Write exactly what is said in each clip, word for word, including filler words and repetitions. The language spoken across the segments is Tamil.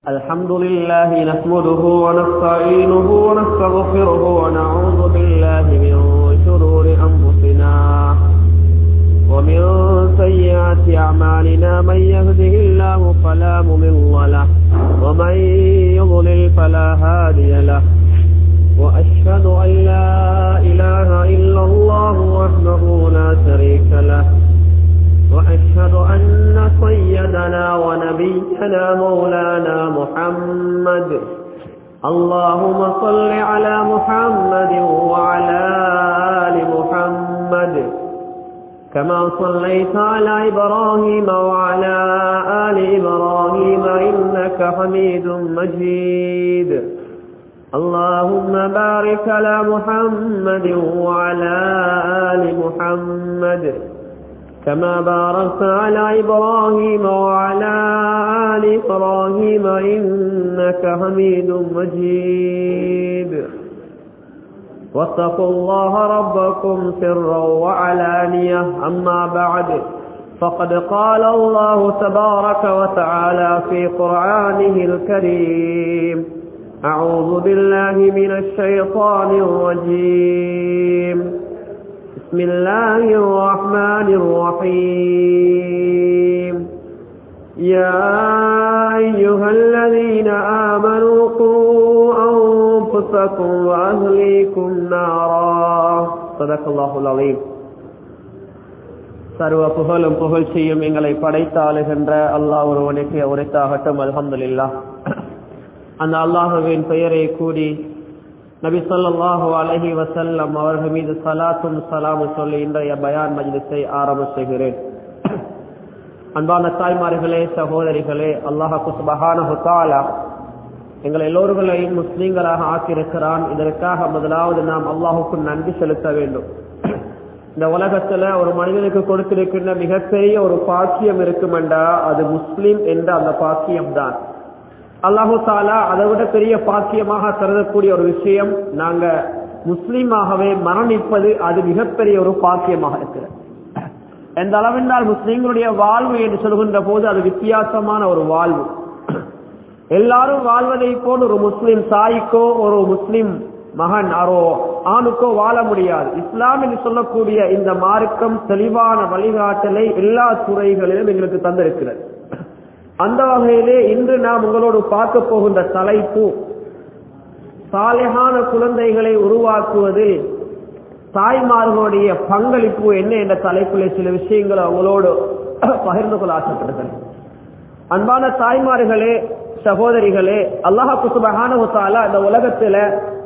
الحمد لله نحمده ونستعينه ونستغفره ونعوذ بالله من شرور أنفسنا ومن سيئات أعمالنا من يهده الله فلا مضل له ومن يضلل فلا هادي له وأشهد أن لا إله إلا الله وحده لا شريك له وأشهد أن سيدنا ونبينا مولانا محمد اللهم صل على محمد وعلى آل محمد كما صليت على إبراهيم وعلى آل إبراهيم إنك حميد مجيد اللهم بارك على محمد وعلى آل محمد كما باركت على إبراهيم وعلى آل إبراهيم إنك حميد مجيد واتقوا الله ربكم سرا وعلانية أما بعد فقد قال الله تبارك وتعالى في قرآنه الكريم أعوذ بالله من الشيطان الرجيم بسم الله الرحمن الرحيم يا أيها الذين آمنوا قوا أنفسكم وأهليكم نارا صدق الله العظيم. சர்வ புகழும் புகழ்ச்சியும் எங்களை படைத்தாளுகின்ற அல்லாஹ் ஒருவனுக்கு உரைத்தாகட்டும். அல்ஹம்துலில்லாஹ். அந்த அல்லாஹ்வின் பெயரை கூடி நபி ஸல்லல்லாஹு அலைஹி வஸல்லம் அவர்கள் மீது ஸலாத்தும் ஸலாமும் சொல்லி இன்றைய பயான் மஜ்லிஸை ஆரம்ப செய்கிறேன். அன்பான தாய்மார்களே, சகோதரிகளே, அல்லாஹ் சுப்ஹானஹு வ தஆலா எங்கள் எல்லோர்களையும் முஸ்லிம்களாக ஆக்கியிருக்கிறான். இதற்காக முதலாவது நாம் அல்லாஹுக்கு நன்றி செலுத்த வேண்டும். இந்த உலகத்துல ஒரு மனிதனுக்கு கொடுத்திருக்கின்ற மிகப்பெரிய ஒரு பாக்கியம் இருக்குமெண்டா அது முஸ்லிம் என்ற அந்த பாக்கியம் தான். அல்லாஹு தாலா அதை விட பெரிய பாக்கியமாக கருதக்கூடிய ஒரு விஷயம், நாங்க முஸ்லீமாகவே மரணிப்பது அது மிகப்பெரிய ஒரு பாக்கியமாக இருக்கிறது. எந்த அளவென்றால் முஸ்லீம்களுடைய வாழ்வு என்று சொல்கின்ற போது அது வித்தியாசமான ஒரு வாழ்வு. எல்லாரும் வாழ்வதை போல் ஒரு முஸ்லீம் தாய்க்கோ ஒரு முஸ்லீம் மகன் அரோ ஆணுக்கோ வாழ முடியாது. இஸ்லாம் என்று சொல்லக்கூடிய இந்த மார்க்கம் தெளிவான வழிகாட்டலை எல்லா துறைகளிலும் எங்களுக்கு தந்திருக்கிறது. அந்த வகையிலே இன்று நாம் உங்களோடு பார்க்க போகின்ற தலைப்பு சாலிஹான குழந்தைகளை உருவாக்குவதில் தாய்மார்களுடைய பங்களிப்பு என்ன என்ற தலைப்பிலே சில விஷயங்களை உங்களோடு பகிர்ந்து கொள்ள ஆசைப்படுகிறேன். அன்பான தாய்மார்களே, சகோதரிகளே, அல்லாஹ் சுப்ஹானஹு வ தஆலா இந்த உலகத்துல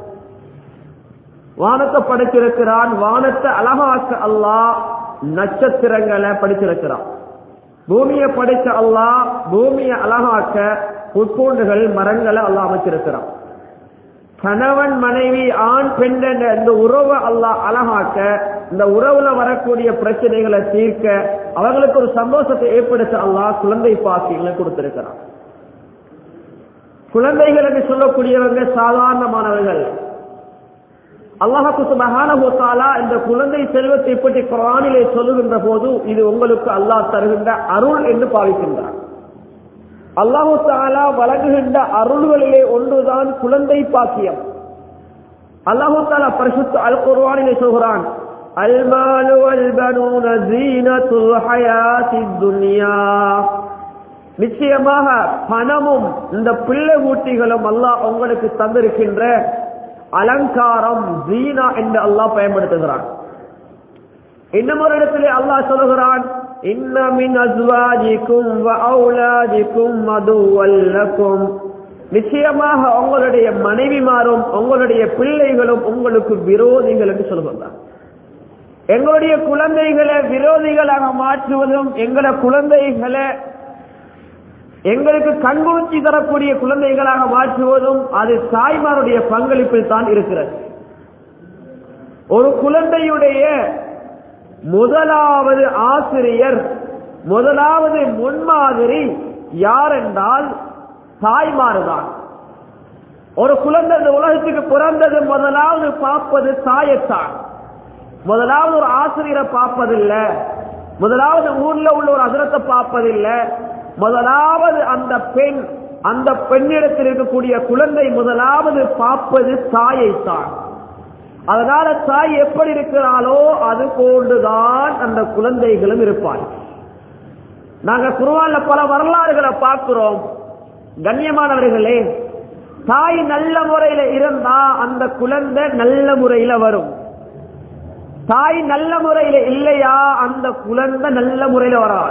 வானத்தை படைத்திருக்கிறான். வானத்தை அழகாக்க அல்லாஹ் நட்சத்திரங்களை படைத்திருக்கிறான். பூமியை படைச்ச அல்லாஹ் பூமியை அழகாக்க புற்பூண்டுகள் மரங்களை அல்லாஹ் அமைச்சிருக்கிறான். கணவன் மனைவி ஆண் பெண் என்ற இந்த உறவை அல்லாஹ் அழகாக்க, இந்த உறவுல வரக்கூடிய பிரச்சனைகளை தீர்க்க, அவர்களுக்கு ஒரு சந்தோஷத்தை ஏற்படுத்த அல்லாஹ் குழந்தை பாக்கியங்களை கொடுத்திருக்கிறான். குழந்தைகள் என்று சொல்லக்கூடியவங்க சாதாரணமானவர்கள். அல்லாஹ் சுப்ஹானஹு வ தஆலா இந்த குழந்தை செல்வத்தை பற்றி குர்ஆனிலே சொல்லுகின்ற போது இது உங்களுக்கு அல்லாஹ் தருகின்ற அருள் என்று பாவிக்கின்றார். அல்லாஹ் தஆலா வழங்குகின்ற அருள்களிலே ஒன்றுதான் குழந்தை பாக்கியம். அல்லாஹ் தஆலா பரிசுத்த அல் குர்ஆனிலே சொல்கிறான், அல் மாலு வல் பனூன ஸீனத்துல் ஹயாத்தித் துன்யா. நிச்சயமாக பணமும் இந்த பிள்ளை ஊட்டிகளும் அல்லாஹ் உங்களுக்கு தந்திருக்கின்ற அலங்காரம், ஜீனா என்று அல்லாஹ் பயன்படுத்துகிறான். இன்னும் ஒரு இடத்திலே அல்லாஹ் சொல்கிறான், இன்ன மின் அஸ்வாஜிக்கும் வ அவுலாதிக்கும் அதுவல் லக்கும். நிச்சயமாக உங்களுடைய மனைவிமாரும் உங்களுடைய பிள்ளைகளும் உங்களுக்கு விரோதிகள் என்று சொல்கிறான். எங்களுடைய குழந்தைகளை விரோதிகளாக மாற்றுவதும், எங்களோட குழந்தைகளை எங்களுக்கு கண்குளிர்ச்சி தரக்கூடிய குழந்தைகளாக மாற்றுவதும் அது தாய்மாருடைய பங்களிப்பில் தான் இருக்கிறது. ஒரு குழந்தையுடைய முதலாவது ஆசிரியர், முதலாவது முன்மாதிரி யார் என்றால் தாய்மாறுதான். ஒரு குழந்தை இந்த உலகத்துக்கு பிறந்தது முதலாவது பார்ப்பது தாயத்தான். முதலாவது ஒரு ஆசிரியரை பார்ப்பதில்லை, முதலாவது ஊர்ல உள்ள ஒரு ஹஜ்ரத்தை பார்ப்பதில்லை, முதலாவது அந்த பெண் அந்த பெண்ணிடத்தில் இருக்கக்கூடிய குழந்தை முதலாவது பார்ப்பது தாயை தான். அதனால தாய் எப்படி இருக்கிறாளோ அது போன்றுதான் அந்த குழந்தைகளும் இருப்பார். நாங்க குர்ஆன்ல பல வரலாறுகளை பார்க்கிறோம். கண்ணியமானவர்களே, தாய் நல்ல முறையில இருந்தா அந்த குழந்தை நல்ல முறையில வரும். தாய் நல்ல முறையில இல்லையா அந்த குழந்தை நல்ல முறையில வராது.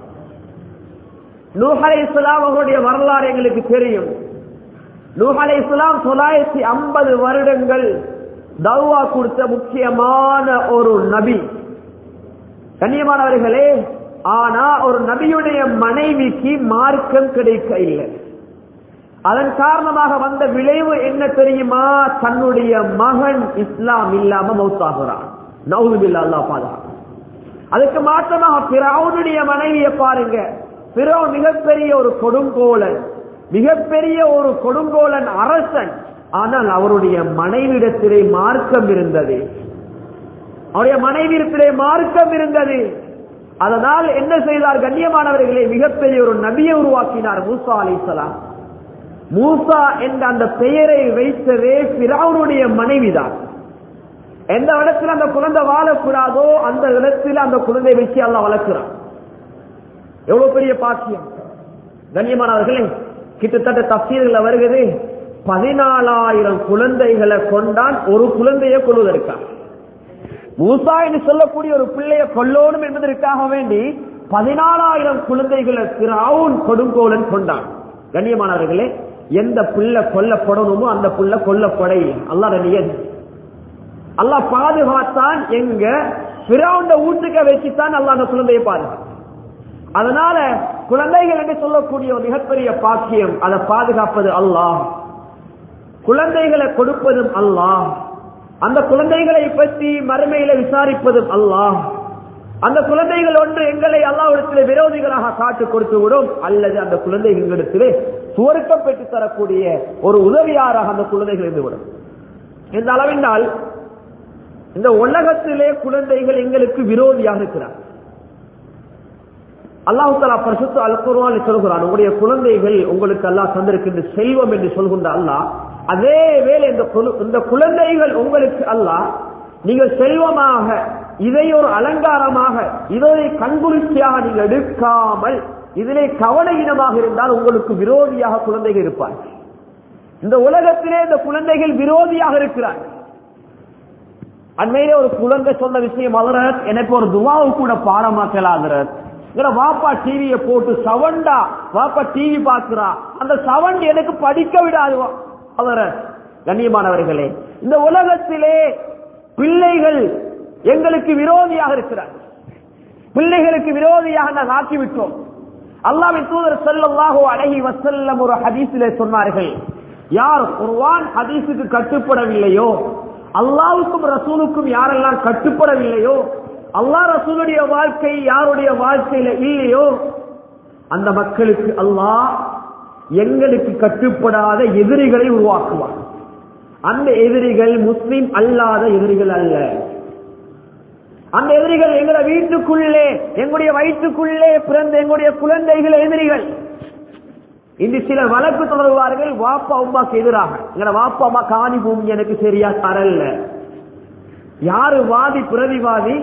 நூஹ் அலைஹிஸ்ஸலாம் அவருடைய வரலாறு எங்களுக்கு தெரியும். நூஹ் அலைஹிஸ்ஸலாம் தொள்ளாயிரத்தி ஐம்பது வருடங்கள் தௌவா கொடுத்த முக்கியமான ஒரு நபி. கண்ணியமானவர்களே, ஆனா ஒரு நபியுடைய மனைவிக்கு மார்க்கம் கிடைக்க இல்லை. அதன் காரணமாக வந்த விளைவு என்ன தெரியுமா? தன்னுடைய மகன் இஸ்லாம் இல்லாம மௌத்தாகிறான். நவுதுபில்லாஹ், அல்லாஹ் பாதுகாப்பு. அதுக்கு மாற்றமாக ஃபிரௌனுடைய மனைவியை பாருங்க. ஃபிரௌன் மிகப்பெரிய ஒரு கொடுங்கோலன், மிகப்பெரிய ஒரு கொடுங்கோலன் அரசன். ஆனால் அவருடைய மனைவிடத்திலே மார்க்கம் இருந்தது. அவருடைய மனைவிடத்திலே மார்க்கம் இருந்தது. அதனால் என்ன செய்தார்? கண்ணியமானவர்களே, மிகப்பெரிய ஒரு நபியை உருவாக்கினார், மூசா அலைஹிஸ்ஸலாம். மூசா என்ற அந்த பெயரை வைத்ததே ஃபிரௌனுடைய மனைவிதான். எந்த இடத்துல அந்த குழந்தை வாழக்கூடாதோ அந்த இடத்தில் அந்த குழந்தை வச்சு அல்லாஹ் வளர்க்கிறான். எவ்வளவு பெரிய பாக்கியம்! கண்ணியமானவர்களே, கிட்டத்தட்ட தஃசீர்ல வருகிறது, பதினாலாயிரம் குழந்தைகளை கொண்டான் ஒரு குழந்தையை கொள்வதற்காக. மூசா என்று சொல்லக்கூடிய ஒரு பிள்ளையை கொல்லணும் என்பதற்காக வேண்டி பதினாலாயிரம் குழந்தைகளை ஃபிரௌன் கொடுங்கோலன் கொண்டான். கண்ணியமானவர்களே, எந்த பிள்ளை கொல்லப்படணுமோ அந்த பிள்ளை கொல்லப்பட அல்லாஹ் நியதி. அல்லாஹ் பாதுகாத்தான். எங்க ஃபிரௌன் வீட்டுக்கு வச்சுத்தான் அல்லாஹ் அந்த குழந்தையை பாதுகாத்தான். அதனால குழந்தைகள் என்று சொல்லக்கூடிய ஒரு மிகப்பெரிய பாக்கியம். அதை பாதுகாப்பது அல்லாஹ், குழந்தைகளை கொடுப்பதும் அல்லாஹ், அந்த குழந்தைகளை பற்றி மறுமையில விசாரிப்பதும் அல்லாஹ். அந்த குழந்தைகள் ஒன்று எங்களை அல்லாஹ்விடத்திலே விரோதிகளாக காட்டு கொடுத்து விடும், அல்லது அந்த குழந்தைகள் எங்களிடத்திலே சுவர்க்கம் பெற்று தரக்கூடிய ஒரு உதவியாராக அந்த குழந்தைகள் இருந்துவிடும். இந்த அளவினால் இந்த உலகத்திலே குழந்தைகள் எங்களுக்கு விரோதியாக இருக்கிறார். அல்லாஹ் தஆலா பரிசுத்த அல் குர்ஆனில் சொல்கிறான், உங்களுடைய குழந்தைகள் உங்களுக்கு அல்லாஹ் தந்திருக்கின்ற செல்வம் என்று சொல்கின்ற அல்லாஹ், அதே வேளை இந்த குழந்தைகள் உங்களுக்கு அல்லாஹ் நீங்கள் செல்வமாக, இதை ஒரு அலங்காரமாக, இதை கண்குளிர்ச்சியாக நீங்கள் எடுக்காமல் இதிலே கவலையினமாக இருந்தால் உங்களுக்கு விரோதியாக குழந்தைகள் இருப்பார். இந்த உலகத்திலே இந்த குழந்தைகள் விரோதியாக இருக்கிறார். அண்மையிலே ஒரு குழந்தை சொன்ன விஷயம், ஹஜ்ரத் எனக்கு ஒரு துவாவு கூட பாடமாக்கலாம் ஹஜ்ரத். வாப்பா டிவியை போட்டு சவண்டா வாப்பா டிவி பாக்குறா, அந்த சவண்ட் எனக்கு படிக்க விடாது ஹஜ்ரத். கண்ணியமானவர்களே, இந்த உலகத்திலே பிள்ளைகள் எங்களுக்கு விரோதியாக இருக்கிறார். பிள்ளைகளுக்கு விரோதியாக நாங்கள் ஆக்கிவிட்டோம். அல்லாஹ்வின் தூதர் ஸல்லல்லாஹு அலைஹி வஸல்லம் ஒரு ஹதீஸிலே சொன்னார்கள், யார் குர்ஆன் ஹதீஸுக்கு கட்டுப்படவில்லையோ, அல்லாஹ்வுக்கும் ரசூலுக்கும் யாரெல்லாம் கட்டுப்படவில்லையோ, அல்லாஹ் ரசூலுடைய வாழ்க்கை யாருடைய வாழ்க்கையில இல்லையோ, அந்த மக்களுக்கு அல்லாஹ் எங்களுக்கு கட்டுப்படாத எதிரிகளை உருவாக்குவார். அந்த எதிரிகள் முஸ்லிம் அல்லாத எதிரிகள் அல்ல. அந்த எதிரிகள் எங்களுடைய வீட்டுக்குள்ளே, எங்களுடைய வயிற்றுக்குள்ளே பிறந்த எங்களுடைய குழந்தைகள் எதிரிகள். இன்று சிலர் வழக்கு தொடர்வார்கள் வாப்பா அம்மாக்கு எதிராக. எங்களோட வாப்பா அம்மா காணி பூமி எனக்கு சரியா தரல. யாரு வாதி பிரதிவாதி?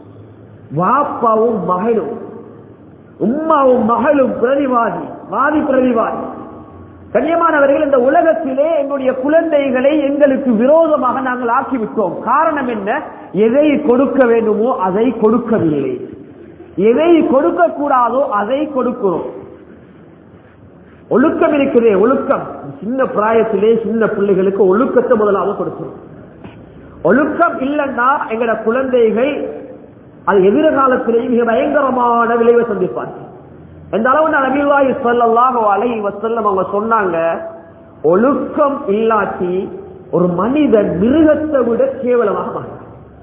வாப்பாவும் மகளும், உம்மாவும் மகளும் பிரதிவாதி, வாதி பிரதிவாதி. கண்ணியமானவர்கள், இந்த உலகத்திலே எங்களுடைய குழந்தைகளை எங்களுக்கு விரோதமாக நாங்கள் ஆக்கிவிட்டோம். காரணம் என்ன? எதை கொடுக்க வேண்டுமோ அதை கொடுக்கவில்லை, எதை கொடுக்க கூடாதோ அதை கொடுக்கிறோம். ஒழுக்கம் இருக்கிறதே, ஒழுக்கம் சின்ன பிராயத்திலே சின்ன பிள்ளைகளுக்கு ஒழுக்கத்தை முதலாவது கொடுக்கிறோம். ஒழுக்கம் இல்லைன்னா எங்களோட குழந்தைகள் அது எதிர்காலத்திலே மிக பயங்கரமான விளைவை சந்திப்பார்கள். இந்த அளவு நபியுல்லாஹி ஸல்லல்லாஹு அலைஹி வஸல்லம் அவங்க சொன்னாங்க, ஒழுக்கம் இல்லாட்டி ஒரு மனிதன் மிருகத்தை விட கேவலமாக மாட்டான்.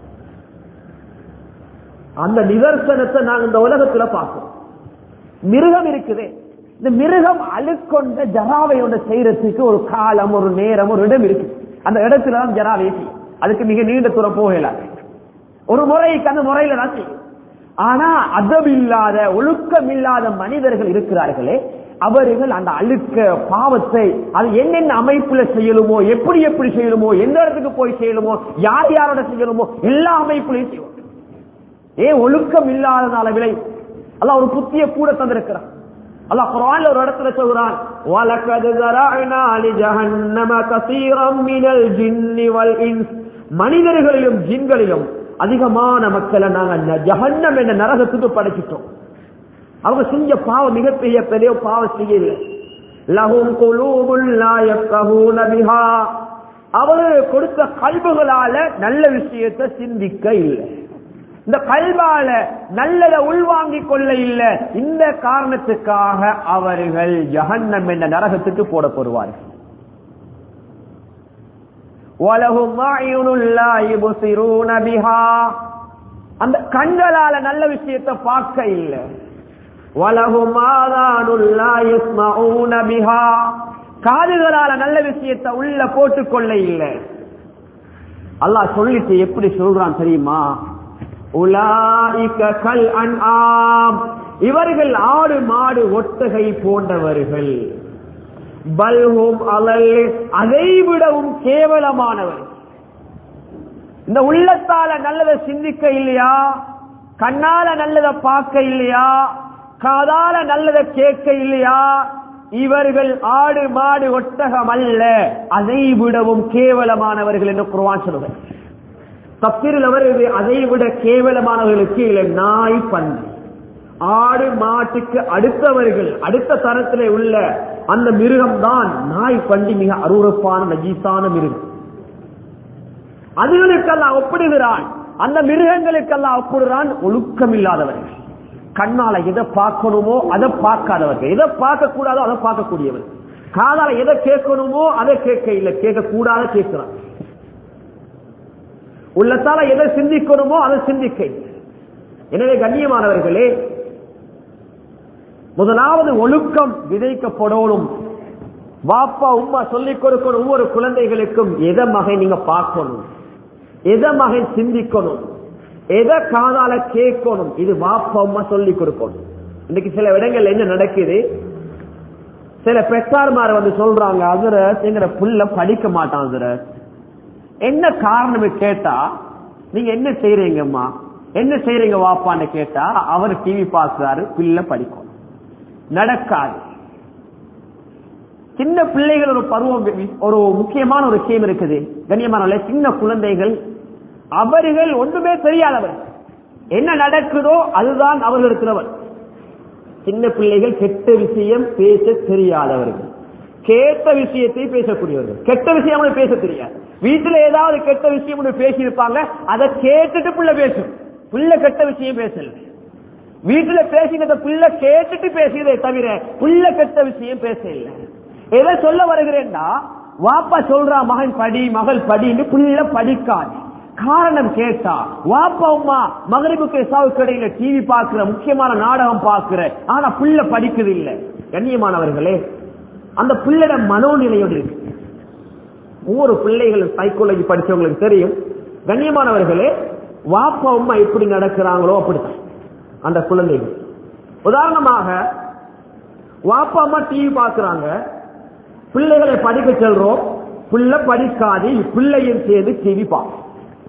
அந்த நிதர்சனத்தை நாங்கள் இந்த உலகத்துல பார்க்கிறோம். மிருகம் இருக்குது, இந்த மிருகம் அழுக்கொண்ட ஜராவை ஒன்று செய்யறதுக்கு ஒரு காலம், ஒரு நேரம், ஒரு இடம் இருக்கு. அந்த இடத்துல தான் ஜராவை செய்யும். அதுக்கு மிக நீண்ட தூரம் போகலாம். ஒரு முறைக்கு அந்த முறையில தான் செய்யும். ஆனா அதம் இல்லாத, ஒழுக்கம் இல்லாத மனிதர்கள் இருக்கிறார்களே, அவர்கள் அந்த அழுக்க பாவத்தை அது என்னென்ன அமைப்புல செய்யலுமோ, எப்படி எப்படி செய்யலுமோ, எந்த இடத்துக்கு போய் செய்யலுமோ, யார் யாரோட செய்யலுமோ எல்லா அமைப்புலையும் செய்வோம். ஏன் ஒழுக்கம் இல்லாதனால விளை அல்லாஹ் ஒரு புத்திய கூட தந்திருக்கிறான். அல்லாஹ் குர்ஆன்ல ஒரு இடத்துல சொல்றான், வலகத் ஸரஅனா லி ஜஹன்னம கஸீரம் மினல் ஜின்னி வல் இன்ஸ், மனிதர்களிலும் ஜின்களிலும் அதிகமான மக்களை நாங்க ஜஹன்னம் என்ற நரகத்துக்கு படைச்சிட்டோம். அவங்க செஞ்ச பாவம் மிகப்பெரிய பெரிய பாவம் செய்யல. லஹும் குலூபுல் லா யஃகஹூன பிஹா, அவர்கள் கொடுத்த கல்புகளால நல்ல விஷயத்தை சிந்திக்க இல்லை, இந்த கல்வால நல்லதை உள்வாங்கிக் கொள்ள இல்லை. இந்த காரணத்துக்காக அவர்கள் ஜஹன்னம் என்ற நரகத்துக்கு போடப்படுவார்கள். வலஹும் அய்யுனுல் லா யுப்சிரூன பிஹா, அந்த கண்களால நல்ல விஷயத்தை பார்க்க இல்லை. வலஹும் ஆதானுல் லா யஸ்மஊன பிஹா, காதுகளால நல்ல விஷயத்தை உள்ள போட்டுக் கொள்ள இல்லை. அல்லாஹ் சொல்லிட்டு எப்படி சொல்றான் தெரியுமா? உலாயிக கல் அன்ஆம், இவர்கள் ஆடு மாடு ஒட்டகை போன்றவர்கள். பல்ஹும் அலல், அதை விடவும் கேவலமானவர்கள். இந்த உள்ளத்தால நல்லதை சிந்திக்க இல்லையா, கண்ணால நல்லதை பார்க்க இல்லையா, காதால நல்லதை கேட்க இல்லையா, இவர்கள் ஆடு மாடு ஒட்டகம் அல்ல, அதை விடவும் கேவலமானவர்கள் என்று குர்ஆன் சொல்லுகிறது. தப்சீரில் வருது, அதை விட கேவலமானவர்களுக்கு இல்லை நாய் பன்றி. ஆடு மாட்டுக்கு அடுத்தவர்கள் அடுத்த தரத்திலே உள்ள அந்த மிருகம் தான் நாய் பன்றி, மிக அருவருப்பான நஜீசான மிருகம். அதுகளுக்கெல்லாம் ஒப்பிடுகிறான், அந்த மிருகங்களுக்கெல்லாம் ஒப்பிடுறான் ஒழுக்கம் இல்லாதவர்கள். கண்ணால எதை பார்க்கணுமோ அதை பார்க்காதவர்கள், எதை பார்க்க கூடாதோ அதை பார்க்கக்கூடியவர். காதால எதை கேட்கணுமோ அதை கேட்க இல்லை, கேட்க கூடாத கேட்கிறான். உள்ளத்தால எதை சிந்திக்கணுமோ அதை சிந்திக்க. எனவே கண்ணியமானவர்களே, முதலாவது ஒழுக்கம் விதைக்கப்படணும். வாப்பா உம்மா சொல்லிக் கொடுக்கணும் ஒவ்வொரு குழந்தைகளுக்கும், எதை மகன் நீங்க பார்க்கணும், எதை மகன் சிந்திக்கணும், எதை காதால கேட்கணும், இது வாப்பா உம்மா சொல்லிக் கொடுக்கணும். இன்னைக்கு சில இடங்கள் என்ன நடக்குது, சில பெற்றார்மார் வந்து சொல்றாங்க, அதுல எங்கிற புள்ள படிக்க மாட்டான். அதுல என்ன காரணம் கேட்டா, நீங்க என்ன செய்யறீங்கம்மா, என்ன செய்யறீங்க வாப்பான்னு கேட்டா, அவர் டிவி பார்க்கிறாரு, பிள்ளை படிக்கும். நடக்காது. சின்ன பிள்ளைகள் ஒரு பருவம், ஒரு முக்கியமான ஒரு விஷயம் இருக்குது கண்ணியமான சின்ன குழந்தைகள், அவர்கள் ஒன்றுமே தெரியாதவர், என்ன நடக்குதோ அதுதான் அவர்களுக்கு. சின்ன பிள்ளைகள் கெட்ட விஷயம் பேச தெரியாதவர்கள், கேட்ட விஷயத்தை பேசக்கூடியவர்கள். கெட்ட விஷயம் பேச தெரியாது. வீட்டுல ஏதாவது கெட்ட விஷயம் பேசியிருப்பாங்க, அதை கேட்டுட்டு பிள்ளை பேசும். பிள்ளை கெட்ட விஷயம் பேசல, வீட்டுல பேசினத பிள்ளை கேட்டுட்டு பேசியதை தவிர பிள்ளை கெட்ட விஷயம் பேச இல்லை. எதை சொல்ல வருகிறேன்னா, வாப்பா சொல்றா மகன் படி மகள் படின்னு, பிள்ளை படிக்காது. காரணம் கேட்டா, வாப்பா அம்மா மகரிபுக்கு இசாவுக்கு இடையில டிவி பாக்குற, முக்கியமான நாடகம் பாக்குற, ஆனா பிள்ளை படிக்குது இல்லை. கண்ணியமானவர்களே, அந்த பிள்ளைட மனோநிலையோடு இருக்கு. ஒவ்வொரு பிள்ளைகளும் சைக்காலஜி படிச்சவங்களுக்கு தெரியும். கண்ணியமானவர்களே, வாப்பா அம்மா எப்படி நடக்கிறாங்களோ அப்படித்தான் அந்த குழந்தைகள். உதாரணமாக, வாப்பா அம்மா டிவி பாக்குறாங்க, பிள்ளைகளை படிக்க செல்றோம், பிள்ளை படிக்காது, பிள்ளையும் சேர்ந்து டிவி பார்க்கும்.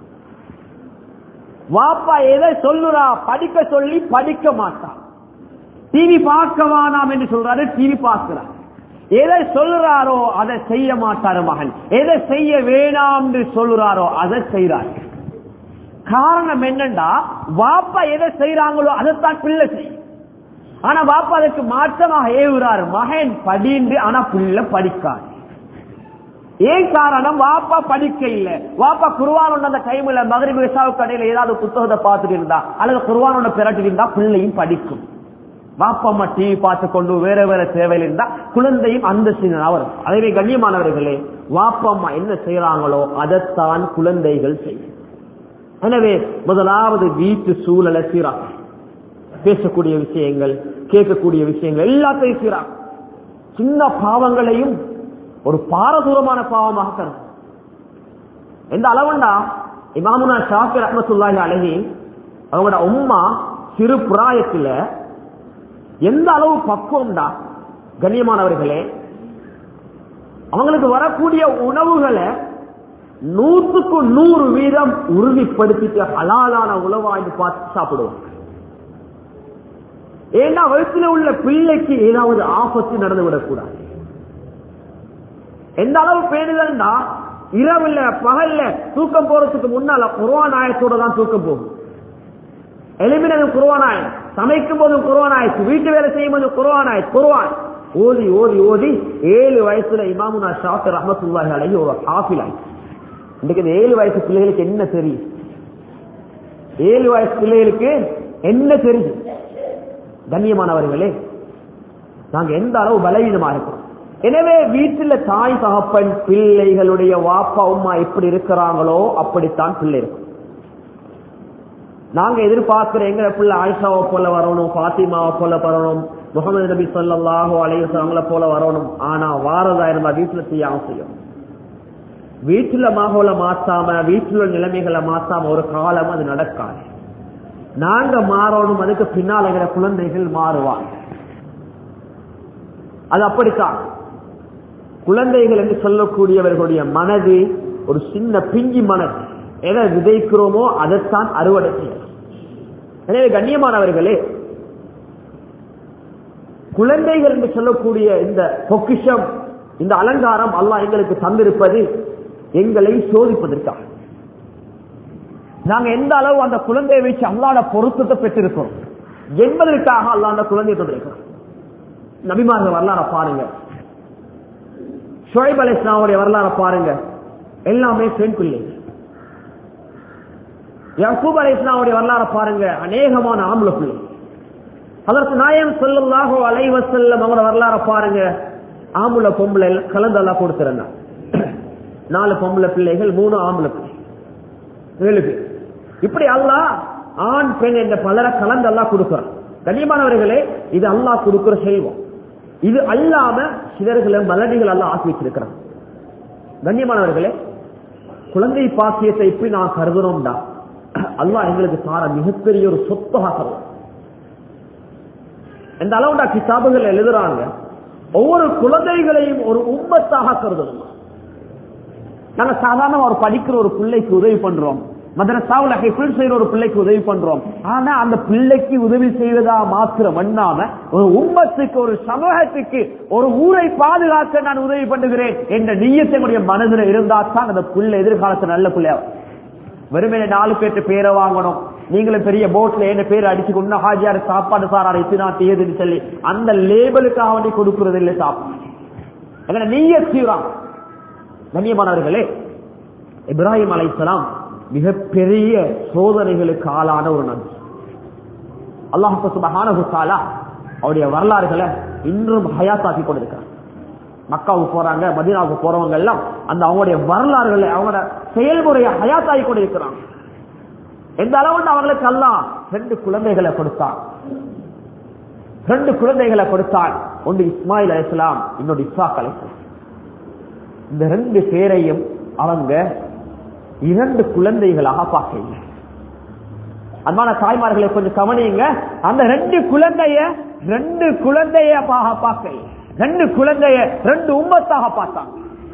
வாப்பா எதை சொல்லுறா, படிக்க சொல்லி படிக்க மாட்டான். டிவி பார்க்க வேணாம் என்று சொல்றாரு, டிவி பார்க்கிறார். எதை சொல்லுறாரோ அதை செய்ய மாட்டாரு மகன், எதை செய்ய வேணாம் என்று சொல்லுறாரோ அதை செய்யறாரு. காரணம் என்னண்டா, வாப்பா எதை செய்யறாங்களோ அதைத்தான் பிள்ளை செய்யும். ஆனா வாப்பா அதுக்கு மாற்றமாக ஏவுறாரு, மகன் படிந்து, ஆனா பிள்ளை படிக்காது. ஏன் காரணம், வாப்பா படிக்க இல்ல. வாப்பா குர்ஆன் அந்த டைம்ல மகரிப் இஷாவுக்கு இடையில ஏதாவது புத்தகத்தை பார்த்துட்டு இருந்தா அல்லது குர்ஆனோட பிரட்டி இருந்தா பிள்ளையும் படிக்கும். வாப்பா அம்மா டிவி பார்த்து கொண்டு வேற வேற தேவையில் இருந்தா குழந்தையும் அந்த சின்ன வரும். அதே கண்ணியமானவர்களே, வாப்பா அம்மா என்ன செய்யறாங்களோ அதைத்தான் குழந்தைகள் செய்யும். எனவே முதலாவது வீட்டு சூழலை சீராக, பேசக்கூடிய விஷயங்கள், கேட்கக்கூடிய விஷயங்கள் எல்லாத்தையும் சீராக, சின்ன பாவங்களையும் ஒரு பாரதூரமான பாவமாக கருது. எந்த அளவுண்டா, இமாமுனா ஷாஃபி ரஹ்மத்துல்லாஹி அலைஹி அவங்களோட உம்மா சிறு பிராயத்துல எந்த அளவு பக்குவம்டா, கண்ணியமானவர்களே, அவங்களுக்கு வரக்கூடிய உணவுகளை நூற்றுக்கு நூறு வீதம் உறுதிப்படுத்திட்டு ஹலாலான உணவாய்ந்து பார்த்து சாப்பிடுவாங்க. ஏன்னா வயிற்றில் உள்ள பிள்ளைக்கு ஏதாவது ஆபத்து நடந்து விடக்கூடாது. எந்த அளவு பேணுதல்னா, இரவுல பகல்ல தூக்கம் போறதுக்கு முன்னால குர்ஆன் ஆயத்தோட தான் தூக்கம் போகும். எலுமினதும் குர்ஆன் ஆயத், சமைக்கும் போதும் குர்ஆன் ஆயத், வீட்டு வேலை செய்யும் போது குர்ஆன் ஆயத், குர்ஆன் ஓதி ஓதி ஓதி ஏழு வயசுல இமாமுனா ஷாஃபி ரஹ்மத்துல்லாஹி அலைஹி ஒரு ஹாஃபில் ஆயிடுச்சு. இன்னைக்கு ஏழு வயசு பிள்ளைகளுக்கு என்ன தெரியும்? ஏழு வயசு பிள்ளைகளுக்கு என்ன தெரியும்? கண்ணியமானவர்களே, நாங்க எந்த அளவு பலவீனமா இருக்கிறோம். எனவே வீட்டில் தாய் தகப்பன் பிள்ளைகளுடைய வாப்பா உம்மா எப்படி இருக்கிறாங்களோ அப்படித்தான் பிள்ளை இருக்கும். நாங்க எதிர்பார்க்கிற எங்க பிள்ளை ஆயிஷாவை போல வரணும், பாத்திமாவை போல வரணும், முகமது நபி ஸல்லல்லாஹு அலைஹி வஸல்லம் போல வரணும். ஆனா வாரதா இருந்தா வீட்டுல செய்யாம செய்யும். வீட்டுல மாகோல மாத்தாம, வீட்டுல நிலைமைகளை மாத்தாம ஒரு காலம் அது நடக்காது. நாங்க மாறணும், அதுக்கு பின்னால் எங்கிற குழந்தைகள் மாறுவாங்க. அது அப்படித்தான். குழந்தைகள் என்று சொல்லக்கூடியவர்களுடைய மனது ஒரு சின்ன பிஞ்சி மனது. எதை விதைக்கிறோமோ அதைத்தான் அறுவடை செய்யும். எனவே கண்ணியமானவர்களே, குழந்தைகள் என்று சொல்லக்கூடிய இந்த பொக்கிஷம், இந்த அலங்காரம் அல்லாஹ் எங்களுக்கு தந்திருப்பது எங்களை சோதிப்பதற்காக. நாங்க எந்த அளவு அந்த குழந்தையை வச்சு அல்லாஹ்வுடைய பொருத்தத்தை பெற்றிருக்கிறோம் என்பதற்காக அல்லாஹ் அந்த குழந்தையை தந்திருக்கிறோம். நபிமார்கள் வரலாற பாருங்க, ஷுஐப் அலைஹிஸ்ஸலாமுடைய வரலாற பாருங்க, எல்லாமே பெண் பிள்ளைகள். யாக்கூப் அலைஹிஸ்ஸலாமுடைய வரலாற பாருங்க, அநேகமான ஆம்பளை பிள்ளை. ஹஜ்ரத் நாயகம் ஸல்லல்லாஹு அலைஹி வஸல்லம் அவங்க வரலாற பாருங்க, ஆம்பளை பொம்பளை கலந்து அல்லாஹ் கொடுத்திருந்தார். நாலு பொம்பளை பிள்ளைகள், மூணு ஆம்பளை பிள்ளை. இப்படி அல்லாஹ் ஆண் பெண் என்ற பலரை கலந்து அல்லாஹ் கொடுக்கிறான். கண்ணியமானவர்களே, இது அல்லாஹ் கொடுக்கிற செல்வம். இது அல்லாம சிலர்களை மலடிகள் அல்லாஹ் ஆக்கி வச்சிருக்கிறான். கண்ணியமானவர்களே, குழந்தை பாக்கியத்தை இப்படி நான் கருதுனோம்டா அல்லாஹ் எங்களுக்கு தார மிகப்பெரிய ஒரு சொத்தாக தருவோம். இந்த அளவுடா கிதாபுகள் எழுதுறாங்க, ஒவ்வொரு குழந்தைகளையும் ஒரு உம்மத்தாக கருதணும். நாங்க சாதாரண ஒரு படிக்கிற ஒரு பிள்ளைக்கு உதவி பண்றோம், மதரசாவுல ஹிஃப்ல் செய்யற ஒரு பிள்ளைக்கு உதவி பண்றோம். ஆனா அந்த பிள்ளைக்கு உதவி செய்வதா மாத்திரம் பண்ணாம ஒரு உம்மத்துக்கு, ஒரு சமூகத்துக்கு, ஒரு ஊரை பாதுகாக்க நான் உதவி பண்ணுகிறேன் என்ற நியத்தை மனதில் இருந்தா தான் அந்த பிள்ளை எதிர்காலத்தை நல்ல பிள்ளையா. வெறுமனே நாலு பேர்த்து பேரை வாங்கணும், நீங்களும் பெரிய போட்ல என்ன பேர் அடிச்சு கொண்டு ஹாஜியார் சாப்பாடு சாரார் இத்தனா தேதுன்னு சொல்லி அந்த லேபலுக்காக வேண்டி கொடுக்கறது இல்லை சாப்பாடு. நீயத்தீரான். கண்ணியமானவர்களே, இப்ராஹிம் அலைஹிஸ்ஸலாம் மிகப்பெரிய சோதனைகளுக்கு ஆளான ஒரு நபி. அல்லாஹ் சுப்ஹானஹு வ தஆலா அவருடைய வரலாறுகளை இன்றும் ஹயாத்தாக்கி கொண்டிருக்கிறார். மக்காவுக்கு போறாங்க, மதீனாவுக்கு போறவங்க எல்லாம் அந்த அவங்களுடைய வரலாறுகளை, அவங்களோட செயல்முறையை ஹயாத்தாக்கி கொண்டிருக்கிறாங்க. எந்த அளவுன்னு அவங்களுக்கு அல்லாஹ் ரெண்டு குழந்தைகளை கொடுத்தான். ரெண்டு குழந்தைகளை கொடுத்தான். ஒன்று இஸ்மாயில் அலைஹிஸ்ஸலாம், இன்னொரு இஸ்ஹாக் அலைஹிஸ்ஸலாம். இந்த ரெண்டு பேரையும் அவங்க இரண்டு குழந்தைகளாக பார்க்கல. அன்பான தாய்மார்களை கொஞ்சம் கவனியுங்க, அந்த ரெண்டு குழந்தைய ரெண்டு குழந்தைய பார்க்கல, ரெண்டு குழந்தைய ரெண்டு உம்மத்தாக பார்த்தாங்க.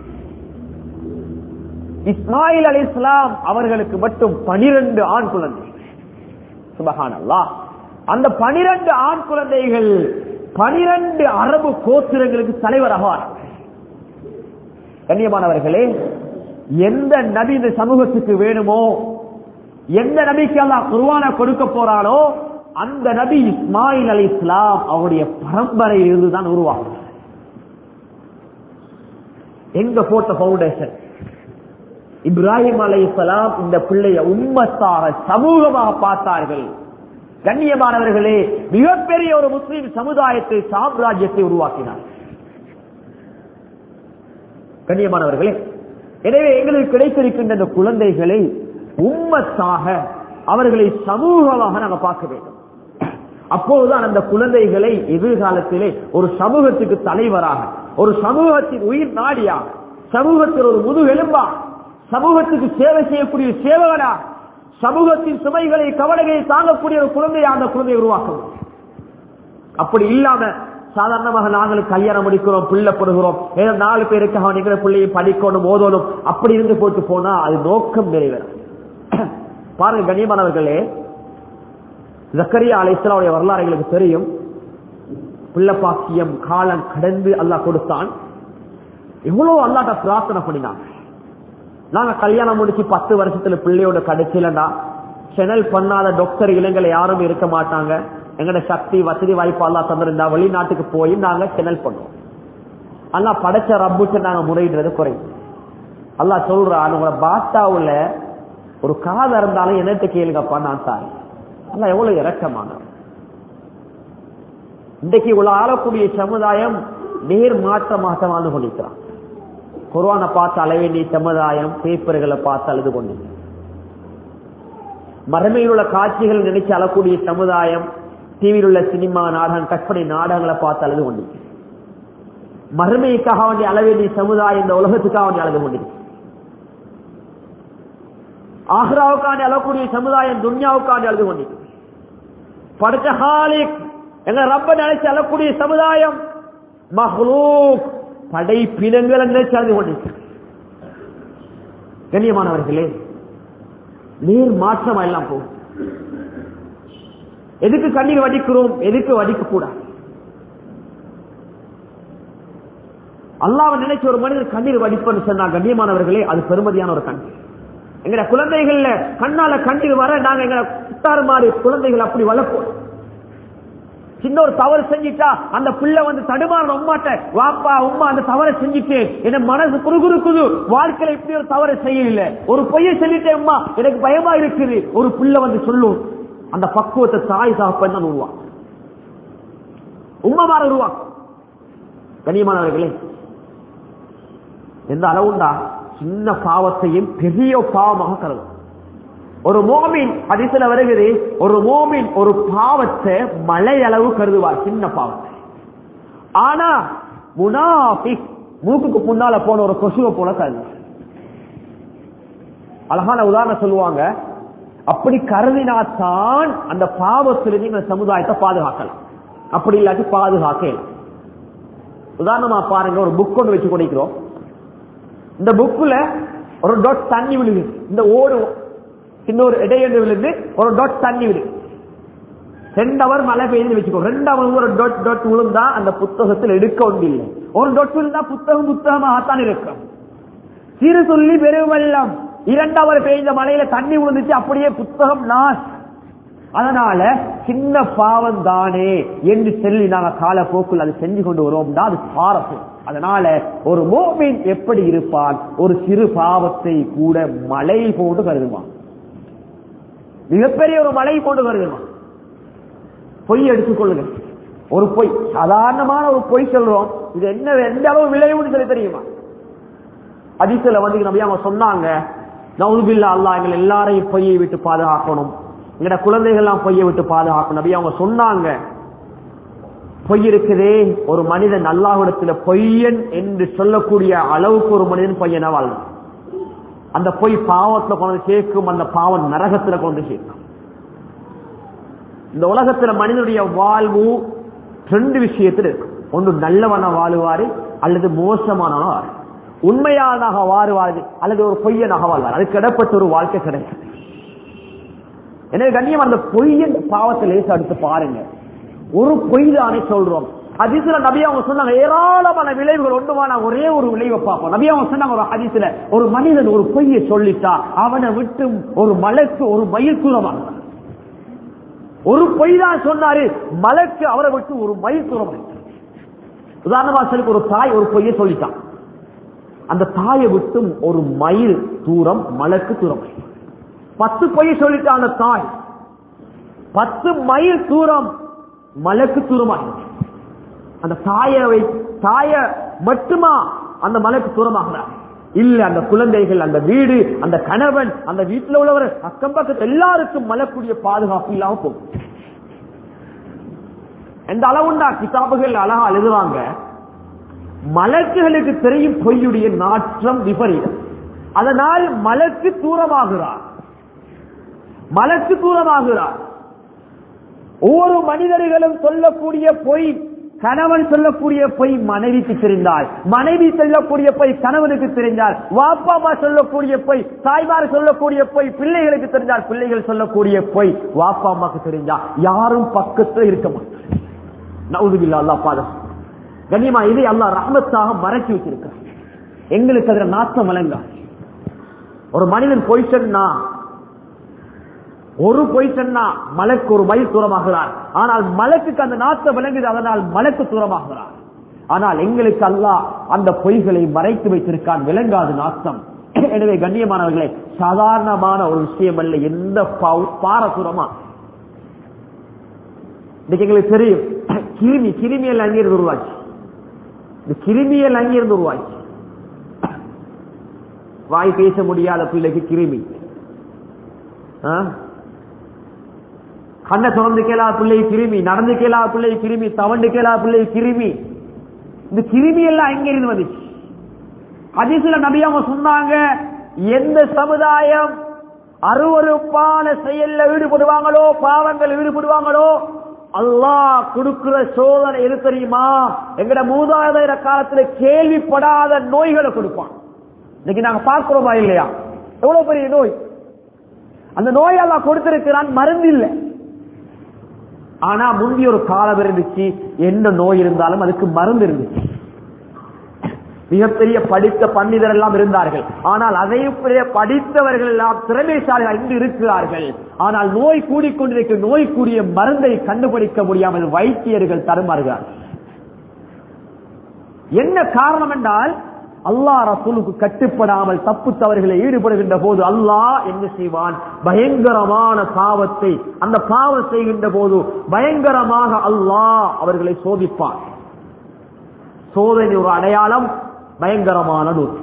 இஸ்மாயில் அலைஹிஸ்ஸலாம் அவர்களுக்கு மட்டும் பனிரெண்டு ஆண் குழந்தை. சுப்ஹானல்லாஹ். அந்த பனிரெண்டு ஆண் குழந்தைகள் பனிரெண்டு அரபு கோத்திரங்களுக்கு தலைவராக. கண்ணியமானவர்களே, எந்த நபி இந்த சமூகத்துக்கு வேணுமோ, எந்த நபிக்கு அல்லாஹ் குர்ஆனை கொடுக்க போறானோ அந்த நபி இஸ்மாயில் அலைஹிஸ்ஸலாம் அவருடைய பரம்பரையில் இருந்துதான் உருவாகும். எங்க போட்ட பவுண்டேஷன் இப்ராஹிம் அலைஹிஸ்ஸலாம் இந்த பிள்ளைய உம்மத்தாக சமூகமாக பார்த்தார்கள். கண்ணியமானவர்களே, மிகப்பெரிய ஒரு முஸ்லிம் சமுதாயத்தை, சாம்ராஜ்யத்தை உருவாக்கினார். கண்ணியமானவர்களே, எனவே எங்களுக்கு கிடைத்திருக்கின்ற இந்த குழந்தைகளை உம்மத்தாக, அவர்களை சமூகமாக நாங்கள் பார்க்க வேண்டும். அப்போதுதான் அந்த குழந்தைகளை எதிர்காலத்திலே ஒரு சமூகத்துக்கு தலைவராக, ஒரு சமூகத்தின் உயிர் நாடியாக, சமூகத்தில் ஒரு முதுகெலும்பா, சமூகத்துக்கு சேவை செய்யக்கூடிய சேவகனா, சமூகத்தின் சுமைகளை கவலைகளை தாங்கக்கூடிய ஒரு குழந்தையை அந்த குழந்தையை உருவாக்கும். அப்படி இல்லாம சாதாரணமாக நாங்கள் கல்யாணம் முடிக்கிறோம், பிள்ளைப்படுகிறோம், ஏதோ நாலு பேருக்காக நீங்க பிள்ளையை படிக்கணும், ஓதணும், அப்படி இருந்து போட்டு போனா அது நோக்கம் நிறைவேறும். பாருங்க கண்ணியமானவர்களே, ஜக்கரியா அலைஹிஸ்ஸலாமுடைய வரலாறு எங்களுக்கு தெரியும். பிள்ளை பாக்கியம் காலம் கடந்து அல்லாஹ் கொடுத்தான். எவ்வளவு அல்லாஹ்ட்ட பிரார்த்தனை பண்ணினாங்க. நாங்க கல்யாணம் முடிச்சு பத்து வருஷத்துல பிள்ளையோட கிடைச்சலண்டா செனல் பண்ணாத டாக்டர் இளைஞர்கள் யாரும் இருக்க மாட்டாங்க. எங்கட சக்தி வசதி வாய்ப்பு அல்லாஹ் தந்திருந்தா வெளிநாட்டுக்கு போய் நாங்க செனல் பண்ணுவோம். அல்லாஹ் படைச்ச ரப்புக்கு நாங்க முறையிடுறது குறை. அல்லாஹ் சொல்றான், உங்களோட பாட்டாவுல ஒரு காதம் இருந்தாலும் என்னத்தை கேளுங்கப்பா, நான் தாய். அல்லாஹ் எவ்வளவு இரக்கமான. இன்றைக்கு இவ்வளவு ஆளக்கூடிய சமுதாயம் நேர் மாற்றமாக வாழ்ந்து கொண்டிருக்கிறான். குர்ஆனை பார்த்து அழ வேண்டிய சமுதாயம் பேப்பர்களை பார்த்து அழுது கொண்டு, மறுமையில் உள்ள காட்சிகள் நினைச்சு அழக்கூடிய சமுதாயம் டிவியில் உள்ள சினிமா நாடகம் கற்பனை நாடகங்களை பார்த்து அழுது கொண்டு, மறுமைக்காக வேண்டிய அழ வேண்டிய சமுதாயம் இந்த உலகத்துக்காக வேண்டிய அழுது கொண்டு, ஆஹ்ராவுக்காண்டி அழக்கூடிய சமுதாயம் துன்யாவுக்காண்டி அழுது கொண்டு, படைச்ச ஹாலிக் எங்க ரப்ப நினைச்சு அழக்கூடிய சமுதாயம் மஹ்லூக் படைப்பினங்களை நினைச்சு அழுது கொண்டு. கண்ணியமானவர்களே, நீர் மாற்றம் எல்லாம் போகும். எதுக்கு கண்ணீர் வடிக்கிறோம், எதுக்கு வடிக்க கூடாது? அல்லாஹ்வை நினைச்சு ஒரு மனிதர் கண்ணீர் வடிப்பன்னு சொன்னா கண்ணியமானவர்களே, அது பெருமதியான ஒரு கண்ணீர். எங்க குழந்தைகள்ல கண்ணால கண்ணீர் வர நாங்க எங்க குத்தாறு மாறி குழந்தைகள் அப்படி வளர்ப்போம். சின்ன ஒரு தவறு செஞ்சிட்டா அந்த பிள்ளை வந்து தடுமாறணும், உம்மாட்ட வாப்பா உம்மா அந்த தவறை செஞ்சுட்டு என்ன மனசு குறுகுறுக்குது, வாழ்க்கையில இப்படி ஒரு தவறை செய்யல, ஒரு பொய்யை சொல்லிட்டேன் அம்மா எனக்கு பயமா இருக்குது, ஒரு பிள்ளை வந்து சொல்லும். அந்த பக்குவத்தை தாய் சாப்பன் தான் உருவாக்கும், உம்மா மாற உருவாக்கும். கண்ணியமானவர்களே, எந்த அளவுண்டா சின்ன பாவத்தையும் பெரிய பாவமாக கருதும். ஒரு மோமின் ஹதீஸ்ல வருகிறது, ஒரு மோமின் ஒரு பாவத்தை மலை அளவு கருதுவார், சின்ன பாவத்தை. ஆனா முனாஃபிக் மூக்குக்கு முன்னால போன ஒரு கொசுவை போல கருதுவார். அழகான உதாரணம் சொல்லுவாங்க, அப்படி கருதினாத்தான் அந்த பாவத்திலிருந்து இந்த சமுதாயத்தை பாதுகாக்கலாம், அப்படி இல்லாட்டி பாதுகாக்கலாம். உதாரணமா பாருங்க, ஒரு புக் ஒன்று வச்சு கொடுக்கிறோம். இந்த புக்குல ஒரு டாட் தண்ணி விழுது, இந்த ஓடு இன்னொரு இடையெண்டு விழுந்து ஒரு டாட் தண்ணி விழுது. ரெண்டு அவர் மழை பெய்யுது வச்சுக்கோ, ரெண்டு அவர் ஒரு டாட் டாட் விழுந்தா அந்த புத்தகத்தில் எடுக்க ஒன்று இல்லை. ஒரு டாட் விழுந்தா புத்தகம் புத்தகமாகத்தான் இருக்கும். சிறு சொல்லி பெருவெள்ளம், இரண்டாவது பெய்த மழையில தண்ணி விழுந்துச்சு, அப்படியே புத்தகம் நாஸ். அதனால சின்ன பாவம் தானே என்று சொல்லி நாங்க காலப்போக்கில் அதை செஞ்சு கொண்டு வருவோம் தான் அது பாரசு. அதனால ஒரு மோமின் எப்படி இருப்பான், ஒரு சிறு பாவத்தை கூட மழை போட்டு கருதுவான், மிகப்பெரிய ஒரு மழை போட்டு கருதுவான். பொய் எடுத்துக்கொள்ளுங்க, ஒரு பொய் சாதாரணமான ஒரு பொய் சொல்றோம், இது என்ன எந்த அளவு விளைவுன்னு சொல்லி தெரியுமா? ஹதீஸ்ல வந்து நபி அவங்க சொன்னாங்க, நவுதுபில்லா அல்லாஹ் எங்களை எல்லாரையும் பொய்யை விட்டு பாதுகாக்கணும், எங்கட குழந்தைகள் எல்லாம் பொய்யை விட்டு பாதுகாக்கணும். நபி அவங்க சொன்னாங்க, பொய் இருக்குதே, ஒரு மனிதன் அல்லாஹ்விடத்துல பொய்யன் என்று சொல்லக்கூடிய அளவுக்கு ஒரு மனிதன் பொய்யனா வாழணும். அந்த பொய் பாவத்துல கொண்டு சேர்க்கும், அந்த பாவம் நரகத்துல கொண்டு சேர்க்கும். இந்த உலகத்துல மனிதனுடைய வாழ்வு ரெண்டு விஷயத்தில் இருக்கு. ஒன்று நல்லவன வாழுவாரு அல்லது மோசமானவன், உண்மையானாக வாழுவாரு அல்லது ஒரு பொய்யனாக வாழ்வார். அதுக்கு இடப்பட்ட ஒரு வாழ்க்கை கிடையாது. எனவே கண்ணியம், அந்த பொய்யன் பாவத்தை லேச அடுத்து பாருங்க, ஒரு பொய் தானே சொல்றோம். ஹதீஸ்ல நபி அவங்க சொன்னாங்க ஏராளமான விளைவுகள், ஒன்றுமான ஒரே ஒரு விளைவை பார்ப்போம். நபி அவங்க சொன்னாங்க ஒரு ஹதீஸ்ல, ஒரு மனிதன் ஒரு பொய்யை சொல்லிட்டா அவனை விட்டு ஒரு மலைக்கு ஒரு மயில் தூரமாக, ஒரு பொய் தான் சொன்னாரு, மலைக்கு அவரை விட்டு ஒரு மயில் தூரமாக. உதாரணமா சொல்லி, ஒரு தாய் ஒரு பொய்யை சொல்லிட்டான், அந்த தாயை விட்டும் ஒரு மைல் தூரம் மலைக்கு தூரம். பத்து பொய் சொல்லிட்டான் அந்த தாய், பத்து மைல் தூரம் மலைக்கு தூரமாக. அந்த தாயை தாய மட்டுமா அந்த மலைக்கு தூரமாகிறார்? இல்ல, அந்த குழந்தைகள், அந்த வீடு, அந்த கணவன், அந்த வீட்டில் உள்ளவர், அக்கம் பக்கத்து எல்லாருக்கும் மலைக்கூடிய பாதுகாப்பு இல்லாம போகும். எந்த அளவுண்டா கிதாபுகள் அழகா எழுதுவாங்க, மலக்குகளுக்கு தெரியும் பொய்யுடைய நாற்றம் விபரீதம், அதனால் மலைக்கு தூரமாகிறார், மலைக்கு தூரமாகிறார். ஒவ்வொரு மனிதர்களும் சொல்லக்கூடிய பொய் கணவன் சொல்லக்கூடிய பொய் மனைவிக்கு தெரிந்தால், மனைவி சொல்லக்கூடிய பொய் கணவனுக்கு தெரிந்தால், வாப்பா அம்மா சொல்லக்கூடிய பொய் தாய்மார் சொல்லக்கூடிய பொய் பிள்ளைகளுக்கு தெரிஞ்சால், பிள்ளைகள் சொல்லக்கூடிய பொய் வாப்பா அம்மாக்கு தெரிஞ்சா யாரும் பக்கத்துல இருக்க மாட்டாங்க. நவுதுபில்லா, அல்லாஹ் பாதுகாப்பு. கண்ணியமா, இதை அல்லாஹ் ரஹ்மத்தாக மறைச்சு வச்சிருக்கிறார். எங்களுக்கு அதுல நாட்டம் வழங்க. ஒரு மனிதன் பொய் சொன்னா, ஒரு பொய் சொன்னா மலக்கு ஒரு மைல் தூரமாகிறார். ஆனால் மலக்குக்கு அந்த நாட்டம் விளங்குது, அதனால் மலக்கு தூரமாகிறார். ஆனால் எங்களுக்கு அல்லாஹ் அந்த பொய்களை மறைத்து வைத்திருக்கான், விளங்காது நாட்டம். எனவே கண்ணியமானவர்களே, சாதாரணமான ஒரு விஷயம் அல்ல. எந்த பாரசூரமா இன்னைக்கு எங்களுக்கு தெரியும், கிருமி கிருமியல் அங்கிருந்து உருவாச்சு. இந்த கிருமியல் அங்கிருந்து உருவாச்சு. வாய் பேச முடியாத பிள்ளைக்கு கிருமி, கண்ணை திறந்து கேளா பிள்ளை கிருமி, நடந்து கேளா பிள்ளை கிருமி, தவண்டு கேளா பிள்ளை கிருமி. இந்த கிருமி எல்லாம் எங்கிருந்து வந்துச்சு? ஹதீஸ்ல நபி அவங்க சொன்னாங்க, எந்த சமுதாயம் அருவருப்பான செயல்ல ஈடுபடுவாங்களோ, பாவங்கள் ஈடுபடுவாங்களோ, அல்லாஹ் கொடுக்கிற சோதனை எது தெரியுமா? எங்கட மூதாதையர காலத்துல கேள்விப்படாத நோய்களை கொடுப்பான். இன்னைக்கு நாங்க பார்க்கிறோமா இல்லையா? எவ்வளவு பெரிய நோய்! அந்த நோய் அல்லாஹ் கொடுத்திருக்கிறான், மருந்து இல்லை. ஆனா முந்தைய ஒரு காலம் இருந்துச்சு, என்ன நோய் இருந்தாலும் அதுக்கு மருந்து இருந்துச்சு. மிகப்பெரிய படித்த பண்டிதர் எல்லாம் இருந்தார்கள். ஆனால் அதையும் படித்தவர்கள் எல்லாம் திறமைசாலிகள் இன்று இருக்கிறார்கள். ஆனால் நோய் கூடிக்கொண்டிருக்க நோய்க்குரிய மருந்தை கண்டுபிடிக்க முடியாமல் வைத்தியர்கள் தருமாறுகிறார்கள். என்ன காரணம் என்றால், அல்லாஹ் ரசூலுக்கு கட்டுப்படாமல் தப்பு தவறுகளை ஈடுபடுகின்ற போது அல்லாஹ் என்ன செய்வான்? பயங்கரமான பாவத்தை, அந்த பாவம் செய்கின்ற போது பயங்கரமாக அல்லாஹ் அவர்களை சோதிப்பான். சோதனை ஒரு அடையாளம், பயங்கரமான நோய்.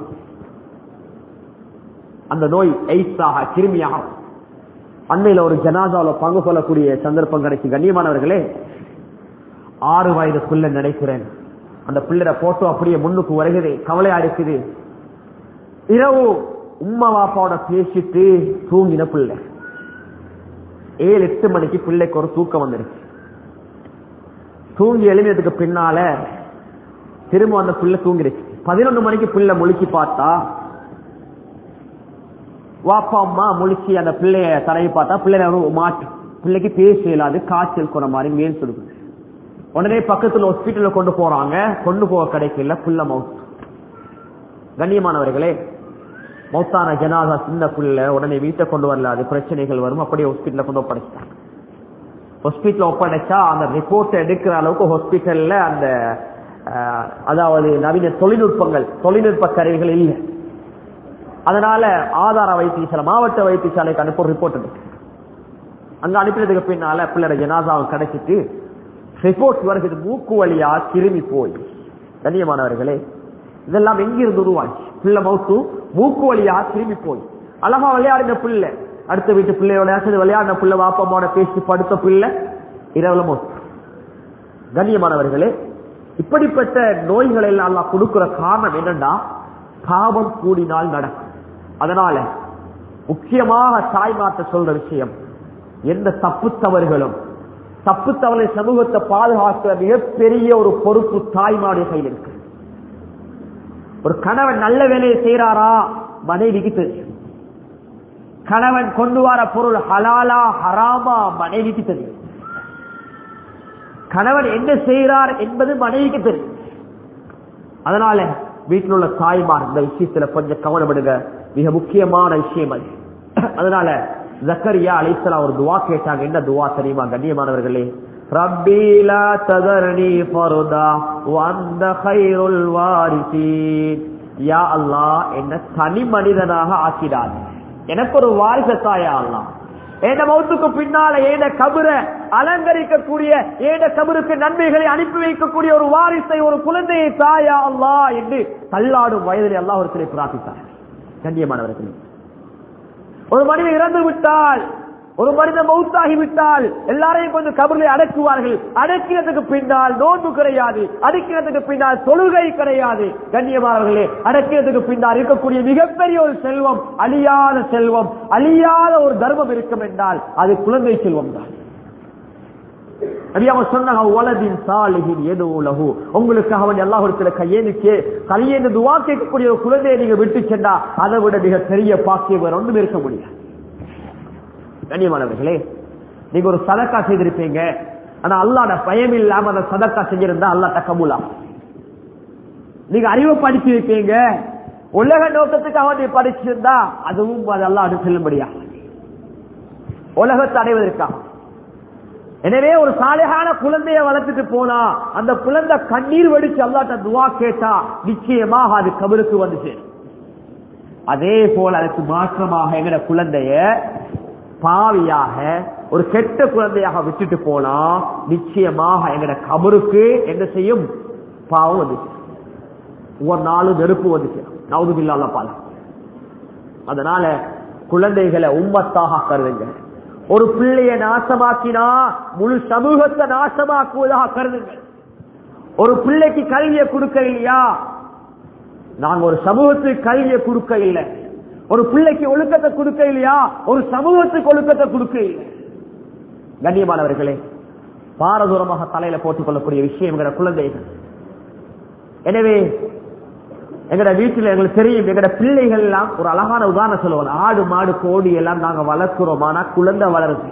அந்த நோய் எய்ட்ஸாக, கிருமியாக. அண்மையில் ஒரு ஜனாசாவில் பங்கு கொள்ளக்கூடிய சந்தர்ப்பம் கிடைக்கும். கண்ணியமானவர்களே, ஆறு வயதுக்குள்ள நினைக்கிறேன், அந்த பிள்ளைட போட்டோ அப்படியே முன்னுக்கு வருகிறது. கவலையா இருக்குது. இரவு உம்மா வாப்பாவோட பேசிட்டு தூங்கின பிள்ளை. ஏழு எட்டு மணிக்கு பிள்ளைக்கு ஒரு தூக்கம் வந்துருச்சு. தூங்கி எழுந்ததுக்கு பின்னால திரும்ப அந்த பிள்ளை தூங்கிடுச்சு. பதினொன்று மணிக்கு பிள்ளை முழிச்சு பார்த்தா, வாப்பா அம்மா முழிச்சு அந்த பிள்ளைய தடவி பார்த்தா பிள்ளை மாட்டு. பிள்ளைக்கு பேச இயலாது, காய்ச்சல் கொண்ட மாதிரி மேல் சொல்லுது. உடனே பக்கத்துல ஹாஸ்பிட்டல்ல கொண்டு போறாங்க. கொண்டு போக கிடைக்கல, புள்ள மவுத். கண்ணியமானவர்களே, மௌத்தான ஜனாதா சின்ன புள்ள. உடனே வீட்டை கொண்டு வரல, அது பிரச்சனைகள் வரும். அப்படியே ஹாஸ்பிட்டல்ல கொண்டு ஒப்படைச்சிட்டாங்க. ஹாஸ்பிட்டல் ஒப்படைச்சா அந்த ரிப்போர்ட் எடுக்கிற அளவுக்கு ஹாஸ்பிட்டல்ல அந்த அதாவது நவீன தொழில்நுட்பங்கள், தொழில்நுட்ப கருவிகள் இல்லை. அதனால ஆதார வைத்தியசாலை, மாவட்ட வைத்தியசாலைக்கு அனுப்ப ரிப்போர்ட் இருக்கு. அங்க அனுப்பினதுக்கு பின்னால பிள்ளை ஜனாதாவை கிடைச்சிட்டு ரிப்போர்ட் வருகிறது, மூக்கு வழியா கிருமி போய். கண்ணியமானவர்களே, இதெல்லாம் எங்கிருந்து உருவாச்சு? பிள்ளை மவுத்து மூக்கு வழியா கிருமி போய். அழகா விளையாடின பிள்ளை, அடுத்த வீட்டு பிள்ளையோட விளையாடின பிள்ளை, வாப்பம்மாவோட பேசி படுத்த பிள்ளை, இரவுல மவுத்து. கண்ணியமானவர்களே, இப்படிப்பட்ட நோய்களை எல்லாம் அல்லாஹ் கொடுக்கிற காரணம் என்னன்னா, பாவம் கூடினால் நடக்கும். அதனால முக்கியமாக தாய்மார்ட்ட சொல்ற விஷயம், எந்த தப்பு தவறுகளும் தப்பு தவறை சமூகத்தை பாதுகாக்கிற மிகப்பெரிய ஒரு பொறுப்பு தாய்மாருடைய கையில் இருக்கு. ஒரு கணவன் நல்ல வேலையை செய்யறாரா, மனைவிக்கு தெரியும். கணவன் கொண்டு வர பொருள் ஹலாலா ஹராமா, மனைவிக்கு தெரியும். கணவன் என்ன செய்கிறார் என்பது மனைவிக்கு தெரியும். அதனால வீட்டில் உள்ள தாய்மார் இந்த விஷயத்துல கொஞ்சம் கவனப்படுங்க, மிக முக்கியமான விஷயம் அது. அதனால ஜக்கரியா அலைஹிஸ்ஸலாம் ஒரு துவா கேட்டாங்க. என்ன துவா தெரியுமா கண்ணியமானவர்களே? ரப்பி லா ததர்னி ஃபர்தா வ அன்த கைருல் வாரிசீன். யா அல்லாஹ், என்ன தனி மனிதனாக ஆக்கிடாதே, எனக்கு ஒரு வாரிசத்தா யா அல்லாஹ். ஏன மௌத்துக்கு பின்னால ஏன கபரை அலங்கரிக்கக்கூடிய, ஏன கபருக்கு நன்மைகளை அனுப்பி வைக்கக்கூடிய ஒரு வாரிசை, ஒரு குழந்தையை தாயா அல்லாஹ் என்று தள்ளாடும் வயதில் அல்லாஹ் ஒருத்தரை பிரார்த்தித்தார். கண்ணியமானவர்களே, ஒரு மனிதன் இறந்து விட்டால், ஒரு மனிதன் மௌத்தாகி விட்டால் எல்லாரையும் கொஞ்சம் கபர்களை அடக்குவார்கள். அடக்கினதுக்கு பின்னால் நோன்பு கிடையாது, அடக்கினதுக்கு பின்னால் தொழுகை கிடையாது. கண்ணியமானவர்களே, அடக்கினதுக்கு பின்னால் இருக்கக்கூடிய மிகப்பெரிய ஒரு செல்வம், அழியாத செல்வம், அழியாத ஒரு தர்மம் இருக்கும் என்றால் அது குழந்தை செல்வம் தான். உங்களுக்காக அல்லாஹ்விடத்தில் கையேந்து கையேந்து துஆ கேட்கக்கூடிய ஒரு குழந்தையை நீங்க விட்டு சென்றா அதை விட மிக பெரிய பாக்கியம் வேற ஒன்றும் இருக்க முடியாது. கண்ணியமானவர்களே, நீங்க ஒரு சதக்கா செய்திருப்பீங்க, ஆனா அல்லாஹ்ட பயம் இல்லாம அந்த சதக்கா செஞ்சிருந்தா அல்லாஹ் கபூல் ஆகும். நீங்க அறிவு படிச்சு இருப்பீங்க, உலக நோக்கத்துக்காக நீ படிச்சிருந்தா அதுவும் அது அல்லாஹ் அது செல்லும்படியா உலகத்தை அடைவதற்காக. எனவே ஒரு சாலிஹான குழந்தைய வளர்த்துட்டு போனா அந்த குழந்தை கண்ணீர் வடிச்சு அல்லாஹ்ட்ட துஆ கேட்டா நிச்சயமாக அது கபருக்கு வந்து சேரும். அதே போல அதுக்கு மாற்றமாக எங்கட குழந்தைய பாவியாக ஒரு கெட்ட குழந்தையாக விட்டுட்டு போனா நிச்சயமாக எங்கட கபருக்கு என்ன செய்யும்? பாவம் வந்து ஒவ்வொரு நாளும் நெருப்பு வந்து நவுதுபில்லாஹ் பால. அதனால குழந்தைகளை உம்மத்தாக கருதுங்க. ஒரு பிள்ளையை நாசமாக்கினா முழு சமூகத்தை நாசமாக்குவதாக கருதுங்க. ஒரு பிள்ளைக்கு கல்வியை கொடுக்க இல்லையா, நாங்க ஒரு சமூகத்துக்கு கல்வியை கொடுக்க இல்லை. ஒரு பிள்ளைக்கு ஒழுக்கத்தை கொடுக்க இல்லையா, ஒரு சமூகத்துக்கு ஒழுக்கத்தை கொடுக்க இல்லை. கண்ணியமானவர்களே, பாரதூரமாக தலையில போட்டுக் கொள்ளக்கூடிய விஷயம் எங்கட குழந்தைகள். எனவே எங்கட வீட்டில் எங்களுக்கு தெரியும், எங்கட பிள்ளைகள் எல்லாம் ஒரு அழகான உதாரணம் சொல்லுவாங்க. ஆடு மாடு கோடி எல்லாம் நாங்க வளர்க்கிறோம், ஆனா குழந்தை வளருது.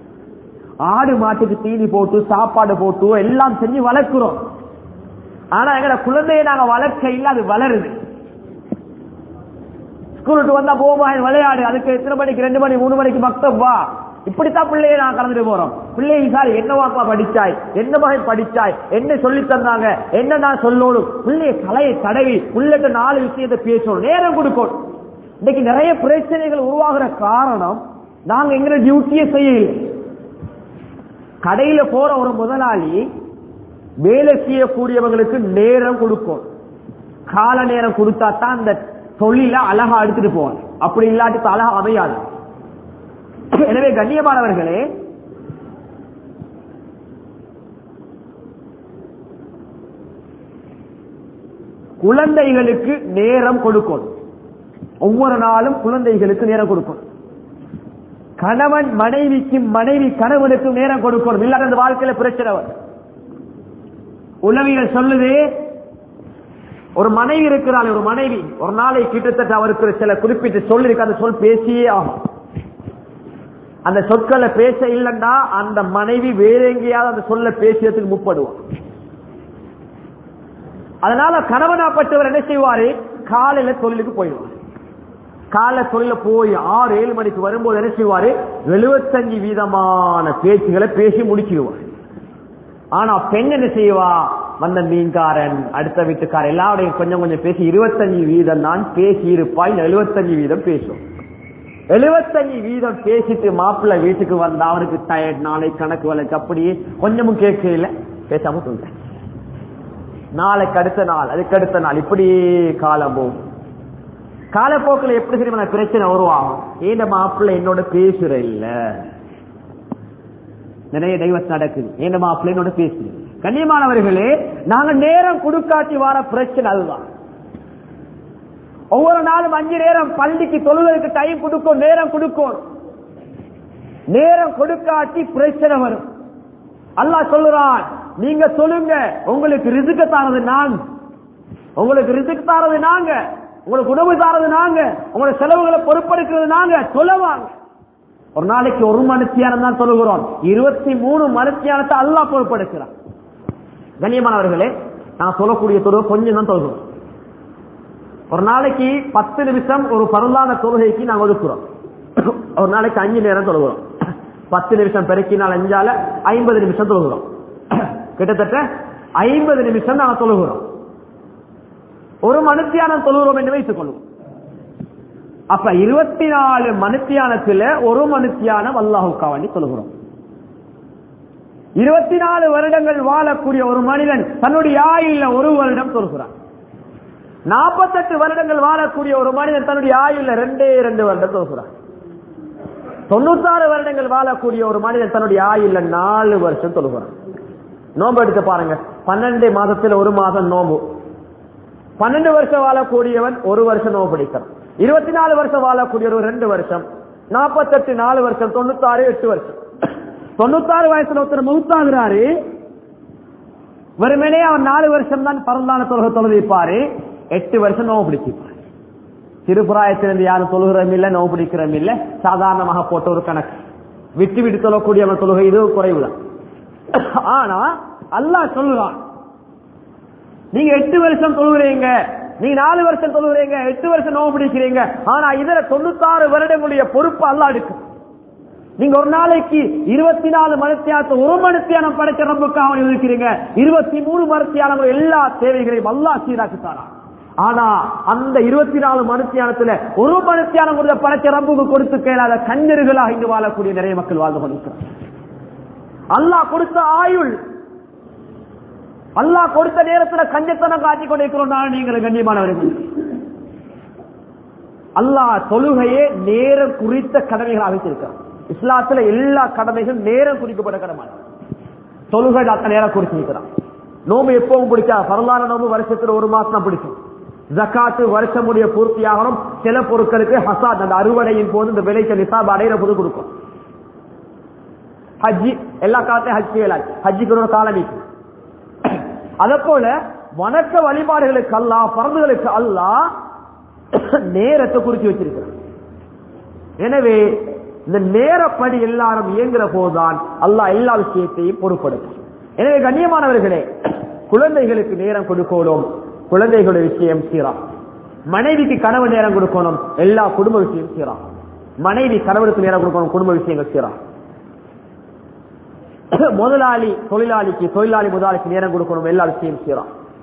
ஆடு மாட்டுக்கு தீனி போட்டு சாப்பாடு போட்டு எல்லாம் செஞ்சு வளர்க்கிறோம், ஆனா எங்கட குழந்தைய நாங்க வளர்க்க இல்லை, அது வளருது. ஸ்கூலுக்கு வந்தா போமா விளையாடு, அதுக்கு எத்தனை மணிக்கு ரெண்டு மணி மூணு மணிக்கு மக்தப் வா, இப்படித்தான் பிள்ளைய நான் கலந்துட்டு போறோம். பிள்ளைங்க சார் என்னவாப்பா படிச்சாய், என்ன வகை படிச்சாய், என்ன சொல்லி தந்தாங்க, என்ன நான் சொல்லணும், பிள்ளைய கலையை தடவி பிள்ளைகிட்ட நாலு விஷயத்தை பேசணும், நேரம் கொடுக்கணும். இன்னைக்கு நிறைய பிரச்சனைகள் உருவாகிற காரணம் நாங்க எங்க டியூட்டியை செய்யல. கடையில போற ஒரு முதலாளி வேலை செய்யக்கூடியவங்களுக்கு நேரம் கொடுக்கும். கால நேரம் கொடுத்தா தான் அந்த தொழில அழகா எடுத்துட்டு போவாங்க, அப்படி இல்லாட்டி அழகா அமையாது. எனவே கண்ணியமானவர்களே, குழந்தைகளுக்கு நேரம் கொடுக்கணும். ஒவ்வொரு நாளும் குழந்தைகளுக்கு நேரம் கொடுக்கணும். கணவன் மனைவிக்கு, மனைவி கணவனுக்கு நேரம் கொடுக்கணும். இல்லாத அந்த வாழ்க்கையில பிரச்சனை வரும். உளவியல் சொல்லுது, ஒரு மனைவி இருக்கிறாள், ஒரு மனைவி ஒரு நாளை கிட்டத்தட்ட அவருக்கு சில குறிப்பிட்ட சொல் இருக்கு, அந்த சொல் பேசியே ஆகும். அந்த சொற்களை பேச இல்லைன்னா அந்த மனைவி வேற எங்கேயாவது அந்த சொல்ல பேசியதுக்கு முற்படுவார். அதனால கணவனாப்பட்டவர் என்ன செய்வாரு, காலையில தொழிலுக்கு போயிடுவார். காலை தொழில போய் ஆறு ஏழு மணிக்கு வரும்போது என்ன செய்வாரு, எழுபத்தஞ்சு வீதமான பேச்சுகளை பேசி முடிச்சிடுவார். ஆனா பெண் என்ன செய்வா, வந்த மீன்காரன் அடுத்த வீட்டுக்காரன் எல்லாருடைய கொஞ்சம் கொஞ்சம் பேசி இருபத்தஞ்சு வீதம் தான் பேசி இருப்பாய், எழுபத்தஞ்சு வீதம் பேசும். எழுபத்தஞ்சு வீதம் பேசிட்டு மாப்பிள்ளை வீட்டுக்கு வந்தா அவனுக்கு டயர்ட், நாளை கணக்கு வழக்கு அப்படியே கொஞ்சமும் கேட்கல, பேசாம சொல்றேன். நாளைக்கு அடுத்த நாள், அதுக்கு அடுத்த நாள், இப்படி காலம் போகும். காலப்போக்கில் எப்படி தெரியுமா பிரச்சனை உருவாகும், ஏன் மாப்பிள்ளை என்னோட பேசுற இல்ல, நிறைய டைவர்ஸ் நடக்குது, ஏன் மாப்பிள்ளை என்னோட பேசுறது. கண்ணியமானவர்களே, நாங்க நேரம் கொடுக்காட்டி வர பிரச்சனை அதுதான். ஒவ்வொரு நாளும் அஞ்சு நேரம் பள்ளிக்கு தொழுவதற்கு டைம் கொடுக்கும், நேரம் கொடுக்கும். நேரம் கொடுக்காட்டி பிரச்சனை வரும். அல்லாஹ் சொல்லுறான், நீங்க சொல்லுங்க, உங்களுக்கு ரிஸ்க் தாரது நான், உங்களுக்கு ரிஸ்க் தாரது நாங்க, உங்களுக்கு உணவு தாரது நாங்க, உங்களோட செலவுகளை பொறுப்பெடுக்கிறது நாங்க, சொல்லுவாங்க. ஒரு நாளைக்கு ஒரு மணித்தியானம் தான் சொல்லுகிறோம், இருபத்தி மூணு மணித்தியானத்தை அல்லாஹ் பொறுப்பெடுக்கிறான். கண்ணியமானவர்களே, நான் சொல்லக்கூடிய தொழுகை கொஞ்சம் தான் தொழுகிறோம். ஒரு நாளைக்கு பத்து நிமிஷம் ஒரு பரந்தான தொழுகைக்கு நாங்க ஒதுக்குறோம். ஒரு நாளைக்கு அஞ்சு நேரம் தொழுகிறோம். பத்து நிமிஷம் பெருக்கினால் அஞ்சால ஐம்பது நிமிஷம் தொழுகிறோம். கிட்டத்தட்ட ஐம்பது நிமிஷம் நாங்க தொழுகிறோம். ஒரு மணித்தியானம் தொழுகிறோம் என்று வைத்துக் கொள்வோம். அப்ப இருபத்தி நாலு மணித்தியானத்துல ஒரு மணித்தியானம் அல்லாஹுக்காக வேண்டி தொழுகிறோம். இருபத்தி நாலு வருடங்கள் வாழக்கூடிய ஒரு மனிதன் தன்னுடைய ஆயுள்ல ஒரு வருடம் தொழுகிறான். நாற்பத்தெட்டு வருடங்கள் வாழக்கூடிய ஒரு மனிதன் தன்னுடைய ஆயுள்ல ரெண்டே ரெண்டு வருடம் தொழுகிறான். தொண்ணூத்தாறு வருடங்கள் வாழக்கூடிய ஒரு மனிதன் தன்னுடைய ஆயுள்ல நாலு வருஷம் தொழுகிறான். நோம்பு எடுத்து பாருங்க, பன்னெண்டு மாதத்துல ஒரு மாதம் நோம்பு. பன்னெண்டு வருஷம் வாழக்கூடியவன் ஒரு வருஷம் நோம்பு பிடிக்கிறான். இருபத்தி நாலு வருஷம் வாழக்கூடிய ஒரு ரெண்டு வருஷம், நாற்பத்தெட்டு நாலு வருஷம், தொண்ணூத்தாறு எட்டு வருஷம். தொண்ணூத்தாறு வயசுல ஒருத்தர் மௌத்தாகிறாரு, வெறுமனே அவர் நாலு வருஷம் தான் பரந்தான தொழுகை தொழுவிப்பாரு, எட்டு வருஷம் நோவு பிடிச்சிருப்பாரு. சிறுபிராயத்திலிருந்து யாரும் தொழுகிறோம் இல்ல, நோவு பிடிக்கிறோம் இல்ல, சாதாரணமாக போட்ட ஒரு கணக்கு. விட்டு விட்டு தொழக்கூடிய தொழுகை இது குறைவுதான். ஆனா அல்லாஹ் சொல்லுறான், நீங்க எட்டு வருஷம் தொழுகிறீங்க, நீங்க நாலு வருஷம் தொழுகிறீங்க, எட்டு வருஷம் நோவு பிடிக்கிறீங்க, ஆனா இதுல தொண்ணூத்தாறு வருடங்களுடைய பொறுப்பு அல்லாஹ் எடுக்கும். நீங்க ஒரு நாளைக்கு இருபத்தி நாலு மணித்தியானத்தை ஒரு மணித்தியானம் படைச்ச ரப்புக்காக இருக்கிறீங்க, இருபத்தி மூணு மணித்தியானம் எல்லா தேவைகளையும் அல்லாஹ் சீராக்கித்தாரா. ஆனா அந்த இருபத்தி நாலு மணித்தியானத்துல ஒரு மணித்தியானம் படைச்ச ரப்புக்கு கொடுத்து கேளாத கண்ணீர்களாக இங்கு வாழக்கூடிய நிறைய மக்கள் வாழ்ந்து கொண்டிருக்கிறார். அல்லாஹ் கொடுத்த ஆயுள், அல்லாஹ் கொடுத்த நேரத்தில் கஞ்சத்தனம் காட்டிக் கொண்டிருக்கிறோம். நீங்கள் கண்ணியமானவர்கள், அல்லாஹ் தொழுகையே நேரம் குறித்த கடமைகளாக வைத்திருக்கிறார். இஸ்லாத்துல எல்லா கடமைகளும் நேரம் குறிக்கப்பட்ட கடமை. தொழுகை அத்தனை நேரம் குறிச்சிருக்கிறான். நோம்பு எப்பவும் பிடிச்சா, பரவான நோம்பு வருஷத்துல ஒரு மாசம் தான் பிடிக்கும். ஜக்காத்து வருஷம் முடிய பூர்த்தியாகணும். சில பொருட்களுக்கு ஹசாத், அந்த அறுவடையின் போது இந்த விளைச்ச நிசாப் அடையிற போது கொடுக்கும். ஹஜ்ஜி எல்லா காலத்தையும் ஹஜ் செய்யலாம், ஹஜ்ஜிக்கு ஒரு காலம். அத போல வணக்க வழிபாடுகளுக்கு அல்லாஹ், பரந்துகளுக்கு அல்லாஹ் நேரத்தை குறிச்சு வச்சிருக்கிறார். எனவே இந்த நேரப்படி எல்லாரும் இயங்குற போதுதான் அல்லாஹ் எல்லா விஷயத்தையும் பொறுப்படுத்தும். எனவே கண்ணியமானவர்களே, குழந்தைகளுக்கு நேரம் கொடுக்கணும், குழந்தைகளுடைய விஷயம் சீரா. மனைவிக்கு கணவன் நேரம் கொடுக்கணும், எல்லா குடும்ப விஷயம் சீரா. மனைவி கணவனுக்கு நேரம் கொடுக்கணும், குடும்ப விஷயங்கள் சீரா. முதலாளி தொழிலாளிக்கு, தொழிலாளி முதலாளிக்கு நேரம் கொடுக்கணும், எல்லா விஷயம் சீரா.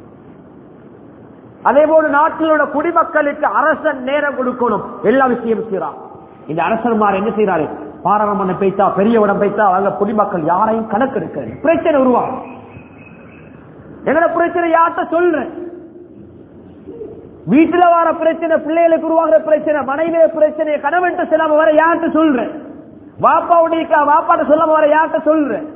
அதே போல நாட்டிலோட குடிமக்களுக்கு அரசன் நேரம் கொடுக்கணும், எல்லா விஷயம் சீரா. இந்த அரசன்மார் என்ன செய்யறாரு, பாராளுமன்றம் பேச்சா, பெரிய உடம் பேச்சா, அவங்க குடிமக்கள் யாரையும் கணக்கு எடுக்கிறது, பிரச்சனை உருவாகும். எங்கட பிரச்சனை யார்கிட்ட சொல்றேன், வீட்டுல வர பிரச்சனை, பிள்ளைகளுக்கு உருவாகிற பிரச்சனை, மனைவிய பிரச்சனை, கணவன் சொல்லாம வர யார்கிட்ட சொல்றேன், வாப்பா உடைக்கா வாப்பாட்ட சொல்லாம வர யார்கிட்ட சொல்றேன்,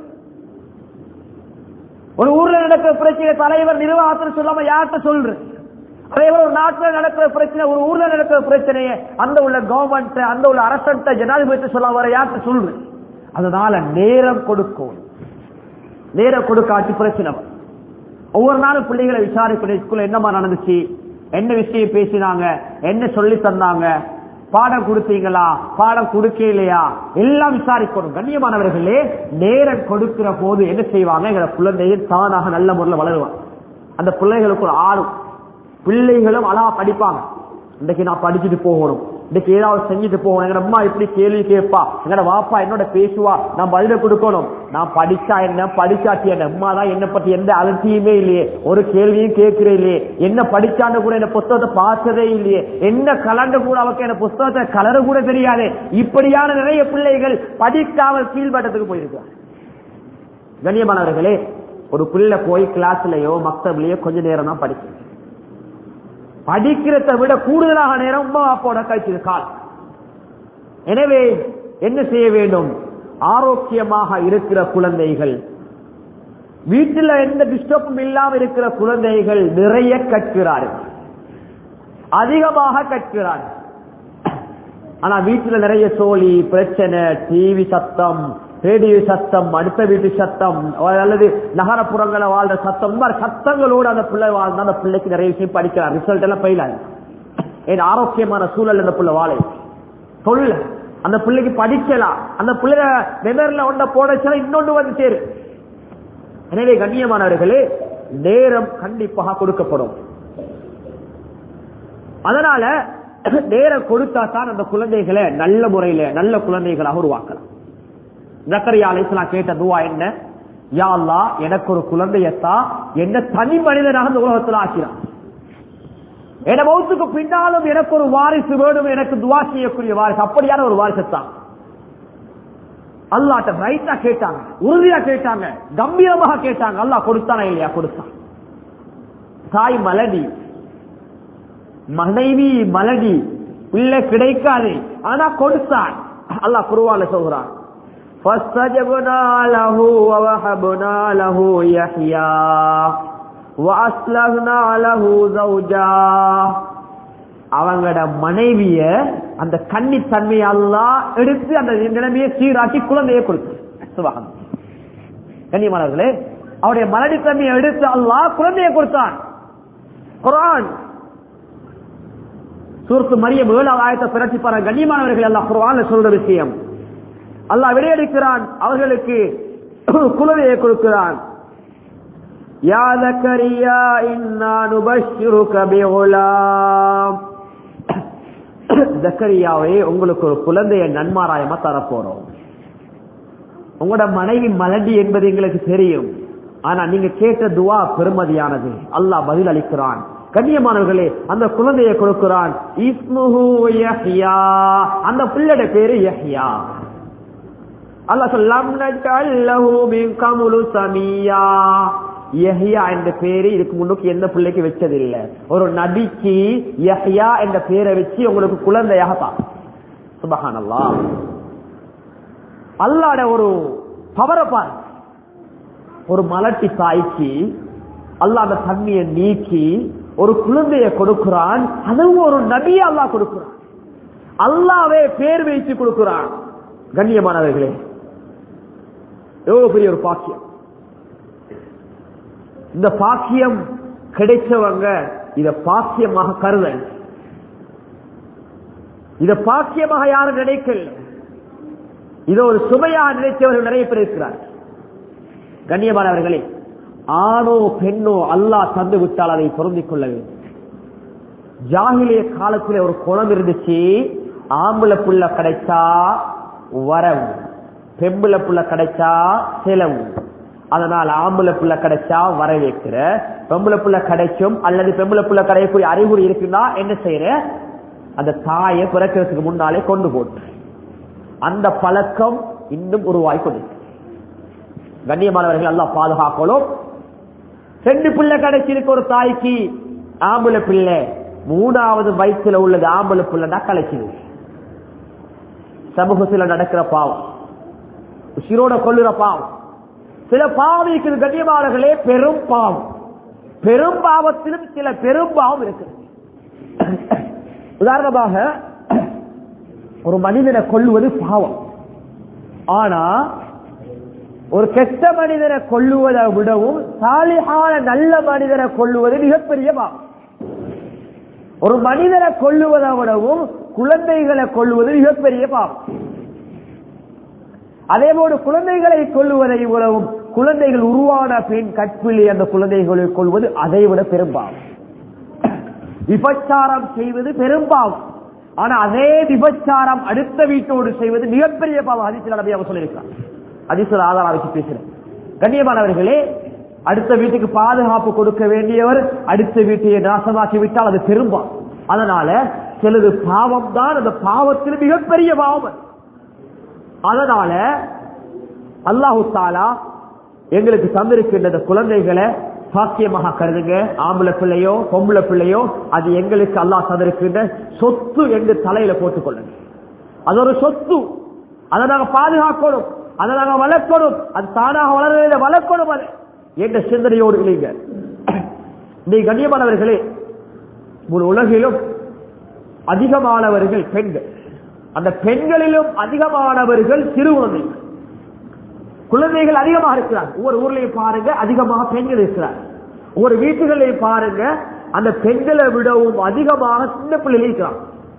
ஒரு ஊர்ல நடக்கிற பிரச்சனை தலைவர் நிர்வாகத்தில் சொல்லாம யார்கிட்ட சொல்றேன். அதே போல ஒரு நாட்டில் நடக்கிற பிரச்சனை, ஒரு ஊர்ல நடக்கிற பிரச்சனையை அந்த உள்ள கவர்மெண்ட், அந்த உள்ள அரசன் ஜனாதிபதி சொல்ல வர யார்கிட்ட சொல்றேன். அதனால நேரம் கொடுக்கும், நேரம் கொடுக்காட்டி பிரச்சனை. ஒவ்வொரு நாளும் பிள்ளைகளை விசாரிப்பது, ஸ்கூல்ல என்னமா நடந்துச்சு, என்ன விஷயம் பேசினாங்க, என்ன சொல்லி தந்தாங்க, பாடம் கொடுத்தீங்களா, பாடம் கொடுக்கலையா, எல்லாம் விசாரிக்கணும். கண்ணியமானவர்களே, நேரம் கொடுக்கிற போது என்ன செய்வாங்க, எங்களை குழந்தைகள் தானாக நல்ல முறையில் வளருவாங்க. அந்த பிள்ளைகளுக்கு ஒரு ஆளும், பிள்ளைகளும் அழகா படிப்பாங்க. இன்னைக்கு நான் படிச்சுட்டு போகணும், இன்னைக்கு ஏதாவது செஞ்சுட்டு போகணும், எங்க அம்மா இப்படி கேள்வி கேட்பா, எங்கட வாப்பா என்னோட பேசுவா, நான் பதில கொடுக்கணும். நான் படிச்சா என்ன, படிச்சாச்சு என்ன, அம்மா தான் என்ன பத்தி எந்த அலட்சியுமே இல்லையே, ஒரு கேள்வியும் கேட்கிறே இல்லையே, என்ன படிச்சான்னு கூட என்ன புத்தகத்தை பார்த்ததே இல்லையே, என்ன கலந்து கூட அவருக்கு என்ன புத்தகத்தை கலரு கூட தெரியாது. இப்படியான நிறைய பிள்ளைகள் படிக்காமல் கீழ்பட்டத்துக்கு போயிருக்காங்க. கண்ணியமானவர்களே, ஒரு பிள்ளை போய் கிளாஸ்லயோ மக்தப்லயோ கொஞ்ச நேரம் தான் படிக்கும், படிக்கிறத விட கூடுதலாக நேரம் உமா அப்பாவோட கழிச்சிருக்காள். எனவே என்ன செய்ய வேண்டும், ஆரோக்கியமாக இருக்கிற குழந்தைகள், வீட்டில் எந்த டிஸ்டர்பும் இல்லாமல் இருக்கிற குழந்தைகள் நிறைய கற்கிறார்கள், அதிகமாக கற்கிறார்கள். ஆனா வீட்டில் நிறைய சோழி பிரச்சனை, டிவி சத்தம், ரேடியோ சத்தம், அடுத்த வீட்டு சத்தம், அல்லது நகரப்புறங்களை வாழ்ற சத்தம், இந்த மாதிரி சத்தங்களோடு அந்த பிள்ளை வாழ்ந்தா அந்த பிள்ளைக்கு நிறைய விஷயம் படிக்கிறார், ரிசல்ட் எல்லாம் பயிலாது. ஏன் ஆரோக்கியமான சூழல் அந்த பிள்ளை வாழை சொல்ல, அந்த பிள்ளைக்கு படிக்கலாம், அந்த பிள்ளை மெமரில ஒன்றை போடச்சா இன்னொன்று வந்து சேரு. எனவே கண்ணியமானவர்களே, நேரம் கண்டிப்பாக கொடுக்கப்படும். அதனால நேரம் கொடுத்தா தான் அந்த குழந்தைகளை நல்ல முறையில நல்ல குழந்தைகளாக உருவாக்கலாம். ஜக்கரியா அலைஹிஸ்ஸலாம் கேட்ட துவா என்ன, யா அல்லாஹ் எனக்கு ஒரு குழந்தையத்தா, என்ன தனி மனிதனாக இந்த உலகத்தில் ஆக்கிறான், என் மௌத்துக்கு பின்னாலும் எனக்கு ஒரு வாரிசு வேணும், எனக்கு துவா செய்யக்கூடிய வாரிசு, அப்படியான ஒரு வாரிசத்தான். அல்லாஹ்ட்ட ரைட்டா கேட்டாங்க, உறுதியா கேட்டாங்க, கம்பீரமாக கேட்டாங்க. அல்லாஹ் கொடுத்தானா இல்லையா? கொடுத்தான். தாய் மலடி, மனைவி மலடி, பிள்ளை கிடைக்காது, ஆனா கொடுத்தான். அல்லாஹ் குர்ஆன்ல சொல்றான், فَاسْتَجَبْنَا لَهُ وَوَهَبْنَا لَهُ يَحْيَى وَأَصْلَحْنَا لَهُ زَوْجَهُ. அவங்களோட மனைவிய அந்த கன்னித்தன்மையை அல்லாஹ் எடுத்து அந்த நிலைமையை சீராட்டி குழந்தையை கொடுத்து, சுபஹான். கண்ணியமானவர்களே, அவருடைய மலடி தன்மையை எடுத்து அல்லாஹ் குழந்தையை கொடுத்தான். குர்ஆன் சூரத்து மரியம் ஏழாவது ஆயத்தை பிரட்டி பாருங்க. கண்ணியமானவர்கள், அல்லாஹ் குர்ஆன்ல சொல்ற விஷயம் அல்லாஹ் விடையளிக்கிறான், அவர்களுக்கு குழந்தையை கொடுக்கிறான். யா ஜக்கரியா இன்னா நுபஷ்ஷிருக பிகுலாம். ஜக்கரியாவே, உங்களுக்கு ஒரு குழந்தையை நன்மாராயமா தரப்போறோம். உங்களோட மனைவி மலடி என்பது எங்களுக்கு தெரியும், ஆனா நீங்க கேட்ட துவா பெருமதியானது. அல்லாஹ் பதில் அளிக்கிறான். கண்ணியமானவர்களே, அந்த குழந்தையை கொடுக்கிறான். இஸ்முஹு யஹ்யா, அந்த பிள்ளையோட பேரு யஹ்யா. அல்லாஹ் லம் நஜ்அல் லஹு மின் கமுலு சமியா. யஹ்யா என்ற பேரு இதுக்கு முன்னுக்கு எந்த பிள்ளைக்கு வச்சதில்லை. ஒரு நபிக்கு யஹ்யா என்ற பேரை வச்சு உங்களுக்கு குழந்தையாக தான். சுப்ஹானல்லாஹ். அல்லாஹ்வுடைய ஒரு பவரை பாரு. ஒரு மலட்டி தாய்க்கு அல்லாஹ் அந்த தண்ணியை நீக்கி ஒரு குழந்தையை கொடுக்கிறான். அதுவும் ஒரு நபியை அல்லாஹ் கொடுக்கிறான். அல்லாஹ்வே பேர் வைத்து கொடுக்கிறான். கண்ணியமானவர்களே, எவ்வளவு பெரிய ஒரு பாக்கியம். இந்த பாக்கியம் கிடைச்சவங்க இத பாக்கியமாக கருதல். இத பாக்கியமாக யாரும் நினைக்கல. இத ஒரு சுமையாக நினைத்தவர்கள் நிறைய பேர் இருக்கிறார். கண்ணியமானவர்களே, ஆணோ பெண்ணோ அல்லாஹ் தந்து விட்டால் அதை பொருந்திக் கொள்ள வேண்டும். ஜாகிலிய காலத்தில் ஒரு குளம் இருந்துச்சு. ஆம்பளை புள்ள கிடைச்சா வரவு, பெம்பளை புள்ள கிடைச்சா செலவு. அதனால ஆம்பளை புள்ள கிடைச்சா வரவேற்கிற, பெம்பளை புள்ள கிடைக்கும் அல்லது பெம்பளை புள்ள கிடைக்கக்கூடிய அறிகுறி இருக்குன்னா என்ன செய்யற, அந்த தாயை பிறக்கிறதுக்கு முன்னாலே கொண்டு போட்டு அந்த பழக்கம் இன்னும் உருவாய் கொண்டு. கண்ணியமானவர்கள், அல்லாஹ் பாதுகாக்கணும். ரெண்டு பிள்ளை கிடைச்சிருக்கு ஒரு தாய்க்கு, ஆம்பளை பிள்ளை, மூணாவது வயசுல உள்ளது ஆம்பளை பிள்ளைனா கிடைச்சிது. சமூகத்தில் நடக்கிற பாவம், உசிரோட கொள்ளுற பாவம். சில பாவம் இருக்குது கண்ணியமானவர்களே, பெரும் பாவம். பெரும் பாவத்திலும் சில பெரும் பாவம் இருக்குது. உதாரணமாக, ஒரு மனிதனை கொல்லுவது பாவம். ஆனா ஒரு கெட்ட மனிதனை கொல்லுவதை விடவும் சாலிஹான நல்ல மனிதனை கொல்லுவது மிகப்பெரிய பாவம். ஒரு மனிதனை கொல்லுவதை விடவும் குழந்தைகளை கொல்லுவது மிகப்பெரிய பாவம். அதே போல குழந்தைகளை கொல்லுவதை விடவும் குழந்தைகள் உருவான பெண் கற்பிலே அந்த குழந்தைகளை கொள்வது அதை விட பெரும்பாவம். விபச்சாரம் செய்வது பெரும்பாவம். ஆனா அதே விபச்சாரம் அடுத்த வீட்டோடு செய்வது மிகப்பெரிய பாவம். ஹதீஸ்ல நபி அவங்க சொல்லியிருக்காங்க. ஹதீஸ்ல ஆதாரம் வச்சு பேசுறேன். கண்ணியமானவர்களே, அடுத்த வீட்டுக்கு பாதுகாப்பு கொடுக்க வேண்டியவர் அடுத்த வீட்டை நாசமாக்கி விட்டால் அது பெரும்பாவம். அதனால சிலது பாவம் தான், அந்த பாவத்தில் மிகப்பெரிய பாவம். அதனால அல்லாஹு தஆலா எங்களுக்கு தந்திருக்கின்ற குழந்தைகளை பாக்கியமாக கருதுங்க. ஆம்பளை பிள்ளையோ பொம்பளை பிள்ளையோ அது எங்களுக்கு அல்லாஹ் தந்திருக்கின்ற சொத்து என்று தலையில போட்டுக் கொள்ளுங்க. அது ஒரு சொத்து, அதை நாங்க பாதுகாக்கணும், அதை நாங்க வளர்க்கணும், அது தானாக வளர வளர்க்கணும் அது என்ற சிந்தனையோடு இல்லைங்க. நீ கண்ணியமானவர்களே, முழு உலகிலும் அதிகமானவர்கள் பெண்கள், அந்த பெண்களிலும் அதிகமானவர்கள் சிறு குழந்தைகள். குழந்தைகள் அதிகமாக இருக்கிறார். ஒவ்வொரு ஊர்லயும் பாருங்க அதிகமாக பெண்கள் இருக்கிறார். ஒவ்வொரு வீட்டுகளையும் பாருங்க அந்த பெண்களை விடவும் அதிகமாக சின்ன பிள்ளைகள் இருக்கிறார்.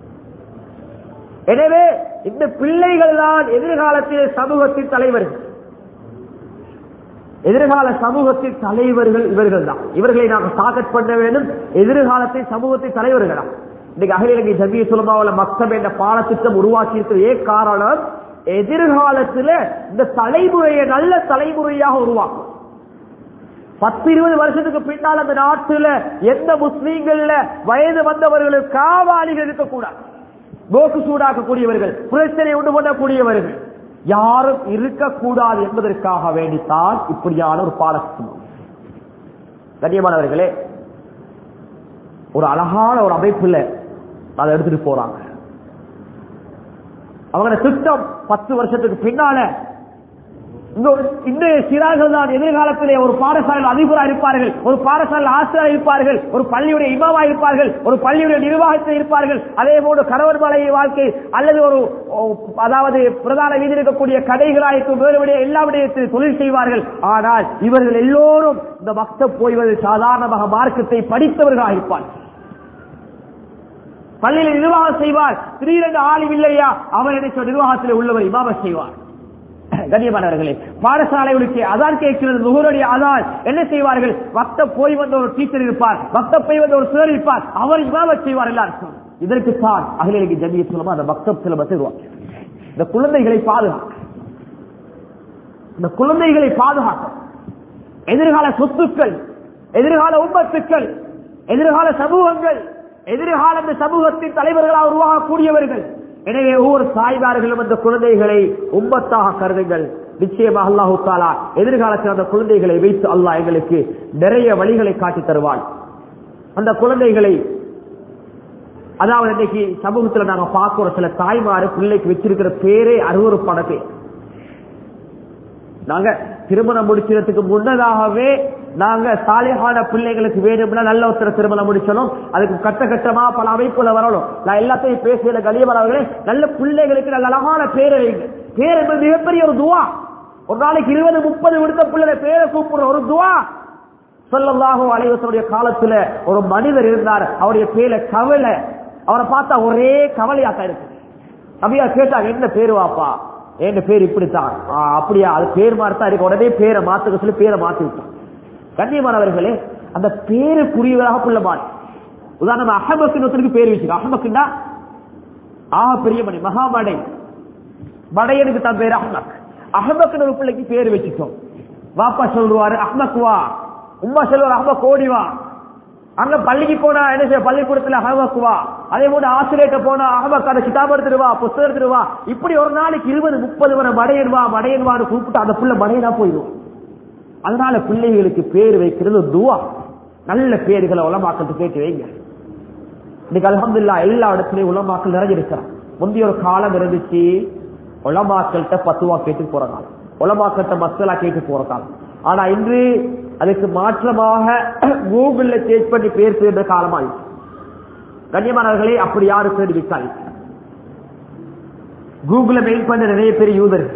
எனவே இந்த பிள்ளைகள் தான் எதிர்காலத்திலே சமூகத்தின் தலைவர்கள். எதிர்கால சமூகத்தின் தலைவர்கள் இவர்கள் தான். இவர்களை நாங்கள் டார்கெட் பண்ண வேண்டும். எதிர்காலத்தின் சமூகத்தின் தலைவர்களா இன்னைக்கு அகில இலங்கை ஜமியத்துல் உலமா மக்தப் என்ற பாடத்திட்டம் உருவாக்கி இருக்கிற ஏ காரணம், எதிர்காலத்தில் இந்த தலைமுறையை நல்ல தலைமுறையாக உருவாக்கும். பத்து இருபது வருஷத்துக்கு பின்னால் அந்த நாட்டில் எந்த முஸ்லீம்கள் வயது வந்தவர்களுக்கு காவாளிகள் இருக்கக்கூடாது, போக்கு சூடாக்கக்கூடியவர்கள், பிரச்சனை உண்டு பண்ணக்கூடியவர்கள் யாரும் இருக்கக்கூடாது என்பதற்காக வேண்டித்தான் இப்படியான ஒரு பாடத்திட்டம். கண்ணியமானவர்களே, ஒரு அழகான ஒரு அமைப்புல அதை எடுத்துட்டு போறாங்க. அவங்க திட்டம் பத்து வருஷத்துக்கு பின்னால இன்றைய சிறார்கள் தான் எதிர்காலத்திலே ஒரு பாடசாலையில் அதிபராக இருப்பார்கள், ஒரு பாடசாலையில் ஆசிரியர் இருப்பார்கள், ஒரு பள்ளியுடைய இமாமா இருப்பார்கள், ஒரு பள்ளியுடைய நிர்வாகத்தில் இருப்பார்கள். அதே போன்று கணவர் மனைவி வாழ்க்கை அல்லது ஒரு அதாவது பிரதான வீதியில் இருக்கக்கூடிய கடைகளாயிருக்கும் வேறுபடிய எல்லா விடயத்தில் தொழில் செய்வார்கள். ஆனால் இவர்கள் எல்லோரும் இந்த மக்தப் போய்வது சாதாரணமாக மார்க்கத்தை படித்தவர்களாக இருப்பார்கள். பள்ளியில் நிர்வாகம் செய்வார், திடீரென்று ஆளும் இல்லையா அவர் நினைச்ச நிர்வாகத்தில் உள்ளவர் இமாம செய்வார். கண்ணியமானவர்களே, பாடசாலைகளுக்கு அதான் கேட்கிறது நுகருடைய அதான் என்ன செய்வார்கள்? மக்தப் போய் வந்த ஒரு டீச்சர் இருப்பார், மக்தப் போய் வந்த ஒரு சிலர் இருப்பார், அவர் இமாமத் செய்வார் எல்லாருக்கும். இதற்குத்தான் அகில ஜமியத் உலமா அந்த மக்தப் சிலபஸை உருவாக்கி இந்த குழந்தைகளை பாதுகாக்க இந்த குழந்தைகளை பாதுகாக்க எதிர்கால சொத்துக்கள், எதிர்கால உம்மத்துக்கள், எதிர்கால சமூகங்கள், எதிர்கால இந்த சமூகத்தின் தலைவர்களாக உருவாகக்கூடியவர்கள். எனவே ஒவ்வொரு தாய்மார்களும் அந்த குழந்தைகளை உம்மத்தாக கருதுங்கள். நிச்சயமாக அல்லாஹு தஆலா எதிர்காலத்தில் அந்த குழந்தைகளை வைத்து அல்லாஹ் எங்களுக்கு நிறைய வழிகளை காட்டி தருவான். அந்த குழந்தைகளை அதாவது இன்னைக்கு சமூகத்தில் நாங்க பார்க்கிற சில தாய்மாரு பிள்ளைக்கு வச்சிருக்கிற பேரே அருவருப்பான பேர். நாங்க திருமணம் முடிக்கிறதுக்கு முன்னதாகவே நாங்க சாலிஹான பிள்ளைகளுக்கு வேணும்னா நல்ல ஒருத்தர திருமணம் முடிச்சணும், அதுக்கு கட்ட கட்டமா பல அமைப்புல வரணும். நான் எல்லாத்தையும் பேசுகிற கலியவர்களே, நல்ல பிள்ளைகளுக்கு நல்ல அழகான பேரை வைங்க. பேர் என்பது மிகப்பெரிய ஒரு துவா. ஒரு நாளைக்கு இருபது முப்பது விடுத்த பிள்ளை பேரை கூப்பிடுற ஒரு துவா. ஸல்லல்லாஹு அலைஹி வஸல்லம் காலத்துல ஒரு மனிதர் இருந்தார், அவருடைய பேரை கவலை. அவரை பார்த்தா ஒரே கவலையாத்தான் இருக்கு. அப்படியா கேட்டாங்க, என்ன பேரு வாப்பா? என் பேர் இப்படித்தான். அப்படியா, அது பேர் மாறித்தான் இருக்கு. உடனே பேரை மாத்துக்க சொல்லி பேரை மாத்தி விட்டான். கண்ணியமானவர்களே, அந்த பேருக்குரியவராக புள்ள மாறி. உதாரணம் அஹமக்கு பேர் வச்சுக்க. அஹமக்குன்னா ஆக பெரிய மணி மகாமடை மடையனுக்கு தான் பேர் அஹ்மக். அஹமக்குன்னு ஒரு பிள்ளைக்கு பேர் வச்சுட்டோம். வாப்பா சொல்லுவாரு அஹ்மக் வா, உம்மா சொல்லுவார் அஹ்மக் ஓடி வா. அங்க பள்ளிக்கு போனா என்ன செய்ய, பள்ளிக்கூடத்துல அஹமக் வா. அதே போல ஆசிரியர்கிட்ட போனா அஹமக் அந்த கிதாப் எடுத்துருவா, புத்தகம் எடுத்துருவா. இப்படி ஒரு நாளைக்கு இருபது முப்பது வரை மடையன்வா மடையன்வான்னு கூப்பிட்டு அந்த புள்ள மடையனா போயிடும். அதனால பிள்ளைகளுக்கு பேர் வைக்கிறது துவா. நல்ல பேர்களை உலமாக்கள் கேட்டு வைங்க. இன்னைக்கு அல்ஹம்துலில்லாஹ் எல்லா இடத்துலயும் உலமாக்கள் நிறைஞ்சிருக்கிறான். முந்தைய ஒரு காலம் இருந்துச்சு, உலமாக்கள்கிட்ட பத்துவா கேட்டு போற காலம், உலமாக்கள்கிட்ட மசாலா கேட்டு போற காலம். ஆனா இன்று அதுக்கு மாற்றமாக கூகுள்ல சேர்ச் பண்ணி பேர் சேர்ந்த காலமாயிடுச்சு. கண்ணியமானவர்களே, அப்படி யாரும் பேர் விற்காது. கூகுள்ல மெயில் பண்ண நிறைய பேர் யூதர்கள்.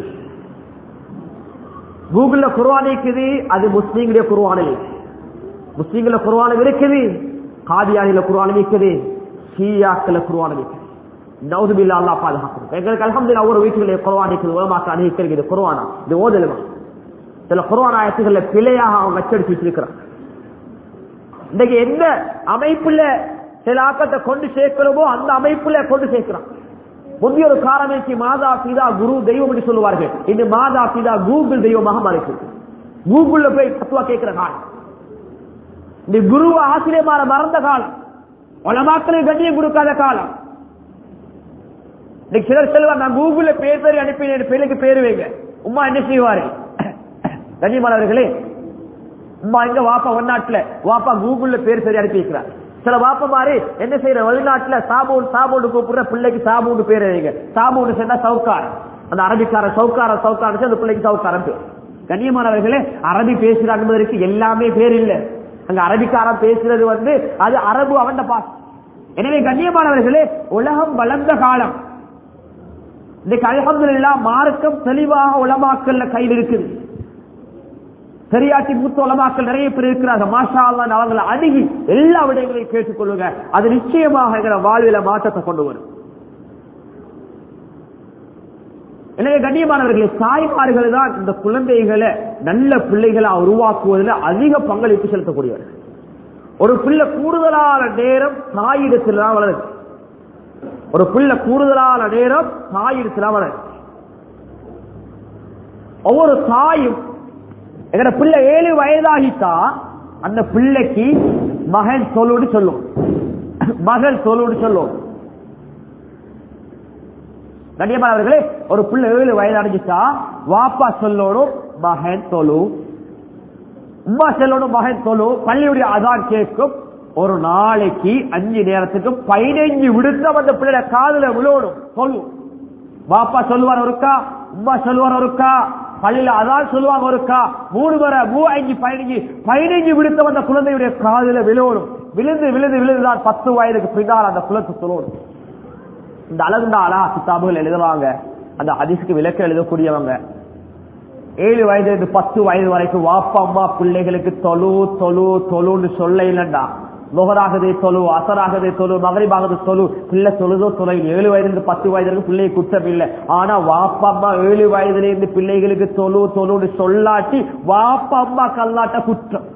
கூகுள்ல குர்ஆன் இருக்குது, அது முஸ்லீம்களுடைய குர்ஆன் இல்லை. முஸ்லீம்கள குர்ஆன் இருக்குது, காதியானில குர்ஆன் இருக்குது, ஷியாக்கள குர்ஆன் இருக்குது. நவுதுபில்லாஹ், அல்லாஹ் பாதுகாக்கணும். எங்களுக்கு அல்ஹம்துலில்லாஹ் ஒரு வீட்டுல குர்ஆன் இருக்குது, உலமாக்கள் அனுப்பிக்கிறது. குர்ஆனா இது ஓதலுமா? சில குர்ஆன் ஆயத்துக்களை பிழையாக அவங்க அச்சடிச்சு வச்சிருக்கிறாங்க. இன்னைக்கு எந்த அமைப்புல சில ஆக்கத்தை கொண்டு சேர்க்கிறோமோ அந்த அமைப்புல கொண்டு சேர்க்கிறான். முந்தைய ஒரு காரமைக்கு மாதா பிதா குரு தெய்வம் என்று சொல்லுவார்கள். இந்த மாதா பிதா கூகுள் தெய்வமாக மாறிருக்கு. கூகுள்ல போய் தத்துவா கேட்கிற காலம், இந்த குரு ஆசிரியமார மறந்த காலம், உலமாக்களுக்கு கண்ணியம் கொடுக்காத காலம். இன்னைக்கு சிலர் செல்வார், நான் கூகுள்ல பேர் பேர் அனுப்பினேன், பிள்ளைக்கு பேரு வைங்க. உமா என்ன செய்வாரு? கண்ணியமானவர்களே, உமா எங்க வாப்பா வெளிநாட்டுல, வாப்பா கூகுள்ல பேர் சரி அனுப்பி வைக்கிறார். சில வாப்ப மாதிரி என்ன செய்யற, வெளிநாட்டுல சாபூன் சாபூன் கூப்பிடுற பிள்ளைக்கு சாபூன் பேர் வைங்க. சாபூன் சேர்ந்தா சவுக்கார், அந்த அரபிக்கார சவுக்கார சவுக்கார அந்த பிள்ளைக்கு சவுக்காரன் பேர். கண்ணியமானவர்களே, அரபி பேசுறாங்க என்பதற்கு எல்லாமே பேர் இல்ல. அங்க அரபிக்காரன் பேசுறது வந்து அது அரபு அவன் பாஸ். எனவே கண்ணியமானவர்களே, உலகம் வளர்ந்த காலம். இன்னைக்கு அல்ஹம்துலில்லாஹ் மார்க்கம் தெளிவாக உலமாக்கல்ல கையில் இருக்குது. சரியாட்டி மூத்த உலமாக்கள் நிறைய பேர் இருக்கிறார்கள். மாஷா அல்லாஹ், அவங்களை அணுகி எல்லா விடயங்களையும் கேட்டுக் கொள்ளுங்க. அது நிச்சயமாக எங்களை வாழ்வில மாற்றத்தை கொண்டு வரும். எனவே கண்ணியமானவர்களே, தாய்மார்கள் தான் இந்த குழந்தைகளை நல்ல பிள்ளைகளை உருவாக்குவதில் அதிக பங்களிப்பு செலுத்தக்கூடியவர்கள். ஒரு பிள்ளை கூடுதலான நேரம் தாயிடத்தில் தான் வளருது. ஒரு பிள்ளை கூடுதலான நேரம் தாயிடத்தில் வளருது. ஒவ்வொரு தாயும் எங்கட பிள்ளை ஏழு வயதாகிட்டா அந்த பிள்ளைக்கு மகன் சொல்லுன்னு சொல்லும், மகள் சொல்லுன்னு சொல்லும். கண்ணியமானவர்களே, ஒரு பிள்ளை ஏழு வயது அடைஞ்சிட்டா வாப்பா சொல்லணும் மகன் சொல்லு, உம்மா சொல்லணும் மகன் சொல்லு. பள்ளியுடைய அதான் கேட்கும். ஒரு நாளைக்கு அஞ்சு நேரத்துக்கு பதினைஞ்சு விடுத்தம் அந்த பிள்ளை காதுல விழுவணும் சொல்லு. வாப்பா சொல்லுவார் ஒருக்கா, உம்மா சொல்லுவார் ஒருக்கா, பள்ளியில அதான் சொல்லுவாங்க ஒருக்கா மூணு வரை மூ அஞ்சு பதினஞ்சு பதினஞ்சு விடுத்த வந்த குழந்தையுடைய காதில விழுவணும். விழுந்து விழுந்து விழுந்துதான் பத்து வயதுக்கு பின்னால் அந்த குலத்தை சொல்லணும். இந்த அழகுந்தாளா கிதாபுகள் எழுதுவாங்க. அந்த ஹதீஸ்க்கு விளக்க எழுதக்கூடியவங்க ஏழு வயது இருந்து பத்து வயது வரைக்கும் வாப்பா அம்மா பிள்ளைகளுக்கு தொழு தொழு தொழுன்னு சொல்ல இல்லண்டா. நுகராகதே தொழு, அசராகதே தொழு, மகரிபாகது தொழு, பிள்ளை தொழுதோ தொலை. ஏழு வயதுல இருந்து பத்து வயதுக்கு பிள்ளை குற்றம் இல்லை. ஆனா வாப்பா அம்மா ஏழு வயதுல இருந்து பிள்ளைகளுக்கு தொழு தொழுன்னு சொல்லாட்டி வாப்பா அம்மா கல்லாட்ட குற்றம்,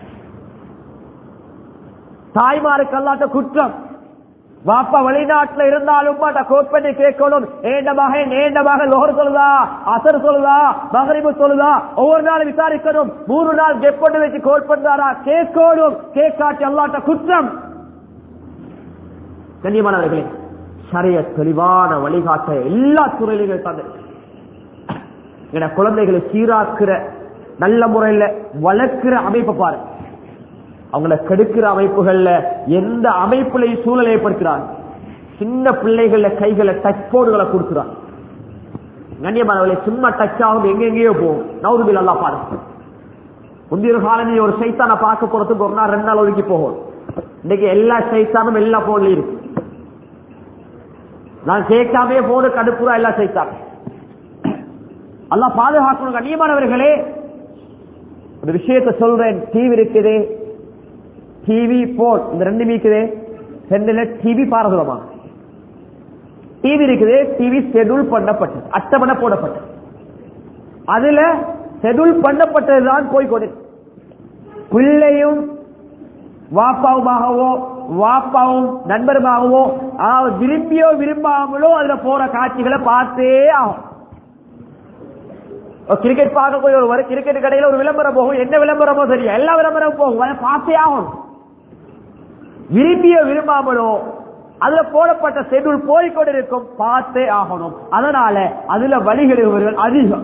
தாய்மாரு கல்லாட்ட குற்றம். வாப்பா வெளிநாட்டுல இருந்தாலும் கோட் பண்ணி கேட்கணும், ஏண்ட மகன் ஏண்ட மகன் லோகர் சொல்லுதா, அசர் சொல்லுதா, மகரிபு சொல்லுதா, ஒவ்வொரு நாள் விசாரிக்கணும். மூணு நாள் கெப் பண்ணி வச்சு கோட் பண்றாரா கேட்கணும். கேட்காட்டி அல்லாட்ட குற்றம். கண்ணியமானவர்களே, சரிய தெளிவான வழிகாட்ட எல்லா துறையிலும் தந்து என குழந்தைகளை சீராக்குற நல்ல முறையில வளர்க்கிற அமைப்பை பாரு. அவங்கள கெடுக்கிற அமைப்புகள்ல எந்த அமைப்புலையும் சூழலை ஏற்படுத்துறாங்க. சின்ன பிள்ளைகள கைகளை டச் போர்டுகளை கொடுக்குறாங்க. கண்ணியமானவர்களை சும்மா டச் ஆகும் எங்கெங்கேயோ போகும். நவுதுபில் அல்லா பாருங்க. முந்தைய காலங்களில் ஒரு சைத்தானை பார்க்க போறதுக்கு ஒரு நாள் ரெண்டு நாள் ஒதுக்கி போகும். இன்னைக்கு எல்லா சைத்தானும் எல்லா போன்லயும் இருக்கு. நான் கேட்காமே போன கடுப்புறா எல்லா சைத்தான். அல்லா பாதுகாக்கணும். கண்ணியமானவர்களே, ஒரு விஷயத்தை சொல்றேன். டிவி இருக்குது, டிவி போன் இந்த ரெண்டு மீக்குது. ரெண்டுல டிவி பாரதமா டிவி இருக்குது. டிவி ஷெட்யூல் பண்ணப்பட்டது, அட்டவணை போடப்பட்டது. அதுல ஷெட்யூல் பண்ணப்பட்டதுதான் போய்கொண்டு பிள்ளையும் வாப்பாவுமாகவோ வாப்பாவும் நண்பருமாகவோ விரும்பியோ விரும்பாமலோ அதுல போற காட்சிகளை பார்த்தே ஆகும். கிரிக்கெட் பார்க்கக்கூடிய ஒருவர் கிரிக்கெட் கடையில ஒரு விளம்பரம் போகும். என்ன விளம்பரமோ தெரியும், எல்லா விளம்பரமும் போகும். அதை பார்த்தே ஆகும். விரும்பியோ விரும்பாமலோ அதுல போடப்பட்ட ஷெட்யூல் போய்கொண்டிருக்கும், பார்த்தே ஆகணும். அதனால அதுல வழிகெடுபவர்கள் அதிகம்.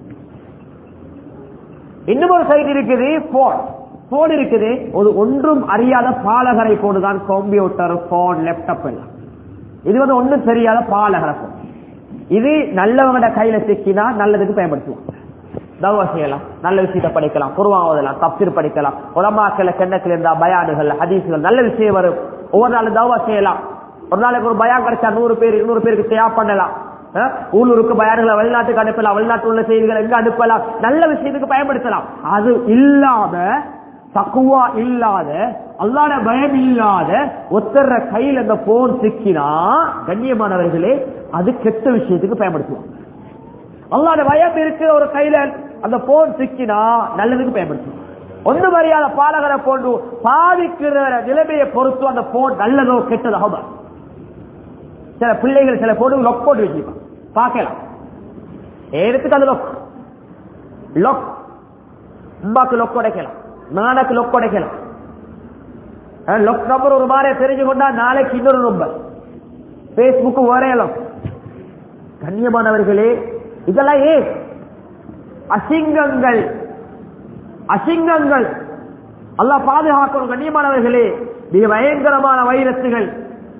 இன்னும் ஒரு சைடு இருக்குது, போன் போன் இருக்குது. ஒரு ஒன்றும் அறியாத பாலகரை போடுதான் கம்ப்யூட்டர், போன், லேப்டாப் எல்லாம். இது வந்து ஒன்றும் தெரியாத பாலகரை போன். இது நல்லவங்க கையில சிக்கினா நல்லதுக்கு பயன்படுத்துவோம். தவா செய்யலாம், நல்ல விஷயத்தை படிக்கலாம், குர்ஆன் தப்சீர் படிக்கலாம், உலமாக்கள கெண்ணக்கில் இருந்தா பயானுகள் ஹதீஸ்கள் நல்ல விஷயம் வரும். ஒவ்வொரு நாள் தவா செய்யலாம். ஒரு நாளைக்கு ஒரு பயான் கிடைச்சா நூறு பேர் இருநூறு பேருக்கு ஷேர் பண்ணலாம். உள்ளூருக்கு பயான்களை வெளிநாட்டுக்கு அனுப்பலாம், வெளிநாட்டு உள்ள செய்திகளை எங்க அனுப்பலாம், நல்ல விஷயத்துக்கு பயன்படுத்தலாம். அது இல்லாம தக்குவா இல்லாத அல்லாஹ்ட பயம் இல்லாத ஒத்தர கையில் அந்த போன் சிக்கினா கண்ணியமானவர்களே அது கெட்ட விஷயத்துக்கு பயன்படுத்துவோம். அல்லாஹ்ட பயம் இருக்கிற ஒரு கையில அந்த போன் சிக்கினா நல்லதுக்கு பயன்படுத்துவோம். ஒன்று மரியாத பாலகரை போன்று பாதிக்கிற நிலைமையை பொறுத்து அந்த போன் நல்லதோ கெட்டதோ. சில பிள்ளைகள் சில போன் லொக் போட்டு வச்சிருப்பாங்க, பார்க்கலாம். எடுத்துக்கு அது லொக் லொக் அம்மாக்கு லொக் உடைக்கலாம், நாளைக்கு லொக் உடைக்கலாம். லொக் நம்பர் ஒரு மாதிரி தெரிஞ்சு கொண்டா நாளைக்கு இன்னொரு நம்பர், பேஸ்புக் வரையலாம். கண்ணியமானவர்களே, இதெல்லாம் ஏன் அசிங்கங்கள் அசிங்கங்கள் அல்லாஹ் பாதுகாக்கணும். கண்ணியமானவர்களே, மிக பயங்கரமான வைரசுகள்.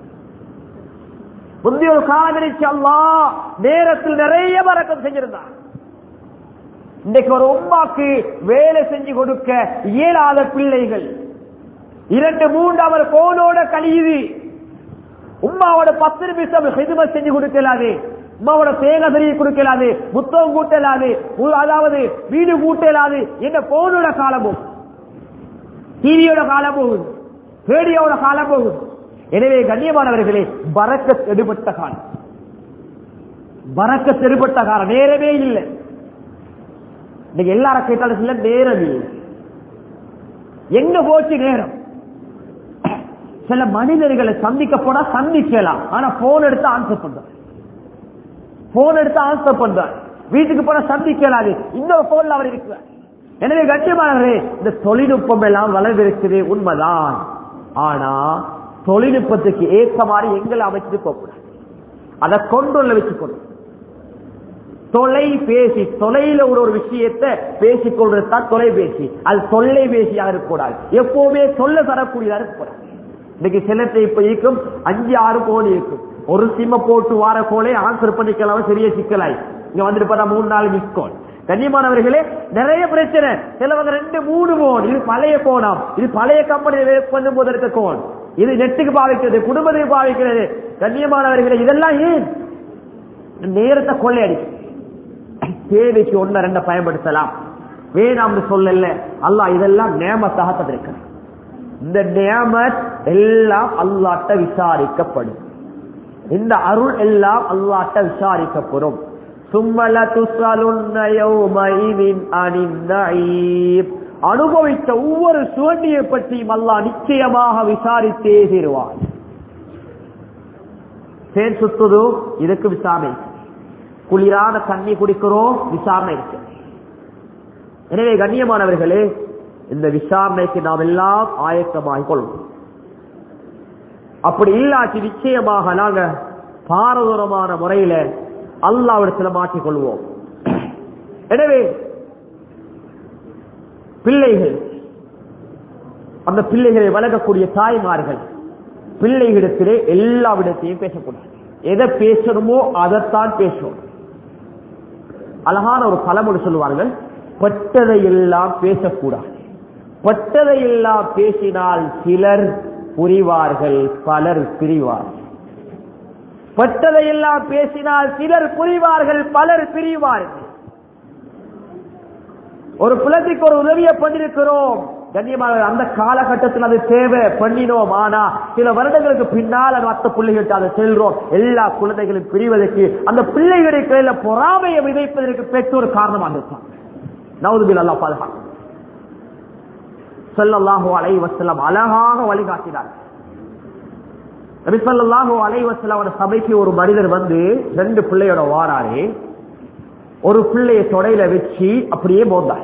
முந்தைய ஒரு காலங்களில் அல்லாஹ் நேரத்தில் நிறைய பரக்கம் செஞ்சிருந்தார். இன்றைக்கு ஒரு உம்மாக்கு வேலை செஞ்சு கொடுக்க இயலாத பிள்ளைகள் இரண்டு மூன்று அவர் போனோட கழியுது. உம்மாவோட பத்து நிமிஷம் ஹிதுமத் செஞ்சு கொடுக்கலாது, உம்மாவோட தேங்காய் தெரிய கொடுக்கலாது, புத்தகம் கூட்டலாது, அதாவது வீடு கூட்டலாது. என்ன போனோட காலம் போகுது, டிவியோட காலம் போகுது, ரேடியோட காலம் போகுது. எனவே கண்ணியமானவர்களே, பரக்கத் எடுபட்ட காலம், பரக்கத் எடுபட்ட காலம், நேரமே இல்லை. இன்னைக்கு எல்லாரும் கேட்டாலும் சில நேரம் இல்லை. எங்க போச்சு நேரம்? சில மனிதர்களை சந்திக்க போனா சந்திக்கலாம், ஆனா போன் எடுத்து ஆன்சர் பண்ற போன் எடுத்து ஆன்சர் பண்ற வீட்டுக்கு போனா சந்திக்கலாது, இன்னொரு போன்ல அவர் இருக்கிறார். எனவே கண்ணியமானவரே, இந்த தொழில்நுட்பம் எல்லாம் வளர்ந்திருக்குது உண்மைதான். ஆனா தொழில்நுட்பத்துக்கு ஏற்ற மாதிரி எங்களை அமைச்சு போகக்கூடாது, அதை கொண்டுள்ள வச்சுக்கணும். தொலைபேசி, தொலைல ஒரு ஒரு விஷயத்தை பேசிக் கொள்றதுதான் தொலைபேசி. அது தொல்லைபேசியாக இருக்கக்கூடாது, எப்பவுமே சொல்ல தரக்கூடியதாக இருக்கக்கூடாது. இன்னைக்கு சிலத்தை இப்ப இருக்கும் அஞ்சு ஆறு கோடி இருக்கும், ஒரு சிம்ம போட்டு வார கோலை ஆன்சர் பண்ணிக்கலாம், பெரிய சிக்கலாய். இங்க வந்துட்டு பார்த்தா மூணு நாலு மிஸ் கால். கண்ணியமானவர்களே, நிறைய பிரச்சனை. சிலவங்க ரெண்டு மூணு போன், இது பழைய போனாம், இது பழைய கம்பெனி பண்ணும் போது இருக்க கோன், இது நெட்டுக்கு பாவிக்கிறது, குடும்பத்துக்கு பாவிக்கிறது. கண்ணியமானவர்களே, இதெல்லாம் ஏன் நேரத்தை கொள்ளையடிக்கும். தேவைக்கு ஒன்ன ரெண்ட பயன்படுத்தலாம், வேணாம்னு சொல்லல. அல்லாஹ் இதெல்லாம் நேமத்தாக தந்திருக்கிறார். இந்த நேமத் எல்லாம் அல்லாஹ்ட்ட விசாரிக்கப்படும். இந்த அருள் எல்லாம் அல்லாஹ்ட்ட விசாரிக்கப்படும். அனுபவித்த ஒவ்வொரு சுவண்டியை பற்றியும் அல்லாஹ் நிச்சயமாக விசாரித்தே தீருவார். தேன் சுத்துதோ, இதுக்கு விசாரணை. குளிரான தண்ணி குடிக்கிறோம், விசாரணை இருக்கு. எனவே கண்ணியமானவர்களே, இந்த விசாரணைக்கு நாம் எல்லாம் ஆயத்தமாகிக் கொள்வோம். அப்படி இல்லாட்டி நிச்சயமாக நாங்க பாரதூரமான முறையில அல்லாஹ்விடத்தில் மாற்றிக் கொள்வோம். எனவே பிள்ளைகள், அந்த பிள்ளைகளை வளர்க்கக்கூடிய தாய்மார்கள் பிள்ளைகளிடத்திலே எல்லா விடத்தையும் பேசக்கூடாது. எதை பேசணுமோ அதைத்தான் பேசணும். அழகான ஒரு பழமொழி சொல்லுவார்கள், பட்டதை எல்லாம் பேசக்கூடாது. பட்டதை எல்லாம் பேசினால் சிலர் புரிவார்கள், பலர் பிரிவார்கள். பட்டதையெல்லாம் பேசினால் சிலர் புரிவார்கள், பலர் பிரிவார்கள். ஒரு குலத்துக்கு ஒரு உதவியை பண்ணிருக்கிறோம், கண்ணியமாக அந்த காலகட்டத்தில் அது தேவை பண்ணினோம். ஆனா சில வருடங்களுக்கு பின்னால் மற்ற பிள்ளைகளுக்கு அதை செல்றோம். எல்லா குழந்தைகளும் பிரிவதற்கு அந்த பிள்ளைகளுக்கு பொறாமையை விதைப்பதற்கு பெற்றோர் காரணமாக இருப்பாங்க. நவுதுபில் அல்லாஹ் பாதுகாப்பு. ஸல்லல்லாஹு அலைஹி வஸல்லம் அழகாக வழிகாட்டினார். நபி ஸல்லல்லாஹு அலைஹி வஸல்லம் சபைக்கு ஒரு மனிதர் வந்து ரெண்டு பிள்ளையோட வாராரு. ஒரு பிள்ளைய தொடையில வச்சு அப்படியே போந்தார்,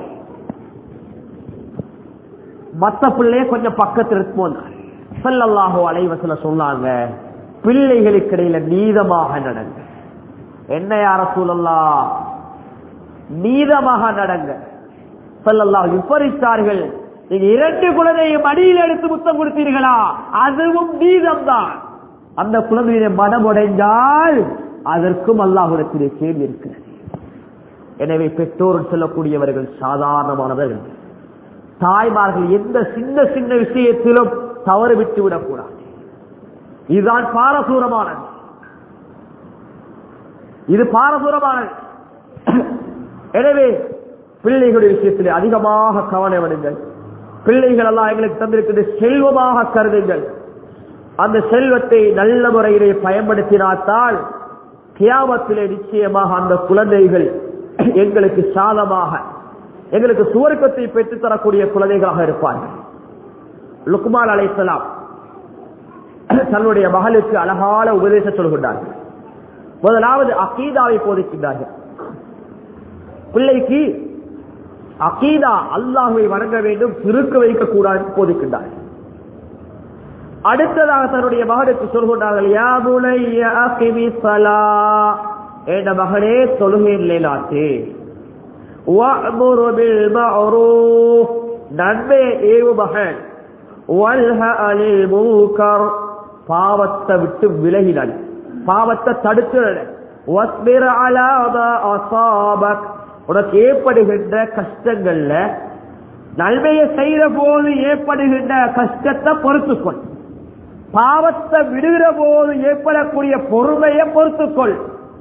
மத்த பிள்ளைய கொஞ்சம் பக்கத்தில் போந்தார். ஸல்லல்லாஹு அலைஹி வஸல்லம் சொன்னாங்க, பிள்ளைகளுக்கு இடையில நீதமாக நடங்க. என்ன யா ரசூலல்லாஹ், நீதமாக நடங்க. ஸல்லல்லாஹு விபரித்தார்கள், நீங்க இரண்டு குழந்தையும் அடியில் எடுத்து முத்தம் கொடுத்தீர்களா, அதுவும் நீதம் தான். அந்த குழந்தைய மனம் உடைந்தால் அதற்கும் அல்லாஹ்விடத்திலே கேள்வி இருக்கிறது. எனவே பெற்றோர் சொல்லக்கூடியவர்கள் சாதாரணமானவர்கள். தாய்மார்கள் எந்த சின்ன சின்ன விஷயத்திலும் தவறு விட்டு விடக்கூடாது. இதுதான் பாரசூரமானது, இது பாரசூரமானது. எனவே பிள்ளைகளுடைய விஷயத்திலே அதிகமாக கவனம் எடுங்கள். பிள்ளைகள் எல்லாம் எங்களுக்கு தந்திருக்கிற செல்வமாக கருதுங்கள். அந்த செல்வத்தை நல்ல முறையிலே பயன்படுத்தினால்தான் கியாமத்திலே நிச்சயமாக அந்த குழந்தைகள் எங்களுக்கு சாதமாக, எங்களுக்கு சுவர்க்கத்தை பெற்றுத் தரக்கூடிய குழந்தைகளாக இருப்பார்கள். லுக்மான் அலைஹிஸ்ஸலாம் தன்னுடைய மகளுக்கு அழகான உபதேசம் சொல்கின்றார்கள். முதலாவது அகீதாவை போதிக்கின்றார்கள். பிள்ளைக்கு அகீதா, அல்லாஹ்வை வணங்க வேண்டும், சிறுக்கு வைக்க கூடாது போதிக்கின்றார்கள். அடுத்ததாக தன்னுடைய மகனுக்கு சொல்கின்றார்கள், யா புனைய அகிமி ஸலாத், என்ற மகனே தொழுகை நிலைநாட்டு, வஅமுரு பில் மஅரூஃப், நன்மை ஏவு மகன், வன்ஹ அனில் முன்கர், பாவத்தை விட்டு விலகினல், பாவத்தை தடுக்கிறது, வஸ்பிர் அலா மா அஸாபக், உனக்கு ஏற்படுகின்ற கஷ்டங்கள்ல நன்மையை செய்கிற போது ஏற்படுகின்ற கஷ்டத்தை பொறுத்துக்கொள், பாவத்தை விடுகிற போது ஏற்படக்கூடிய பொறுமையை பொறுத்துக்கொள்.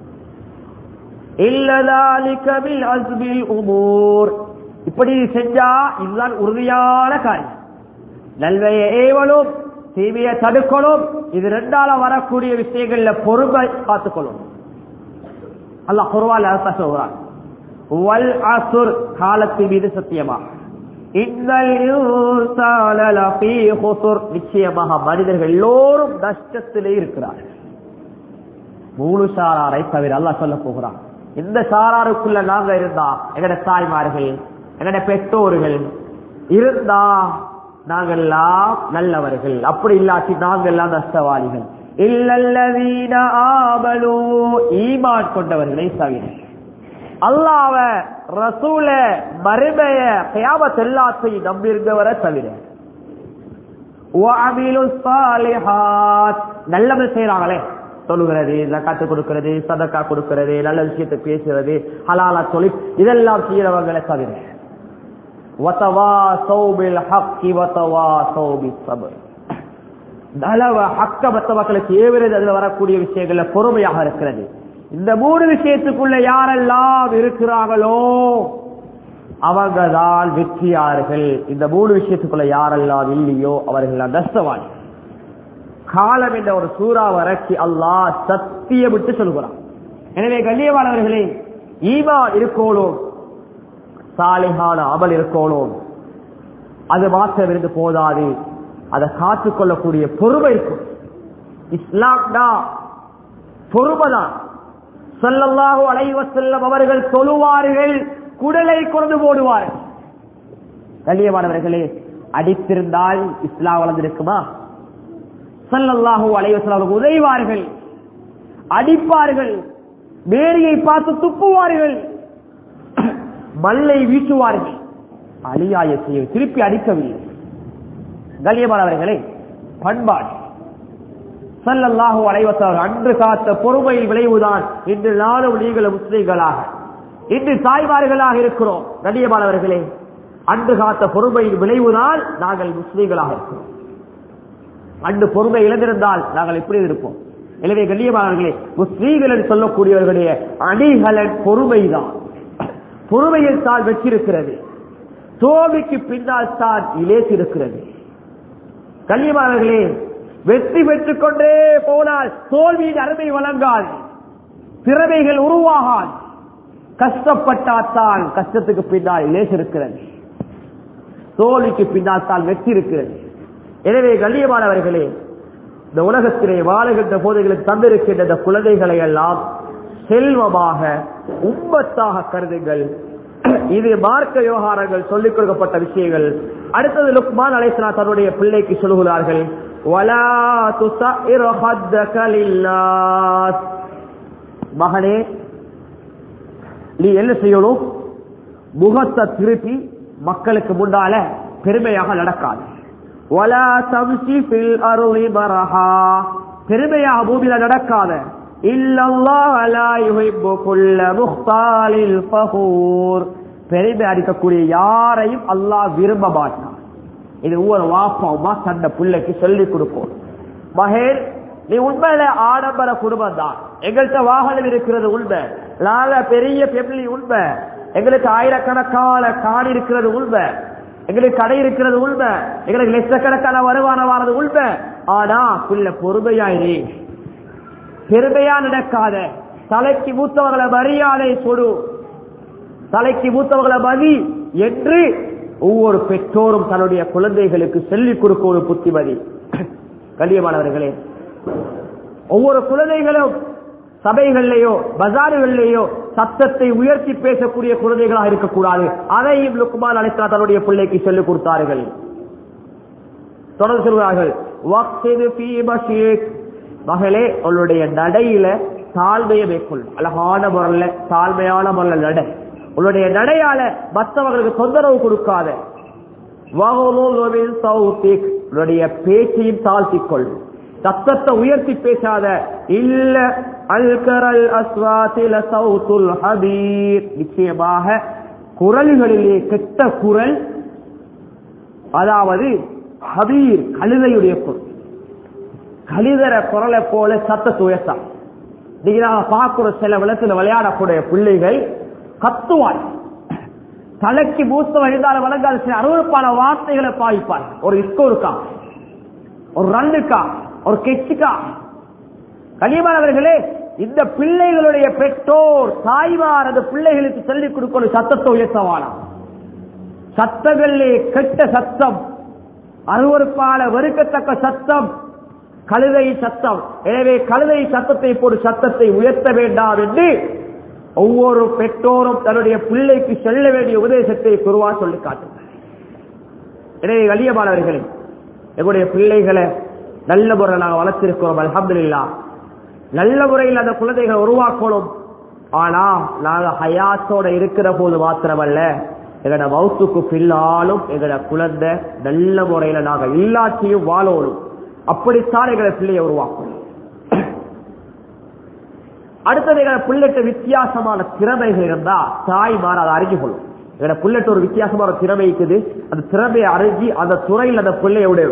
இல்லதாலிகபில் அஸ்பில் உமூர், இப்படி செஞ்சா இதுதான் உறுதியான காரியம். நன்மையை ஏவலும் தீமையை தடுக்கணும், இது ரெண்டால வரக்கூடிய விஷயங்கள்ல பொறுமை காத்துக்கொள்ளும். அல்லாஹ் குர்ஆன்ல அர்த்தம் சொல்றான், வல் அஸ்ர், காலத்தின் மீது சத்தியமாக, இன்னல் இன்சான லஃபீ குஸ்ர், நிச்சயமாக மனிதர்கள் எல்லோரும் நஷ்டத்திலே இருக்கிறார்கள். மூணு சாராரை தவிர அல்லாஹ் சொல்ல போகிறான். இந்த சாராருக்குள்ள நாங்க இருந்தா, எங்கட தாய்மார்கள் எங்கட பெற்றோர்கள் இருந்தா நாங்கெல்லாம் நல்லவர்கள், அப்படி இல்லாட்டி நாங்கெல்லாம் நஷ்டவாளிகள். இல்லல்லதீன ஆமனூ, ஈமான் கொண்டவர்களை தவிர, அல்லாஹ்வ ரசூல மறுமைய கியாமத் எல்லாத்தையும் நம்பியிருந்தவரை தவிர, வஅமிலுஸ் ஸாலிஹாத், நல்லது செய்றாங்களே, தொழுகிறது, ஜகாத்து கொடுக்கிறது, சதக்கா கொடுக்கிறது, நல்ல விஷயத்தை பேசுறது, ஹலாலா தொழில், இதெல்லாம் செய்யறவங்களை தவிர மற்றவர்களுக்கு ஏவுறது அதுல வரக்கூடிய விஷயங்கள்ல பொறுமையாக இருக்கிறது. இந்த மூணு விஷயத்துக்குள்ள யாரெல்லாம் இருக்கிறார்களோ அவங்கதான் வெற்றியார்கள். இந்த மூணு விஷயத்துக்குள்ள யாரெல்லாம் இல்லையோ அவர்கள் நஷ்டவாளி. காலம் என்ற ஒரு சூறா வறட்சி அல்லாஹ் சத்தியம் விட்டு சொல்கிறான். எனவே கண்ணியமானவர்களே, ஈமான் இருக்கணும், சாலிஹான அமல் இருக்கணும். அது மாற்றம் இருந்து போதாது, அதை காத்துக்கொள்ளக்கூடிய பொறுமை இருக்கும். இஸ்லாம்னா பொறுமைதான். ஸல்லல்லாஹு அலைஹி வஸல்லம் அவர்கள் தொழுவார்கள், குடலை கொண்டு போடுவார்கள். கண்ணியமானவர்களே, அடித்திருந்தால் இஸ்லாம் வளர்ந்திருக்குமா? ஸல்லல்லாஹு அலைஹி வஸல்லம் உதைவார்கள், அடிப்பார்கள், மேரியை பார்த்து துப்புவார்கள், மல்லை வீசுவார்கள். அலியாய செய்ய திருப்பி அடிக்கவில்லை. கண்ணியமானவர்களே, பண்பாடு. ஸல்லல்லாஹு அலைஹி வஸல்லம் அன்று காத்த பொறுமையின் விளைவுதான் இன்று நானும் நீங்களும் முஸ்லிம்களாக, இன்று தாய்மார்களாக இருக்கிறோம். கண்ணியமானவர்களே, அன்று காத்த பொறுமையின் விளைவுதான் நாங்கள் முஸ்லிம்களாக இருக்கிறோம். அன்று பொறுமை இழந்திருந்தால் நாங்கள் எப்படி இருப்போம்? எனவே கண்ணியமானவர்களே, முஸ்லிம்கள் என்று சொல்லக்கூடியவர்களுடைய அணிகலன் பொறுமைதான். பொறுமையில் தான் வெற்றி இருக்கிறது, தோல்விக்கு பின்னால் தான் இலேசி இருக்கிறது. கண்ணியமானவர்களே, வெற்றி பெற்றுக் கொண்டே போனால் தோல்வியின் அருமை வழங்காது, திறமைகள் உருவாகாது. கஷ்டப்பட்டால் கஷ்டத்துக்கு பின்னால் இலேசி இருக்கிறது, தோல்விக்கு பின்னால் தான் வெற்றி இருக்கிறது. எனவே கண்ணியமானவர்களே, இந்த உலகத்திலே வாழுகின்ற போதைகளுக்கு தந்திருக்கின்ற இந்த குழந்தைகளை எல்லாம் செல்வமாக உம்மத்தாக கருதுங்கள். இது மார்க்க விவகாரங்கள் சொல்லிக் கொடுக்கப்பட்ட விஷயங்கள். அடுத்தது லுக்மான் அலைஹிஸ்ஸலாம் தன்னுடைய பிள்ளைக்கு சொல்கிறார்கள், வலா துஸஇர் ஹத்தக லின்னாஸ். மகனே, நீ என்ன செய்யணும்? முகத்தை திருப்பி மக்களுக்கு முன்னால பெருமையாக நடக்காது. வலா தம்ஷி ஃபில் அர்லி மரஹா, பெருமையாக பூமியில நடக்காத. இல்லல்லாஹ் லா யுஹிப்பு குல்ல முக்தாலில் ஃபஹூர், பெருமை அடிக்கக்கூடிய யாரையும் அல்லாஹ் விரும்ப மாட்டான். இது ஒவ்வொரு வாப்பாவுமா தன்னை பிள்ளைக்கு சொல்லிக் கொடுக்கும். மகேல், நீ உண்மையில ஆடம்பர குடும்பம் தான், எங்கள்கிட்ட வாகனம் இருக்கிறது உண்மை, நாங்க பெரிய ஃபேமிலி உண்மை, எங்களுக்கு ஆயிரக்கணக்கான காணி இருக்கிறது உண்மை, எங்களுக்கு கடை இருக்கிறது உண்மை, எங்களுக்கு லட்சக்கணக்கான வருமானமானது உண்மை. ஆனா பிள்ளை பொறுமையாயிரே, பெருமையா நடக்காத. தலைக்கு மூத்தவர்களை மரியாதை கொடு, தலைக்கு மூத்தவர்களை மதி என்று ஒவ்வொரு பெற்றோரும் தன்னுடைய குழந்தைகளுக்கு சொல்லிக் கொடுக்க ஒரு புத்திமதி. கண்ணியமானவர்களே, ஒவ்வொரு குழந்தைகளும் சபைகளிலேயோ பஜாறுகளிலேயோ சத்தத்தை உயர்த்தி பேசக்கூடிய குழந்தைகளாக இருக்கக்கூடாது. அதையும் லுக்மான் அலைஹிஸ்ஸலாம் தன்னுடைய பிள்ளைக்கு சொல்லிக் கொடுத்தார்கள். தொடர்ந்து சொல்கிறார்கள், மகளே, உன்னுடைய நடையில தாழ்மையை மேற்கொள், அழகான முறையில தாழ்மையான முறையில் நடை, உன்னுடைய நடையால மற்றவர்களுக்கு தொந்தரவு கொடுக்காத. உன்னுடைய பேச்சையும் தாழ்த்திக்கொள், சத்தத்தை உயர்த்தி பேசாத. இல்ல அல்கரல் அஸ்வாதில சௌதுல் ஹபீர், நிச்சயமாக குரல்களிலே கெட்ட குரல், அதாவது ஹபீர் கழுதையுடைய குரல், கழுதர குரலை போல சத்தத்தை உயர்த்தா. நீங்க நாங்க பார்க்கிற சில விளத்துல விளையாடக்கூடிய பிள்ளைகள் கத்துவார், தலைக்கு மூத்த வழிந்தால் வழங்காத சில அருவருப்பான வார்த்தைகளை பாய்ப்பார். ஒரு ஸ்கோருக்கா, ஒரு ரன்னுக்கா, ஒரு கெச்சுக்கா. கனியமானவர்களே, இந்த பிள்ளைகளுடைய பெற்றோர் தாய்மார் அந்த பிள்ளைகளுக்கு சொல்லிக் கொடுக்கணும், சத்தத்தை உயர்த்தவானா. சத்தங்களிலே கெட்ட சத்தம், அருவருப்பான வெறுக்கத்தக்க சத்தம் கழுதை சத்தம். எனவே கழுதை சத்தத்தை போடு, சத்தத்தை உயர்த்த வேண்டாம் என்று ஒவ்வொரு பெற்றோரும் தன்னுடைய பிள்ளைக்கு செல்ல வேண்டிய உபதேசத்தை குருவா சொல்லி காட்டுங்க. எனவே கண்ணியமானவர்களே, எங்களுடைய பிள்ளைகளை நல்ல முறையில் நாங்கள் வளர்த்திருக்கிறோம், அல்ஹம்துலில்லாஹ். நல்ல முறையில் அந்த குழந்தைகளை உருவாக்கணும். ஆனா நாங்கள் ஹயாத்தோட இருக்கிற போது மாத்திரமல்ல, எங்களோட மௌத்துக்கு பின்னாலும் எங்களோட குழந்தை நல்ல முறையில நாங்கள் எல்லாத்தையும் வாழணும். அப்படித்தான் எங்களை பிள்ளையை உருவாக்கணும். அடுத்தது எங்க பிள்ளைட்ட வித்தியாசமான திறமைகள் இருந்தா தாய்மார் அதை அறிஞ்சு கொள்ளும். எங்க பிள்ளைட்ட ஒரு வித்தியாசமான திறமை இருக்குது, அந்த திறமையை அறிஞ்சு அந்த துறையில் அந்த பிள்ளையோட.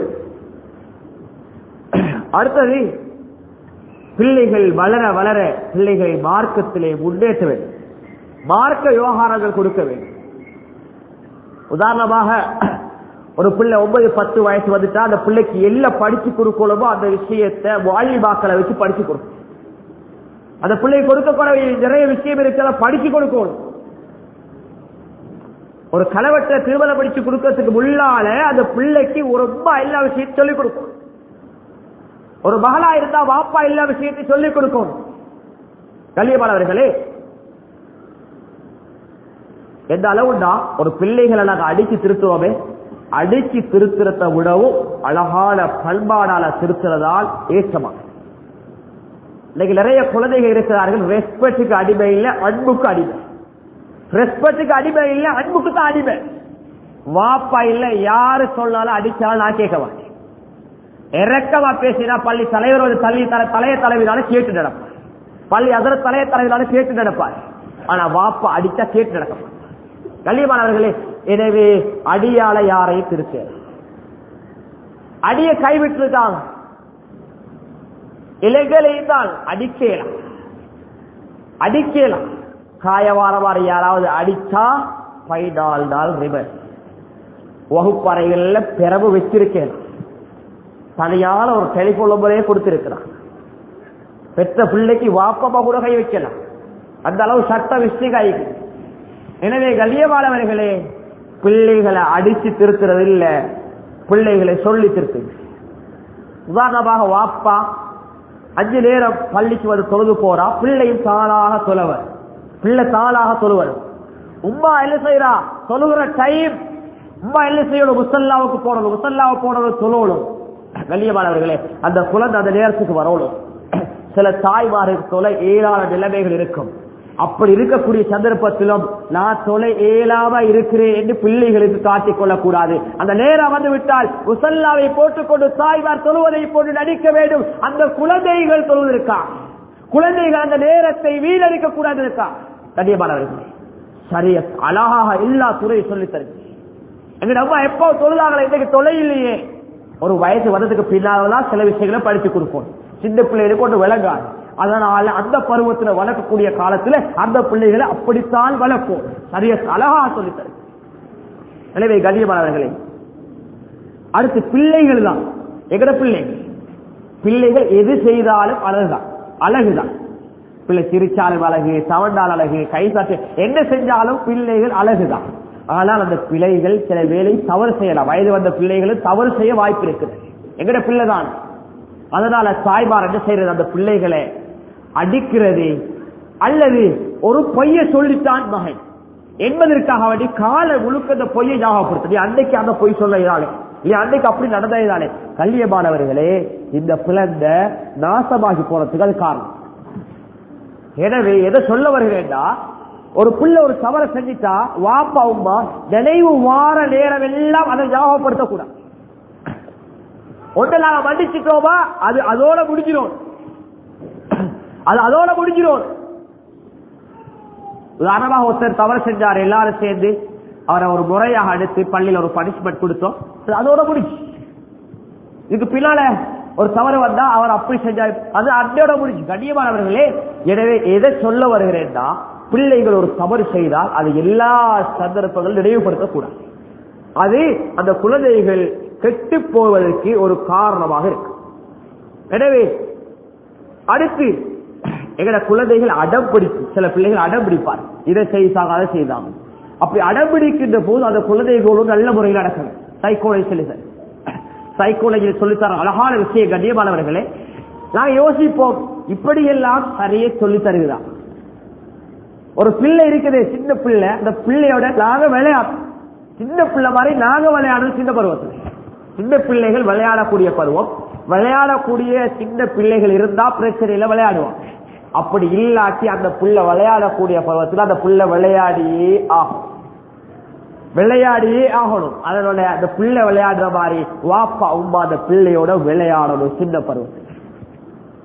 அடுத்தது பிள்ளைகள் வளர வளர பிள்ளைகளை மார்க்கத்திலே முன்னேற்ற வேண்டும், மார்க்க விவகாரங்கள் கொடுக்க வேண்டும். உதாரணமாக ஒரு பிள்ளை ஒன்பது பத்து வயசு வந்துட்டா அந்த பிள்ளைக்கு எல்லாம் படிச்சு கொடுக்கணுமோ அந்த விஷயத்தை வாலிபாக்களை வச்சு படிச்சு கொடுக்கும். அந்த பிள்ளைக்கு கொடுக்கக்கூடிய நிறைய விஷயம் இருக்கிற படிச்சு கொடுக்கணும். ஒரு கலவற்ற திருமணம் படிச்சு கொடுக்கறதுக்கு முன்னால அந்த பிள்ளைக்கு ரொம்ப எல்லா விஷயத்தையும் சொல்லிக் கொடுக்கும். ஒரு மகளா இருந்தா வாப்பா எல்லா விஷயத்தையும் சொல்லிக் கொடுக்கும். கல்யாணமானவர்களே, எந்த அளவுன்னா ஒரு பிள்ளைகளை நாங்க அடிச்சு திருத்துவோமே, அடிச்சு திருத்துறத விடவும் அழகான பண்பாடால திருத்துறதால் ஏற்றமாக. இன்னைக்கு நிறைய குழந்தைகள் இருக்கிறார்கள், ரெஸ்பெக்டுக்கு அடிமை இல்லை, அன்புக்கு அடிமை. ரெஸ்பெக்டுக்கு அடிமை இல்லை, அன்புக்கு தான் அடிமை. வாப்பா இல்ல யாரு சொன்னாலும் அடிச்சாலும் நான் கேட்க மாட்டேன். இறக்கமா பேசினா பள்ளி தலைவர் தள்ளி தலைய தலைவினால கேட்டு நடப்பார், பள்ளி அதர தலைய தலைவினால கேட்டு நடப்பார். ஆனா வாப்பா அடிச்சா கேட்டு நடக்க மாட்டார். கல்யாணமானவர்களே, எனவே அடியால யாரையும் திருத்த அடிய கைவிட்டு இருக்காங்க. இலைகளை தான் அடிக்கலாம், அடிக்கலாம். காயவாரவாறு யாராவது அடிச்சா பைடால் நாள் ரிவர் வகுப்பறைகள்ல பிறகு வச்சிருக்கேன். தனியான ஒரு டெலிபோன் நம்பரே கொடுத்திருக்கிறான். பெற்ற பிள்ளைக்கு வாப்பமா கூட கை வைக்கலாம், அந்த அளவு சட்ட விஷயம் கைக்கு. எனவே கல்யாணமானவர்களே, பிள்ளைகளை அடிச்சு திருத்துறது இல்ல, பிள்ளைகளை சொல்லி திருத்து. உதாரணமாக வாப்பா அஞ்சு நேரம் பள்ளிக்கு வந்து தொழுது போறா, பிள்ளையும் தாளாக தொலைவர், பிள்ளை தாளாக தொழுவர். உம்மா என்ன செய்யறா, தொழுகிற டைம் உம்மா என்ன செய்யணும், முசல்லாவுக்கு போடணும், முசல்லாவை போடணும், தொழணும். கல்யாணமானவர்களே, அந்த குழந்தை அந்த நேரத்துக்கு வரணும். சில தாய்மாருக்கு தொலை ஏழான நிலைமைகள் இருக்கும். அப்படி இருக்கக்கூடிய சந்தர்ப்பத்திலும் நான் தொலை ஏழாம இருக்கிறேன் என்று பிள்ளைகளுக்கு காட்டிக் கொள்ளக்கூடாது. அந்த நேரம் வந்து விட்டால் முசல்லாவை போட்டுக்கொண்டு தாய்மார் தொழுவதை போட்டு நடிக்க வேண்டும். அந்த குழந்தைகள் தொழுவதற்கா, குழந்தைகள் அந்த நேரத்தை வீணடிக்க கூடாது இருக்கா. கண்ணியமானவர்களே, சரிய அழகாக எல்லா துறையை சொல்லித் தருங்க. எங்க அம்மா எப்போ தொழுதாங்களே, இன்னைக்கு தொலை இல்லையே. ஒரு வயசு வந்ததுக்கு பின்னால்தான் சில விஷயங்களை படிச்சு கொடுப்போம். சின்ன பிள்ளைகளுக்கு ஒன்று விளங்காது. அதனால அந்த பருவத்தில் வளர்க்கக்கூடிய காலத்துல அந்த பிள்ளைகளை அப்படித்தான் வளர்ப்போம். சரிய அழகா சொல்லித்தரு. எனவே கண்ணியமானவர்களே, அடுத்து பிள்ளைகள் தான் எங்கட பிள்ளைகள். பிள்ளைகள் எது செய்தாலும் அழகுதான், அழகுதான். பிள்ளை சிரிச்சாலும் அழகு, சவண்டால் அழகு, கை சாட்டு என்ன செஞ்சாலும் பிள்ளைகள் அழகுதான். ஆனால் அந்த பிள்ளைகள் சில வேலை தவறு செய்யலாம். வயது வந்த பிள்ளைகளும் தவறு செய்ய வாய்ப்பு இருக்குது. எங்கட பிள்ளைதான். அதனால தாய்மார் என்ன செய்யறது, அந்த பிள்ளைகளை அடிக்கிறது அல்லது ஒரு பொய்யை சொல்லித்தான் மகன் என்பதற்காக வேண்டி கால முழுக்க அந்த பொய்யை ஞாபகப்படுத்த. அன்னைக்கு அந்த பொய் சொல்ல இதாலே, அன்னைக்கு அப்படி நடந்ததாலே. கல்யாணமானவர்களே, இந்த பிள்ளை நாசமாகி போறதுக்கு அது காரணம். எனவே எதை சொல்ல வருகிறேன்னா, ஒரு பிள்ளை ஒரு தவறை செஞ்சிட்டா வாப்பா உமா நினைவு வார நேரம் எல்லாம் அதை ஞாபகப்படுத்தக்கூடாது. ஒன்றை நாங்க மன்னிச்சிட்டோமா அது அதோட முடிஞ்சிடும், அது அதோட முடிஞ்சிடும். உதாரணமாக ஒருத்தர் தவறு செஞ்சார், எல்லாரும் சேர்ந்து அவரை ஒரு முறையாக அடுத்து பள்ளியில் ஒரு பனிஷ்மெண்ட் கொடுத்தோம், அதோட முடிஞ்சு. இதுக்கு பின்னால ஒரு தவறு வந்தா அவர் அப்படி செஞ்சார், அது அன்னையோட முடிஞ்சு. கண்ணியமானவர்களே, எனவே எதை சொல்ல வருகிறேன்னா, பிள்ளைகள் ஒரு தவறு செய்தால் அது எல்லா சந்தர்ப்பங்களும் நினைவுபடுத்தக்கூடாது. அது அந்த குழந்தைகள் கெட்டு போவதற்கு ஒரு காரணமாக இருக்கு. எனவே அடுத்து எங்கட குழந்தைகள் அடம் பிடிக்கும். சில பிள்ளைகள் அடம் பிடிப்பார், இதை செய்தாங்க அதை செய்தாங்க. அப்படி அடம் பிடிக்கின்ற போது அந்த குழந்தைகளோடு நல்ல முறையில் நடக்கணும். சைக்கோலஜி சொல்லி சைக்கோலஜி சொல்லித்தர அழகான விஷயம். கண்ணியமானவர்களே, நாங்க யோசிப்போம், இப்படியெல்லாம் சரியே சொல்லி தருகிறார். ஒரு பிள்ளை இருக்குது, சின்ன பிள்ளை, அந்த பிள்ளையோட நாங்க விளையாடும், சின்ன பிள்ளை மாதிரி நாங்க விளையாடுறது சின்ன பருவத்தில். சின்ன பிள்ளைகள் விளையாடக்கூடிய பருவம், விளையாடக்கூடிய சின்ன பிள்ளைகள் இருந்தா பிரச்சனையில விளையாடுவோம். அப்படி இல்லாட்டி அந்த பிள்ளை விளையாடக்கூடிய பருவத்தில் அந்த பிள்ளை விளையாடியே ஆகும், விளையாடியே ஆகணும். அதனால அந்த பிள்ளை விளையாடுற மாதிரி வாப்பா உமா அந்த பிள்ளையோட விளையாடணும் சின்ன பருவத்தில்.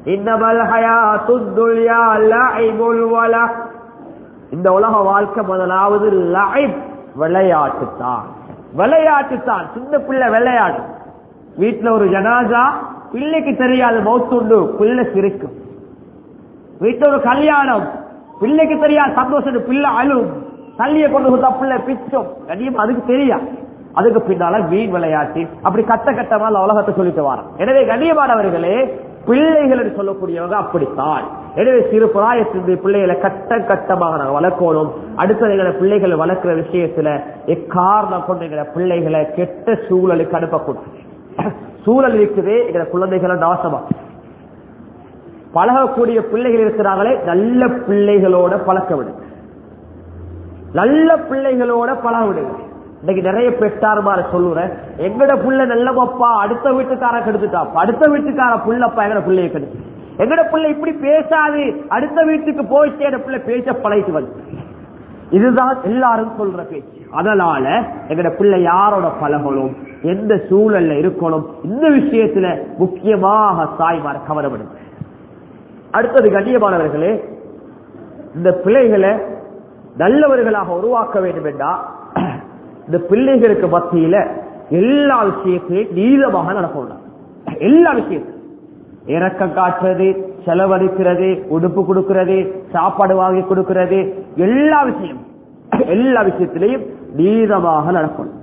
இன்னமல் ஹயாத்துத் துன்யா லஐபுல் வலஹ். இந்த உலக வாழ்க்கை முதலாவது லஐப், விளையாட்டு தான். விளையாட்டு தான். சின்ன பிள்ளை விளையாடு. வீட்டுல ஒரு ஜனாசா, பிள்ளைக்கு தெரியாது மௌத்துண்டு, பிள்ளை சிரிக்கும். வீட்டுல ஒரு கல்யாணம், பிள்ளைக்கு தெரியாது சந்தோஷம், பிள்ளை அழும். தள்ளிய கொண்டு கொடுத்தா பிள்ளை பிச்சும். கண்டிப்பா அதுக்கு தெரியாது. அதுக்கு பின்னால வீண் விளையாட்டு அப்படி கட்ட கட்டமா உலகத்தை சொல்லிட்டு வரோம். எனவே கண்ணியமானவர்களே, பிள்ளைகள் என்று சொல்லக்கூடியவங்க அப்படித்தான். எனவே சிறு பிராயத்தினுடைய பிள்ளைகளை கட்ட கட்டமாக நாங்கள் வளர்க்கணும். அடுத்தது எங்களை பிள்ளைகளை வளர்க்கிற விஷயத்துல எக்காரணம் கொண்டு எங்களை பிள்ளைகளை கெட்ட சூழலுக்கு அனுப்பக்கூடாது. சூழல் இருக்குது, எங்களை குழந்தைகளை நாசமா பழகக்கூடிய பிள்ளைகள் இருக்கிறாங்களே, நல்ல பிள்ளைகளோட பழக்க விடுங்க. நல்ல பிள்ளைகளோட பழக விடுங்க. இன்னைக்கு நிறைய பெற்றார்மார சொல்லுறேன், எங்கட புள்ள நல்லப்பா, அடுத்த வீட்டுக்கார கெடுத்துட்டாப்பா, அடுத்த வீட்டுக்கார புள்ளப்பா எங்கட பிள்ளைய கெடுத்து, எங்கட பிள்ளை இப்படி பேசாது, அடுத்த வீட்டுக்கு போயிட்டே என் பிள்ளை பேச பழகிட்டு வந்து. இதுதான் எல்லாரும் சொல்ற பேச்சு. அதனால எங்கட பிள்ளை யாரோட பழகணும், எந்த சூழல்ல இருக்கணும், இந்த விஷயத்துல முக்கியமாக தாய்மார கவனப்படுங்க. அடுத்தது கண்ணியமானவர்களே, இந்த பிள்ளைகளை நல்லவர்களாக உருவாக்க வேண்டும் என்றா இந்த பிள்ளைகளுக்கு மத்தியில எல்லா விஷயத்தையும் நீளமாக நடக்கணும். எல்லா விஷயத்தையும் இறக்கம் காட்டுறது, செலவழிக்கிறது, உடுப்பு கொடுக்கிறது, சாப்பாடு வாங்கி கொடுக்கிறது, எல்லா விஷயம் எல்லா விஷயத்திலையும் நீளமாக நடக்கணும்.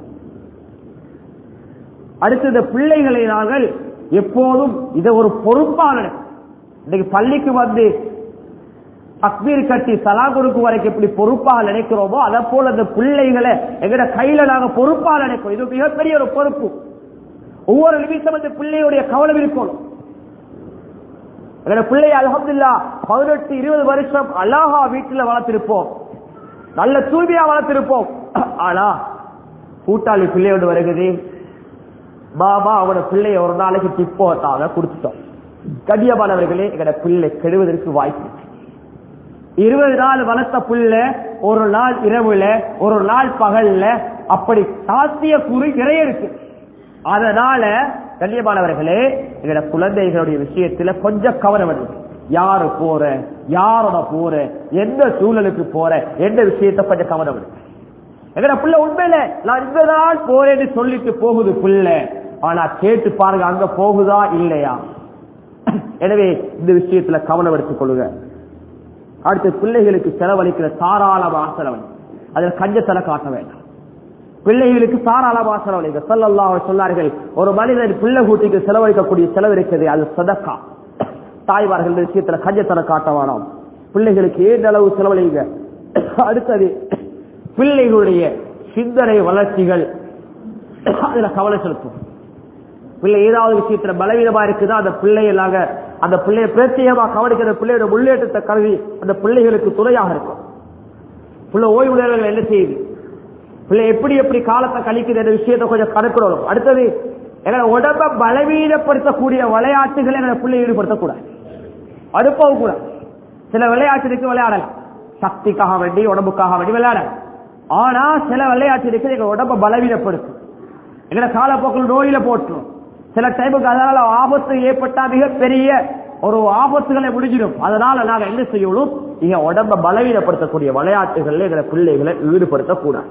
அடுத்து இந்த பிள்ளைகளை நாங்கள் எப்போதும் இதை ஒரு பொறுப்பாளர், இன்னைக்கு பள்ளிக்கு வந்து தக்பீர் கட்டி சலாம் கொடுக்கும் வரைக்கும் எப்படி பொறுப்பாக நினைக்கிறோமோ அதை போல அந்த பிள்ளைகளை எங்கட கையில நாங்க பொறுப்பாக நினைக்கிறோம். இது மிகப்பெரிய ஒரு பொறுப்பு. ஒவ்வொரு நிமிஷம் அந்த பிள்ளையுடைய கவனம் இருக்கணும். எங்கட பிள்ளைய அல்ஹம்துலில்லாஹ் பதினெட்டு இருபது வருஷம் அழகா வீட்டுல வளர்த்திருப்போம், நல்ல தூய்மையா வளர்த்திருப்போம். ஆனா கூட்டாளி பிள்ளையோடு வருகிறது, மாமா அவனோட பிள்ளைய ஒரு நாளைக்கு டிப்போட்டாக கொடுத்துட்டோம். கண்ணியமானவர்களே, எங்கட பிள்ளை கெடுவதற்கு வாய்ப்பு. இருபது நாள் வளர்த்த புள்ள ஒரு நாள் இரவுல, ஒரு நாள் பகல்ல, அப்படி சாத்திய கூறி நிறைய இருக்கு. அதனால கண்ணியமானவர்களே, எங்களோட குழந்தைகளுடைய விஷயத்துல கொஞ்சம் கவனம் எடுங்க. யாரு போற, யாரோட போற, எந்த சூழலுக்கு போற, எந்த விஷயத்த கொஞ்சம் கவனம் எடுங்க. எங்கட புள்ள உண்மையில நான் இந்த நாள் போறேன்னு சொல்லிட்டு போகுது புள்ள, ஆனா கேட்டு பாருங்க அங்க போகுதா இல்லையா. எனவே இந்த விஷயத்துல கவனம் எடுத்துக் கொள்ளுங்க. அடுத்து பிள்ளைகளுக்கு செலவழிக்கிற தாராளமாக செலவழி, அதில் கஞ்சத்தலை காட்ட வேண்டாம். பிள்ளைகளுக்கு தாராளமாக செலவழிக்க ஸல்லல்லாஹு அலைஹி சொன்னார்கள், ஒரு மனிதன் பிள்ளை கூட்டிக்கு செலவழிக்கக்கூடிய செலவு இருக்கிறது, அது சதக்கா. தாய்மார்கள் விஷயத்துல கஞ்சத்தலை காட்ட வேண்டாம், பிள்ளைகளுக்கு ஏற்ற அளவு செலவழிங்க. அடுத்தது பிள்ளைகளுடைய சிந்தனை வளர்ச்சிகள், அதுல கவலை செலுத்தும். பிள்ளை ஏதாவது விஷயத்துல பலவீனமா இருக்குதா, அந்த பிள்ளைகளாக அந்த பிள்ளைய பிரத்யேகமா கவனிக்கிற பிள்ளையோட முன்னேற்றத்தை கருதி அந்த பிள்ளைகளுக்கு துணையாக இருக்கும். பிள்ளை ஓய்வு நேரங்கள் என்ன செய்யுது, பிள்ளை எப்படி எப்படி காலத்தை கழிக்குது என்ற விஷயத்தை கொஞ்சம் கணக்கிடணும். அடுத்தது எங்களை உடம்ப பலவீனப்படுத்தக்கூடிய விளையாட்டுகளை எங்களை பிள்ளை ஈடுபடுத்தக்கூடாது, அனுப்பவும் கூடாது. சில விளையாட்டுக்கு விளையாடலாம், சக்திக்காக வேண்டி உடம்புக்காக வேண்டி விளையாடலாம். ஆனா சில விளையாட்டுக்கு எங்க உடம்ப பலவீனப்படுத்தும், எங்களை காலப்போக்கில் நோயில போட்டுரும். சில டைமுக்கு அதனால ஆபத்து ஏற்பட்டா மிகப்பெரிய ஒரு ஆபத்துகளை முடிஞ்சிடும். அதனால நாங்க என்ன செய்யணும், இங்க உடம்ப பலவீனப்படுத்தக்கூடிய விளையாட்டுகள்ல எங்களை பிள்ளைகளை ஈடுபடுத்தக்கூடாது.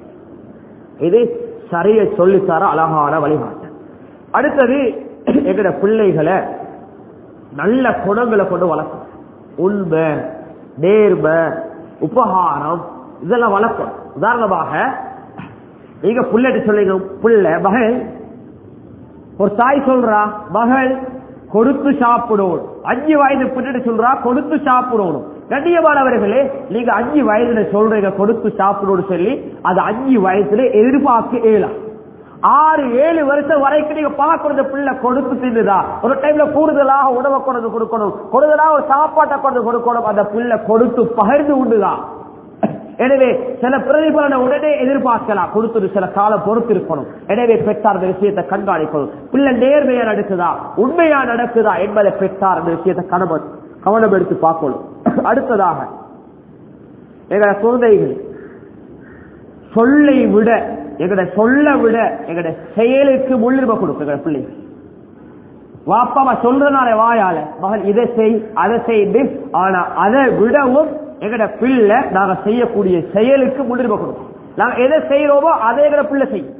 இது சரிய சொல்லித்தர அழகான வழிகாட்டு. அடுத்தது எங்கட பிள்ளைகளை நல்ல குணங்களை கொண்டு வளர்க்கணும். உண்மை, நேர்மை, உபகாரம் இதெல்லாம் வளர்க்கணும். உதாரணமாக நீங்க பிள்ளைட்டு சொல்லுங்க, பிள்ளை மகள், ஒரு தாய் சொல்றா மகள் கொடுத்து சாப்பிடணும், அஞ்சு வயது பிள்ளைட்டு சொல்றா கொடுத்து சாப்பிடணும். கண்ணியமானவர்களே, நீங்க அஞ்சு வயதுல சொல்றீங்க கொடுத்து சாப்பிடணும்னு சொல்லி, அது அஞ்சு வயசுல எதிர்பார்க்க இயலாம். ஆறு ஏழு வருஷம் வரைக்கும் நீங்க பார்க்கறது பிள்ளை கொடுத்து தின்னுதா, ஒரு டைம்ல கூடுதலாக உணவை கொண்டு கொடுக்கணும், கூடுதலாக ஒரு சாப்பாட்டை கொண்டு கொடுக்கணும், அந்த பிள்ளை கொடுத்து பகிர்ந்து உண்டுதான். எனவே சில பிரதிபலனை உடனே எதிர்பார்க்கலாம், கொடுத்து சில காலம் பொறுத்து இருக்கணும். எனவே பெற்றார் இந்த விஷயத்தை கண்காணிக்கணும். பிள்ளை நேர்மையா நடக்குதா, உண்மையா நடக்குதா என்பதை பெற்றார் இந்த விஷயத்தை கவனம் கவனம் எடுத்து பார்க்கணும். அடுத்ததாக எங்களுடைய குழந்தைகள் சொல்லை விட, எங்களுடைய சொல்ல விட எங்களுடைய செயலுக்கு முன்னுரிமை கொடுக்கும். எங்களுடைய பிள்ளைகள் வாப்பாவை சொல்றனால வாயால மகன் இதை செய் அதை செய்து, ஆனா அதை விடவும் எங்கட பிள்ளை நாங்க செய்யக்கூடிய செயலுக்கு முன்னுரிமை கொடுக்கும். நாங்க எதை செய்யறோமோ அதே எங்கட பிள்ளை செய்யும்.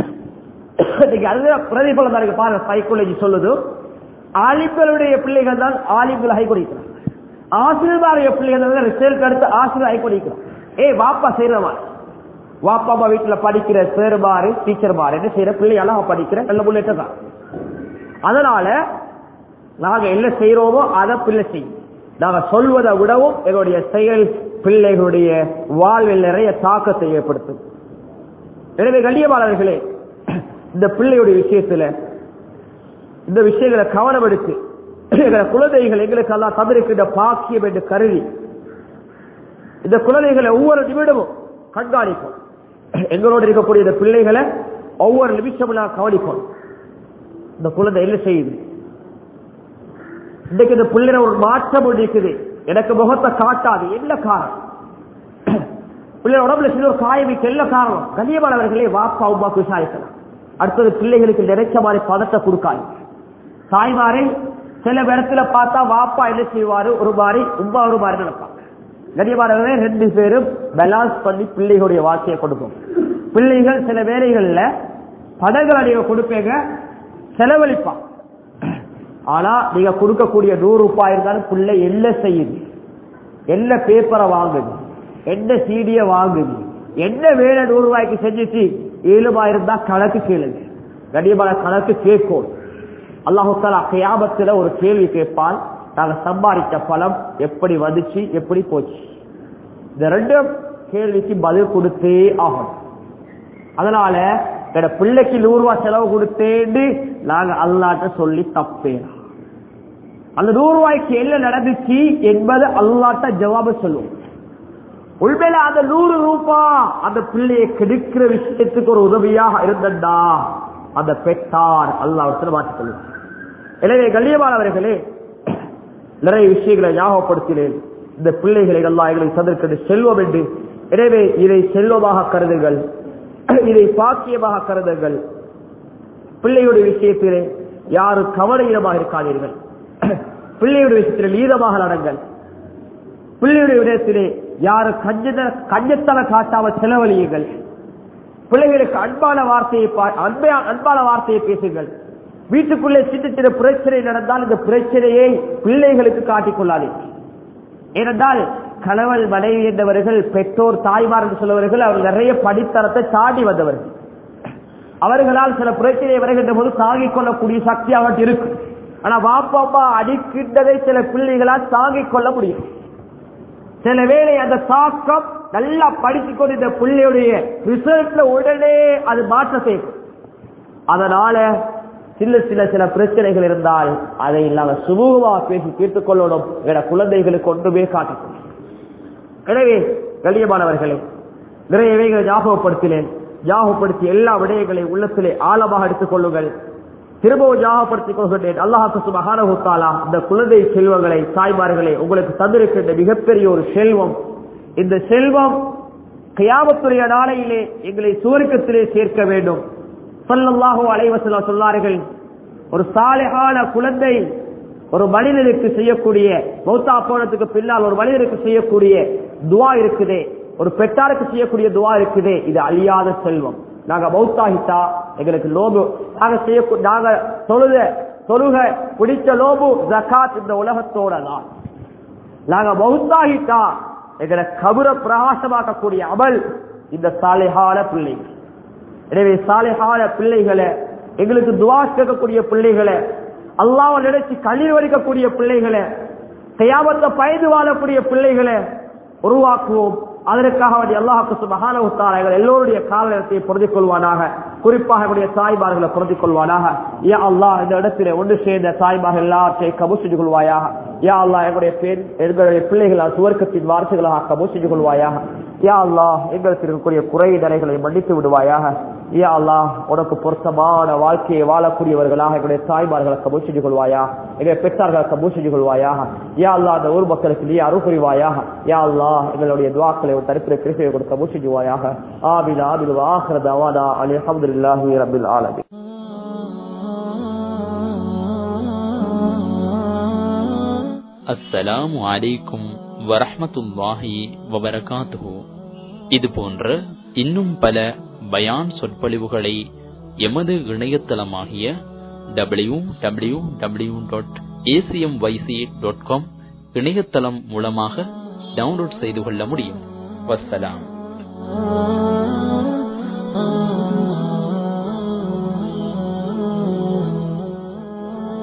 பிரதிபலம் தான் பாருங்க. சைக்காலஜி சொல்லுது, ஆலிம்களுடைய பிள்ளைகள் தான் ஆலிம்கள் ஹை கொடுக்கிறாங்க, ஆசிரியருடைய பிள்ளைகள் தான் ரிசல்ட் எடுத்து ஆசிரியர் ஹை கொடுக்கிறாங்க. ஏ வாப்பா செய்யறவா, வாப்பா அம்மா வீட்டுல படிக்கிற சேர் மாறு டீச்சர் மாறு என்ன செய்யற பிள்ளையால படிக்கிற நல்ல முன்னேற்றம் தான். அதனால நாங்க என்ன செய்யறோமோ அதை பிள்ளை செய்யும். நாங்க சொல்வதை விடவும் எங்களுடைய செயல் பிள்ளைகளுடைய வாழ்வில் நிறைய தாக்கத்தை ஏற்படுத்தும். எனவே கண்ணியமானவர்களே, இந்த பிள்ளையுடைய விஷயத்துல இந்த விஷயங்களை கவனம் எடுத்து எங்களை குழந்தைகள் எங்களுக்கு எல்லாம் தந்திருக்கின்ற பாக்கியம் என்று கருதி இந்த குழந்தைகளை ஒவ்வொரு நிமிடமும் கண்காணிப்போம். எங்களோடு இருக்கக்கூடிய இந்த பிள்ளைகளை ஒவ்வொரு நிமிஷமும் நான் கவனிப்போம். இந்த குழந்தை என்ன செய்யுது, இன்றைக்கு இந்த பிள்ளைய ஒரு மாற்றம் இருக்குது, எனக்கு முகத்தை காட்டாது, என்ன காரணம்? பிள்ளை உடம்புல சில ஒரு காயமிக்கு என்ன காரணம்? கண்ணியமானவர்களே, வாப்பா அம்மாவுக்கு விசாரிக்கலாம். அடுத்தது பிள்ளைகளுக்கு நிறைச்ச மாதிரி பதத்தை கொடுக்காது. தாய்மாரை சில இடத்துல பார்த்தா வாப்பா என்ன செய்வாரு ஒரு மாதிரி, உமா ஒரு மாதிரி நினைப்பாங்க. கண்ணியமானவர்களே, ரெண்டு பேரும் பேலன்ஸ் பண்ணி பிள்ளைகளுடைய வாழ்க்கையை கொடுக்கும். பிள்ளைகள் சில வேலைகள்ல படங்களை நீங்க கொடுப்பீங்க, செலவழிப்பான். ஆனா நீங்க கொடுக்கக்கூடிய நூறு ரூபாய் இருந்தாலும் பிள்ளை என்ன செய்யுது, என்ன பேப்பரை வாங்குது, என்ன சீடிய வாங்குது, என்ன வேலை நூறு ரூபாய்க்கு செஞ்சுச்சு, ஏழு ரூபாய் இருந்தா கணக்கு கேளுங்க. கண்டிப்பான கணக்கு கேட்கும். அல்லாஹு தஆலா கியாமத்துல ஒரு கேள்வி கேட்பான், நாங்க சம்பாதித்த பணம் எப்படி வந்துச்சு, எப்படி போச்சு. இந்த ரெண்டு கேள்விக்கு பதில் கொடுத்தே ஆகும். அதனால என் பிள்ளைக்கு நூறு ரூபாய் செலவு கொடுத்தேன்னு நாங்க அல்லாட்ட சொல்லி தப்பேன். அந்த நூறு ரூபாய்க்கு என்ன நடந்துச்சு என்பது அல்லாட்ட ஜவாபு சொல்லுவோம். உள்மையில அந்த நூறு ரூபாய் அந்த பிள்ளையை கெடுக்கிற விஷயத்துக்கு ஒரு உதவியாக இருந்தா அந்த பெற்றார் அல்லாஹ்விடத்தில் மாற்றிக் கொள்வார். எனவே கண்ணியமானவர்களே, நிறைய விஷயங்களை ஞாபகப்படுத்தினேன். இந்த பிள்ளைகளை அல்லாஹ் எங்களுக்கு தந்திருக்கிறது செல்வம் என்று. எனவே இதை செல்வமாக கருதுங்கள், இதை பாக்கியமாக கருதுங்கள். பிள்ளையுடைய விஷயத்திலே யாரும் கவலையிடமாக இருக்காதீர்கள். பிள்ளையுடைய விஷயத்திலே நீதமாக நடங்கள். பிள்ளையுடைய விடயத்திலே யாரு கஞ்சத்தன காட்டாம செலவழியுங்கள். பிள்ளைகளுக்கு அன்பான வார்த்தையை அன்பான வார்த்தையை பேசுங்கள். வீட்டுக்குள்ளே சின்ன சின்ன பிரச்சனை நடந்தால் இந்த பிரச்சனையை பிள்ளைகளுக்கு காட்டிக் கொள்ளாதீர்கள். ஏனென்றால் கணவன் மனைவி என்றவர்கள், பெற்றோர் தாய்மார் என்று சொல்லுவர்கள், அவர்கள் நிறைய படித்தரத்தை தாண்டி வந்தவர்கள். அவர்களால் சில பிரச்சனை வருகின்ற போது தாங்கிக் கொள்ளக்கூடிய சக்தி அவர்கள் இருக்கும். ஆனா வாப்பா அம்மா அடிக்கின்றதை சில பிள்ளைகளால் தாங்கிக் கொள்ள முடியும். சில வேளை அந்த தாக்கம் நல்லா படித்துக் கொண்டு இந்த பிள்ளையுடைய ரிசல்ட்ல உடனே அது மாற்ற செய்யும். அதனால சில சில சில பிரச்சனைகள் இருந்தால் அதை நாங்கள் சுமூகமாக பேசி தீர்த்துக் கொள்ளணும். என குழந்தைகளுக்கு ஒன்றுமே காட்டிக்கொள்ளும். எனவே கண்ணியமானவர்களே, நிறைய விடயங்களை ஞாபகப்படுத்தினேன். ஞாபகப்படுத்தி எல்லா விடயங்களை உள்ளத்திலே ஆழமாக எடுத்துக் கொள்ளுங்கள். திரும்பவும் ஞாபகப்படுத்திக் கொள்கின்றேன். அல்லாஹ் சுப்ஹானஹு வ தஆலா இந்த குழந்தை செல்வங்களை, தாய்மார்களை உங்களுக்கு தந்திருக்கின்ற மிகப்பெரிய ஒரு செல்வம். இந்த செல்வம் கியாமத்துடைய நாளையிலே எங்களை சுவர்க்கத்திலே சேர்க்க வேண்டும். ஸல்லல்லாஹு அலைஹி வஸல்லம் சொன்னார்கள், ஒரு சாலிஹான குழந்தை ஒரு மனிதனுக்கு செய்யக்கூடிய, மௌத்தா போனதுக்கு பின்னால் ஒரு மனிதனுக்கு செய்யக்கூடிய துவா இருக்குதே, ஒரு பெற்றாருக்கு செய்யக்கூடிய துவா இருக்குதே, இது அழியாத செல்வம். நாங்க மௌத்தாகிட்டா எங்களுக்கு லோபு, நாங்க செய்ய நாங்க தொழுத தொழுக பிடிச்ச லோபு ஜகாத் இந்த உலகத்தோட தான். நாங்க மௌத்தாகிட்டா எங்களை கபர பிரகாசமாக்கக்கூடிய அமல் இந்த சாலிஹான பிள்ளைகள். எனவே சாலிஹான பிள்ளைகளை, எங்களுக்கு துவா கேட்கக்கூடிய பிள்ளைகளை, அல்லாஹ்வை நினைச்சு கண்ணீர் வடிக்கக்கூடிய பிள்ளைகளை, கியாமத்தை பயந்து வாழக்கூடிய பிள்ளைகளை உருவாக்குவோம். அதற்காக அல்லாஹ் சுப்ஹானஹு வ தஆலா எங்கள் எல்லோருடைய காலத்தை பொருந்திக் கொள்வானாக. குறிப்பாக என்னுடைய தாய்மார்களை பொருந்திக் கொள்வானாக. யா அல்லாஹ், இந்த இடத்திலே ஒன்று சேர்ந்த தாய்மார்கள் எல்லாத்தையும் கபூல் செஞ்சு கொள்வாயாக. யா அல்லாஹ், எங்களுடைய பெண் எங்களுடைய பிள்ளைகளால் சுவர்க்கத்தின் வாரிசுகளாக கபூல் செஞ்சு கொள்வாயாக. யா அல்லாஹ், எங்களுக்கு இருக்கக்கூடிய குறை நிறைகளை மன்னித்து விடுவாயாக. யா அல்லாஹ், உனக்கு பொருத்தமான வாழ்க்கையை வாழக்கூடியவர்களாக எங்களுடைய தாய்மார்களை கபூல் செஞ்சு கொள்வாயா, எங்களுடைய பெற்றார்களை கபூல் செஞ்சு கொள்வாயாக. யா அல்லாஹ், அந்த ஊர் மக்களுக்கு நீ அருள் புரிவாயாக. யா அல்லாஹ், எங்களுடைய துஆக்களை ஒரு தரிப்பிற கிருபையை கொடுத்து கபூல் செஞ்சுவாயாக. ஆமீன் ஆமீன். வ ஆகிரு தஅவானா அல்ஹம்துலில்லாஹி ரப்பில் ஆலமீன். அஸ்ஸலாமு அலைக்கும் வரஹ்மத்துல்லாஹி வபரகாத்துஹு. இது போன்ற இன்னும் பல பயான் சொற்பொழிவுகளை எமது இணையதளமாகிய W W W dot ACMYC dot com இணையதளம் மூலமாக டவுன்லோட் செய்து கொள்ள முடியும். வஸ்ஸலாம்.